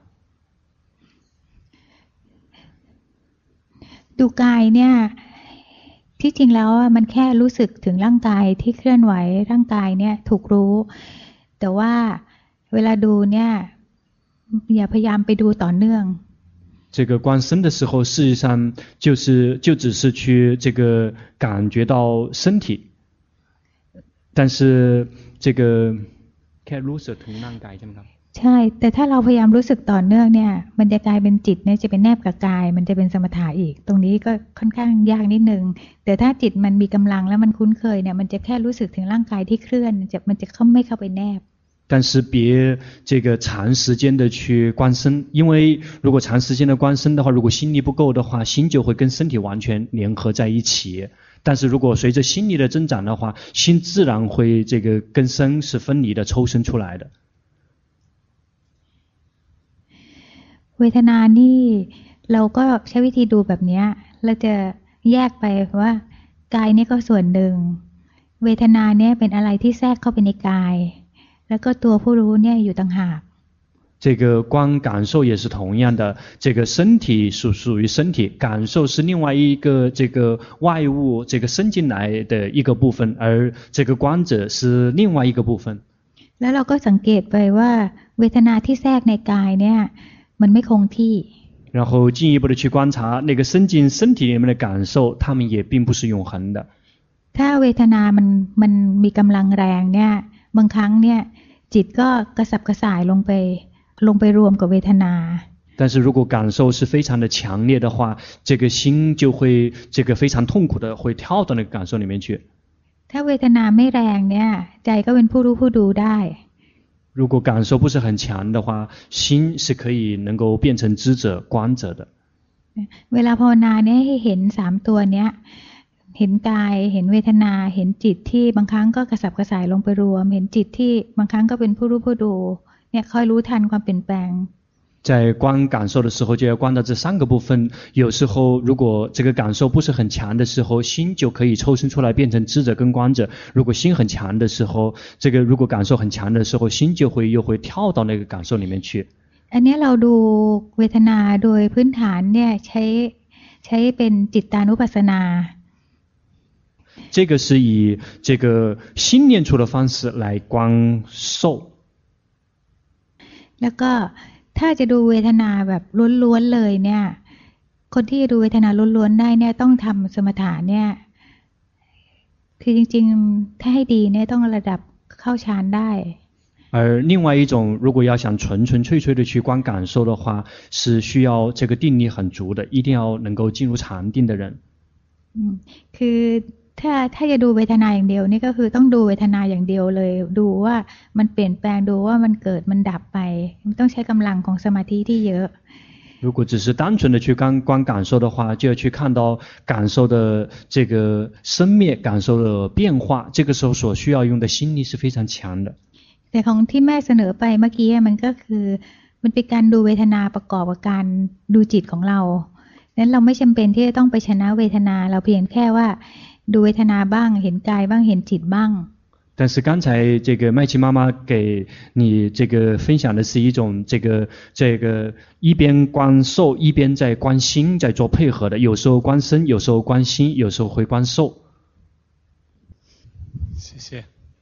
ดูกายเนี่ยที่จริงแล้วมันแค่รู้สึกถึงร่างกายที่เคลื่อนไหวร่างกายเนี่ยถูกรู้แต่ว่าเวลาดูเนี่ยอย่าพยายามไปดูต่อเนื่อง这个观身的时候事实上就只是去这个感觉到身体但是这个แค่รู้สึกถึงร่างกายใช่ไหมครับใช่แต่ถ้าเราพยายามรู้สึกต่อเนื่องเนี่ยมันจะกลายเป็นจิตเนี่ยจะเป็นแนบกับกายมันจะเป็นสมถะอีกตรงนี้ก็ค่อนข้างยากนิดนึงแต่ถ้าจิตมันมีกำลังแล้วมันคุ้นเคยเนี่ยมันจะแค่รู้สึกถึงร่างกายที่เคลื่อนมันจะไม่เข้าไปแนบ但是别这个长时间的去观身，因为如果长时间的观身的话，如果心力不够的话，心就会跟身体完全联合在一起。但是如果随着心力的增长的话，心自然会这个跟身是分离的抽身出来的。 เวทนานี่เราก็ใช้วิธีดูแบบนี้เราจะแยกไปว่ากายนี่ก็ส่วนหนึ่งเวทนาเนี่ยเป็นอะไรที่แทรกเข้าไปในกายแล้วก็ตัวผู้รู้เนี่ยอยู่ต่างหาก这个光感受也是同样的，这个身体属于身体，感受是另外一个这个外物这个伸进来的一个部分，而这个观者是另外一个部分。 แล้วเราก็สังเกตไปว่าเวทนาที่แทรกในกายเนี่ยมันไม่คงที่然后进一步的去观察那个伸进身体里面的感受，它们也并不是永恒的。 ถ้าเวทนามันมีกำลังแรงเนี่ยบางครั้งเนี่ยจิตก็กระสับกระส่ายลงไปรวมกับเวทนา但是如果感受是非常的强烈的话，这个心就会这个非常痛苦的会跳到那个感受里面去。 ถ้าเวทนาไม่แรงเนี่ยใจก็เป็นผู้รู้ผู้ดูได้如果感受不是很强的话，心是可以能够变成知者观者的。 เวลาภาวนาเนี่ยให้เห็น3ตัวเนี้ยเห็นกายเห็นเวทนาเห็นจิตที่บางครั้งก็กระสับกระส่ายลงไปรวมเห็นจิตที่บางครั้งก็เป็นผู้รู้ผู้ดูเนี่ยคอยรู้ทันความเปลี่ยนแปลง在观感受的时候就要观到这3个部分，有时候如果这个感受不是很强的时候，心就可以抽身出来变成知者跟观者。如果心很强的时候，这个如果感受很强的时候，心就会又会跳到那个感受里面去。 อันนี้เราดูเวทนาโดยพื้นฐานเนี่ยใช้เป็นจิตตานุปัสสนา这个是以这个心念处的方式来观受。 แล้วก็ถ้าจะดูเวทนาแบบล้วนๆเลยเนี่ยคนที่ดูเวทนาล้วนๆได้เนี่ยต้องทำสมถะเนี่ยคือจริงๆถ้าให้ดีเนี่ยต้องระดับเข้าฌานได้而另外一种如果要想纯纯粹粹的去观感受的话，是需要这个定力很足的，一定要能够进入禅定的人。 คือถ้าจะดูเวทนาอย่างเดียวนี่ก็คือต้องดูเวทนาอย่างเดียวเลยดูว่ามันเปลี่ยนแปลงดูว่ามันเกิดมันดับไปมันต้องใช้กำลังของสมาธิที่เยอะ如果只是单纯的去观感受的话，就要去看到感受的这个生灭，感受的变化，这个时候所需要用的心力是非常强的。 แต่ของที่แม่เสนอไปเมื่อกี้มันก็คือมันเป็นการดูเวทนาประกอบกับการดูจิตของเรานั้นเราไม่จำเป็นที่จะต้องไปชนะเวทนาเราเพียงแค่ว่าดูเวทนาบ้างเห็นกายบ้างเห็นจิตบ้าง但是刚才这个麦琪妈妈给你这个分享的是一种这个一边观受一边在观心在做配合的，有时候观身，有时候观心，有时候会观受。 谢谢。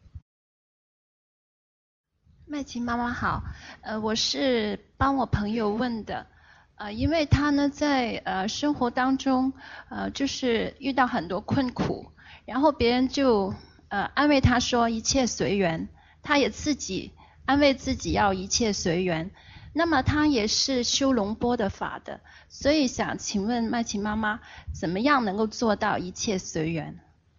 麦琪妈妈好，我是帮我朋友问的，因为他呢在生活当中就是遇到很多困苦，然后别人就安慰他说一切随缘，他也自己安慰自己要一切随缘。那么他也是修龙波的法的，所以想请问麦琪妈妈，怎么样能够做到一切随缘？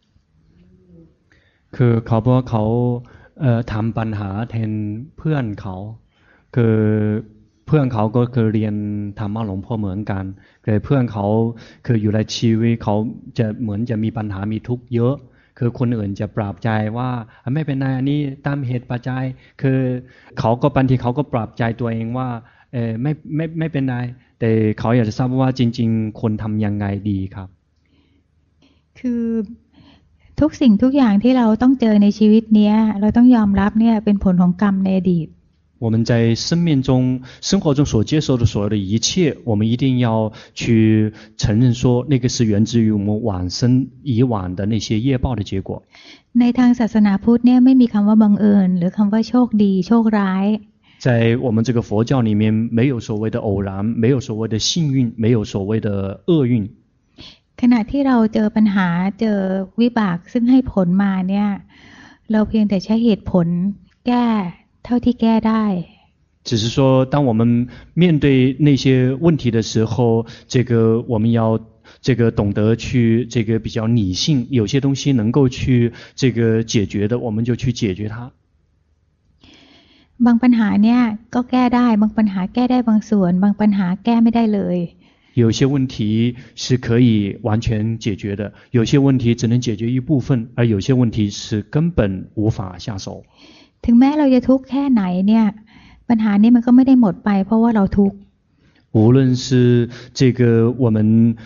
คือเขาบอกเขาทำปัญหาแทนเพื่อนเขาคือเพื่อนเขาก็คือเรียนธรรมะหลวงพ่อเหมือนกันแต่เพื่อนเขาคืออยู่ในชีวิตเขาจะเหมือนจะมีปัญหามีทุกข์เยอะคือคนอื่นจะปลอบใจว่าไม่เป็นไรอันนี้ตามเหตุปัจจัยคือเขาก็บางทีเขาก็ปลอบใจตัวเองว่าไม่เป็นไรแต่เขาอยากจะทราบว่าจริงๆคนทำยังไงดีครับคือทุกสิ่งทุกอย่างที่เราต้องเจอในชีวิตนี้เราต้องยอมรับเนี่ยเป็นผลของกรรมในอดีต我们在生活中所接受的所有的一切，我们一定要去承认说，那个是源自于我们往生以往的那些业报的结果。 ในทางศาสนาพุทธเนี่ยไม่มีคำว่าบังเอิญหรือคำว่าโชคดีโชคร้าย在我们这个佛教里面，没有所谓的偶然，没有所谓的幸运，没有所谓的厄运。 ขณะที่เราเจอปัญหาเจอวิบากซึ่งให้ผลมาเนี่ยเราเพียงแต่ใช้เหตุผลแก้เท่าที่แก้ได้只是说当我们面对那些问题的时候，这个我们要这个懂得去这个比较理性，有些东西能够去这个解决的，我们就去解决它。 บางปัญหาเนี่ยก็แก้ได้บางปัญหาแก้ได้บางส่วนบางปัญหาแก้ไม่ได้เลย有些问题是可以完全解决的，有些问题只能解决一部分，而有些问题是根本无法下手。 ถึงแม้เราจะทุกข์แค่ไหนเนี่ยปัญหานี้มันก็ไม่ได้หมดไปเพราะว่าเราทุกข์无论是这个我们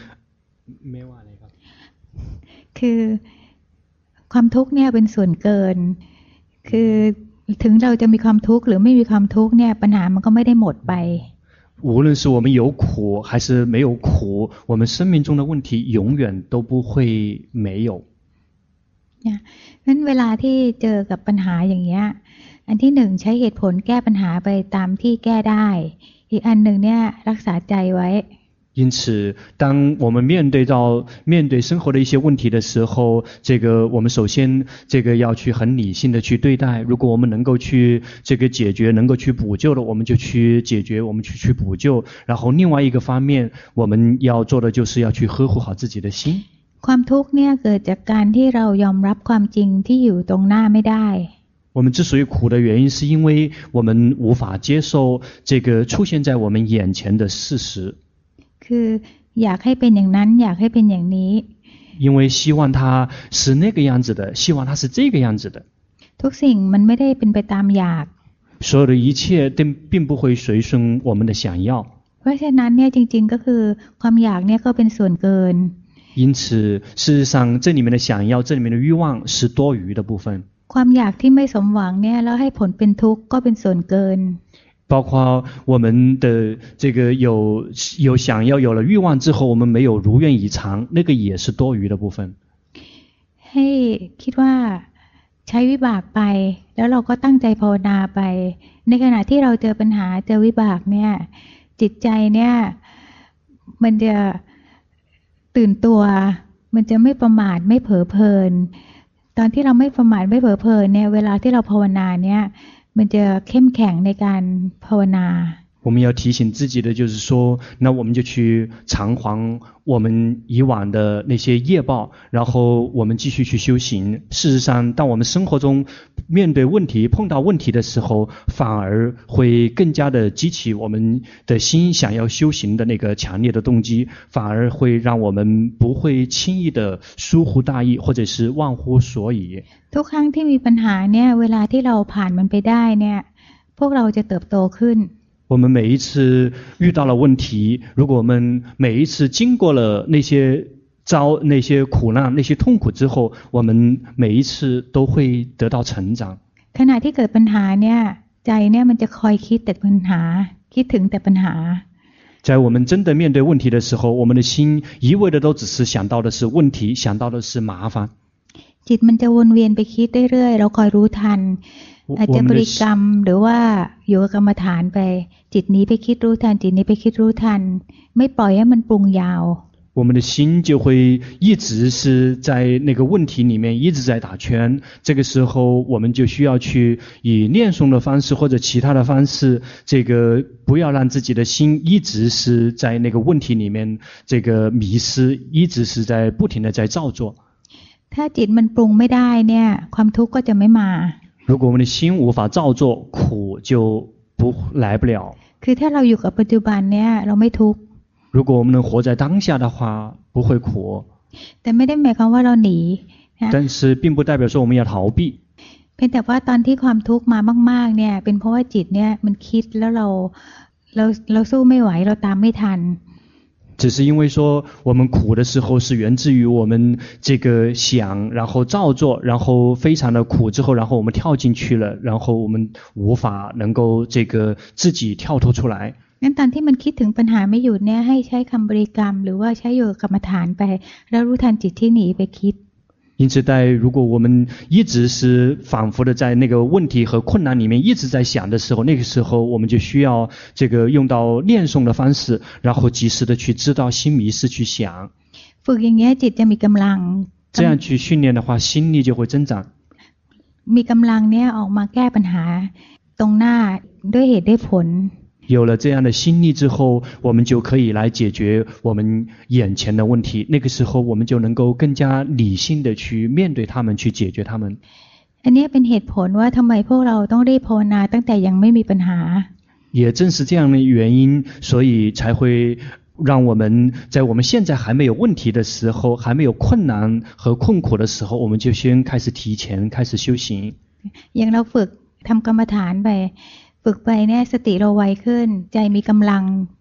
คือความทุกข์เนี่ยเป็นส่วนเกินคือถึงเราจะมีความทุกข์หรือไม่มีความทุกข์เนี่ยปัญหามันก็ไม่ได้หมดไป无论是我们有苦还是没有苦，我们生命中的问题永远都不会没有。 นั้นเวลาที่เจอกับปัญหาอย่างเงี้ยอันที่หนึ่งใช้เหตุผลแก้ปัญหาไปตามที่แก้ได้อีกอันหนึ่งเนี่ยรักษาใจไว้因此当我们面对生活的一些问题的时候，这个我们首先这个要去很理性的去对待，如果我们能够去这个解决，能够去补救的，我们就去解决，我们去补救。然后另外一个方面我们要做的就是要去呵护好自己的心。 ความทุกข์เนี่ยเกิดจากการที่เรายอมรับความจริงที่อยู่ตรงหน้าไม่ได้我们之所以苦的原因是因为我们无法接受这个出现在我们眼前的事实。 คืออยากให้เป็นอย่างนั้นอยากให้เป็นอย่างนี้因为希望它是那个样子的，希望它是这个样子的。 ทุกสิ่งมันไม่ได้เป็นไปตามอยาก所有的一切并不会随顺我们的想要。 เพราะฉะนั้นเนี่ยจริงๆก็คือความอยากเนี่ยก็เป็นส่วนเกิน因此事实上这里面的想要，这里面的欲望是多余的部分。 ความอยากที่ไม่สมหวังเนี่ยแล้วให้ผลเป็นทุกข์ก็เป็นส่วนเกิน包括我们的这个有想要有了欲望之后我们没有如愿以偿，那个也是多余的部分。 ให้คิดว่าใช้วิบากไปแล้วเราก็ตั้งใจภาวนาไปในขณะที่เราเจอปัญหาเจอวิบากเนี่ยจิตใจเนี่ยมันจะตื่นตัวมันจะไม่ประมาทไม่เผลอเพลินตอนที่เราไม่ประมาทไม่เผลอเพลินเนี่ยเวลาที่เราภาวนาเนี่ยมันจะเข้มแข็งในการภาวนา我们要提醒自己的就是说，那我们就去偿还我们以往的那些业报，然后我们继续去修行。事实上，当我们生活中面对问题、碰到问题的时候，反而会更加的激起我们的心想要修行的那个强烈的动机，反而会让我们不会轻易的疏忽大意，或者是忘乎所以。 ทุกครั้งที่มีปัญหาเนี่ยเวลาที่เราผ่านมันไปได้เนี่ยพวกเราจะเติบโตขึ้น我们每一次遇到了问题，如果我们每一次经过了那些苦难、那些痛苦之后，我们每一次都会得到成长。 ขณะที่เกิดปัญหาเนี่ยใจเนี่ยมันจะคอยคิดแต่ปัญหาคิดถึงแต่ปัญหา在我们真的面对问题的时候，我们的心一味的都只是想到的是问题，想到的是麻烦。 จิตมันจะวนเวียนไปคิดเรื่อยๆเราคอยรู้ทันอาจจะบริกรรมหรือว่าอยู่กับกรรมฐานไปจิตนี้ไปคิดรู้ทันจิตนี้ไปคิดรู้ทันไม่ปล่อยให้มันปรุงยาว我们的心就会一直是在那个问题里面一直在打圈，这个时候我们就需要去以念诵的方式或者其他的方式，这个不要让自己的心一直是在那个问题里面这个迷失，一直是在不停的在造作。 ถ้าจิตมันปรุงไม่ได้เนี่ยความทุกข์ก็จะไม่มา如果我们的心无法造作，苦就来不了。 คือถ้าเราอยู่กับปัจจุบันเนี่ยเราไม่ทุกข์如果我们能活在当下的话，不会苦。 แต่ไม่ได้หมายความว่าเราหนี但是并不代表说我们要逃避。 เพียงแต่ว่าตอนที่ความทุกข์มามากๆเนี่ยเป็นเพราะว่าจิตเนี่ยมันคิดแล้วเราสู้ไม่ไหวเราตามไม่ทัน只是因为说我们苦的时候是源自于我们这个想，然后造作，然后非常的苦之后，然后我们跳进去了，然后我们无法能够这个自己跳脱出来。 งั้นตอนที่มันคิดถึงปัญหาไม่หยุดเนี่ยให้ใช้คำบริกรรมหรือว่าใช้อยู่กรรมฐานไปแล้วรู้ทันจิตที่หนีไปคิด因此如果我们一直是反复的在那个问题和困难里面一直在想的时候，那个时候我们就需要这个用到念诵的方式，然后及时的去知道心迷失去想。 ฝึกอย่างเงี้ยจิตจะมีกำลัง这样去训练的话，心力就会增长。 มีกำลังเนี่ยออกมาแก้ปัญหาตรงหน้าด้วยเหตุด้วยผล有了这样的心力之后，我们就可以来解决我们眼前的问题。那个时候，我们就能够更加理性的去面对他们，去解决他们。 อันนี้เป็นเหตุผลว่าทำไมพวกเราต้องรีบภาวนาตั้งแต่ยังไม่มีปัญหา也正是这样的原因，所以才会让我们在我们现在还没有问题的时候，还没有困难和困苦的时候，我们就先开始提前开始修行。 อย่างเราฝึกทำกรรมฐานไปฝึกไปเนี่ยสติเราไวขึ้นใจมีกำลัง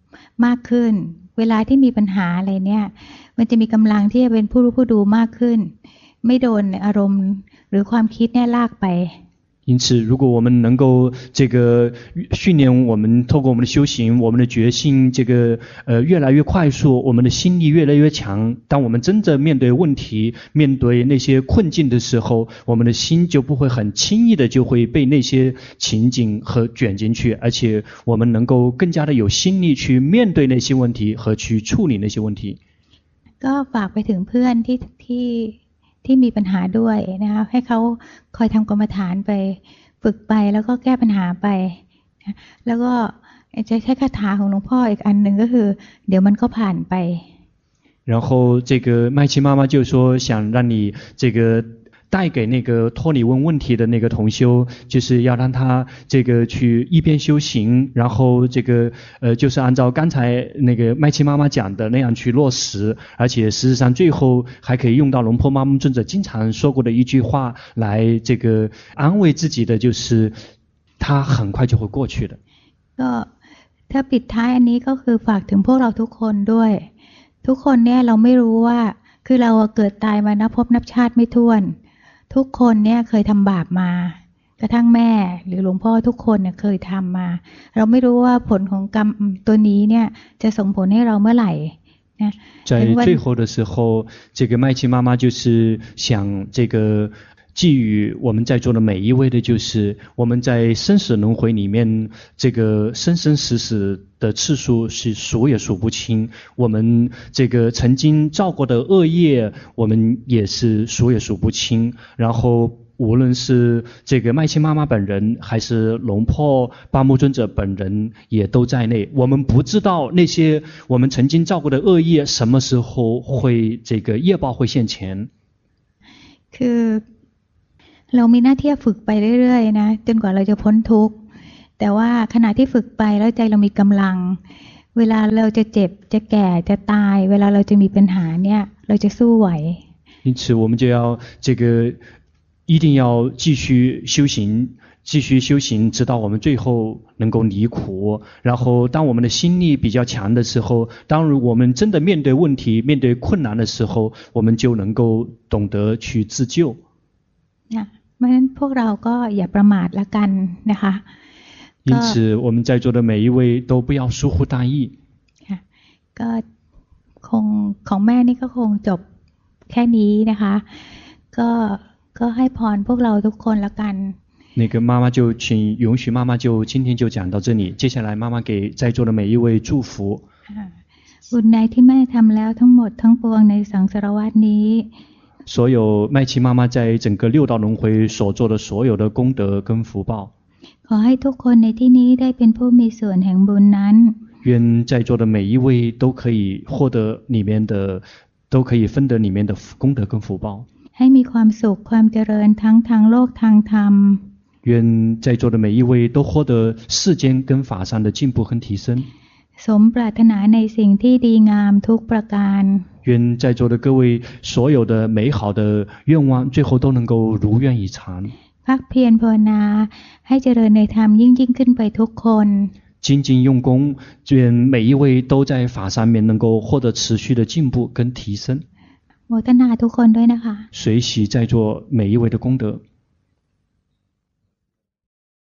มากขึ้นเวลาที่มีปัญหาอะไรเนี่ยมันจะมีกำลังที่จะเป็นผู้รู้ผู้ดูมากขึ้นไม่โดนอารมณ์หรือความคิดเนี่ยลากไป因此如果我们能够这个训练我们透过我们的修行我们的觉性这个越来越快速我们的心力越来越强当我们真正面对问题面对那些困境的时候我们的心就不会很轻易的就会被那些情景和卷进去而且我们能够更加的有心力去面对那些问题和去处理那些问题ก็ฝากไปถึงเพื่อนที่มีปัญหาด้วยนะคะให้เขาคอยทำกรรมฐานไปฝึกไปแล้วก็แก้ปัญหาไปแล้วก็จะใช้คาถาของหลวงพ่ออีกอันหนึ่งก็คือเดี๋ยวมันก็ผ่านไป然后这个麦琪妈妈就说想让你这个带给那个托你问问题的那个同修就是要让他这个去一边修行然后这个就是按照刚才那个麦琪妈妈讲的那样去落实而且事实上最后还可以用到龙婆妈妈尊者经常说过的一句话来这个安慰自己的就是他很快就会过去的ก็ถ้าปิดท้ายอันนี้ก็คือฝากถึงพวกเราทุกคนด้วยทุกคนเนี่ยเราไม่รู้ว่าคือเราเกิดตายมานับพบนับชาติไม่ถ้วนทุกคนเนี่ยเคยทำบาปมากระทั่งแม่หรือหลวงพ่อทุกคนเนี่ยเคยทำมาเราไม่รู้ว่าผลของกรรมตัวนี้เนี่ยจะส่งผลให้เราเมื่อไหร่นะ在最后的时候这个麦琪妈妈就是想这个寄予我们在座的每一位的就是我们在生死轮回里面这个生生死死的次数是数也数不清我们这个曾经造过的恶业我们也是数也数不清然后无论是这个麦琪妈妈本人还是龙婆巴木尊者本人也都在内我们不知道那些我们曾经造过的恶业什么时候会这个业报会现前คือเรามีหน้าที่ฝึกไปเรื่อยๆนะจนกว่าเราจะพ้นทุกข์แต่ว่าขณะที่ฝึกไปแล้วใจเรามีกำลังเวลาเราจะเจ็บจะแก่จะตายเวลาเราจะมีปัญหาเนี่ยเราจะสู้ไหว因此我们就要这个一定要继续修行直到我们最后能够离苦然后当我们的心力比较强的时候当我们真的面对问题面对困难的时候我们就能够懂得去自救เพราะฉะนั้นพวกเราก็อย่าประมาทละกันนะคะ因此我们在座的每一位都不要疏忽大意ก็คงของแม่นี่ก็คงจบแค่นี้นะคะก็ให้พรพวกเราทุกคนละกัน那个妈妈就请允许妈妈就今天就讲到这里接下来妈妈给在座的每一位祝福บุญใดที่แม่ทำแล้วทั้งหมดทั้งปวงในสังสารวัฏนี้所有麦琪妈妈在整个六道轮回所做的所有的功德跟福报ขอให้ทุกคนในที่นี้ได้เป็นผู้มีส่วนแห่งบุญนั้น愿在座的每一位都可以获得里面的都可以分得里面的功德跟福报ให้มีความสุขความเจริญทั้งทางโลกทางธรรม愿在座的每一位都获得世间跟法上的进步和提升สมปรารถนาในสิ่งที่ดีงามทุกประการ愿在座的各位所有的美好的愿望最后都能够如愿以偿ภาคเพียรภาวนาให้เจริญในธรรมยิ่งขึ้นไปทุกคน精进用功愿每一位都在法上面能够获得持续的进步跟提升โมทนาทุกคนด้วยนะคะ随喜在座每一位的功德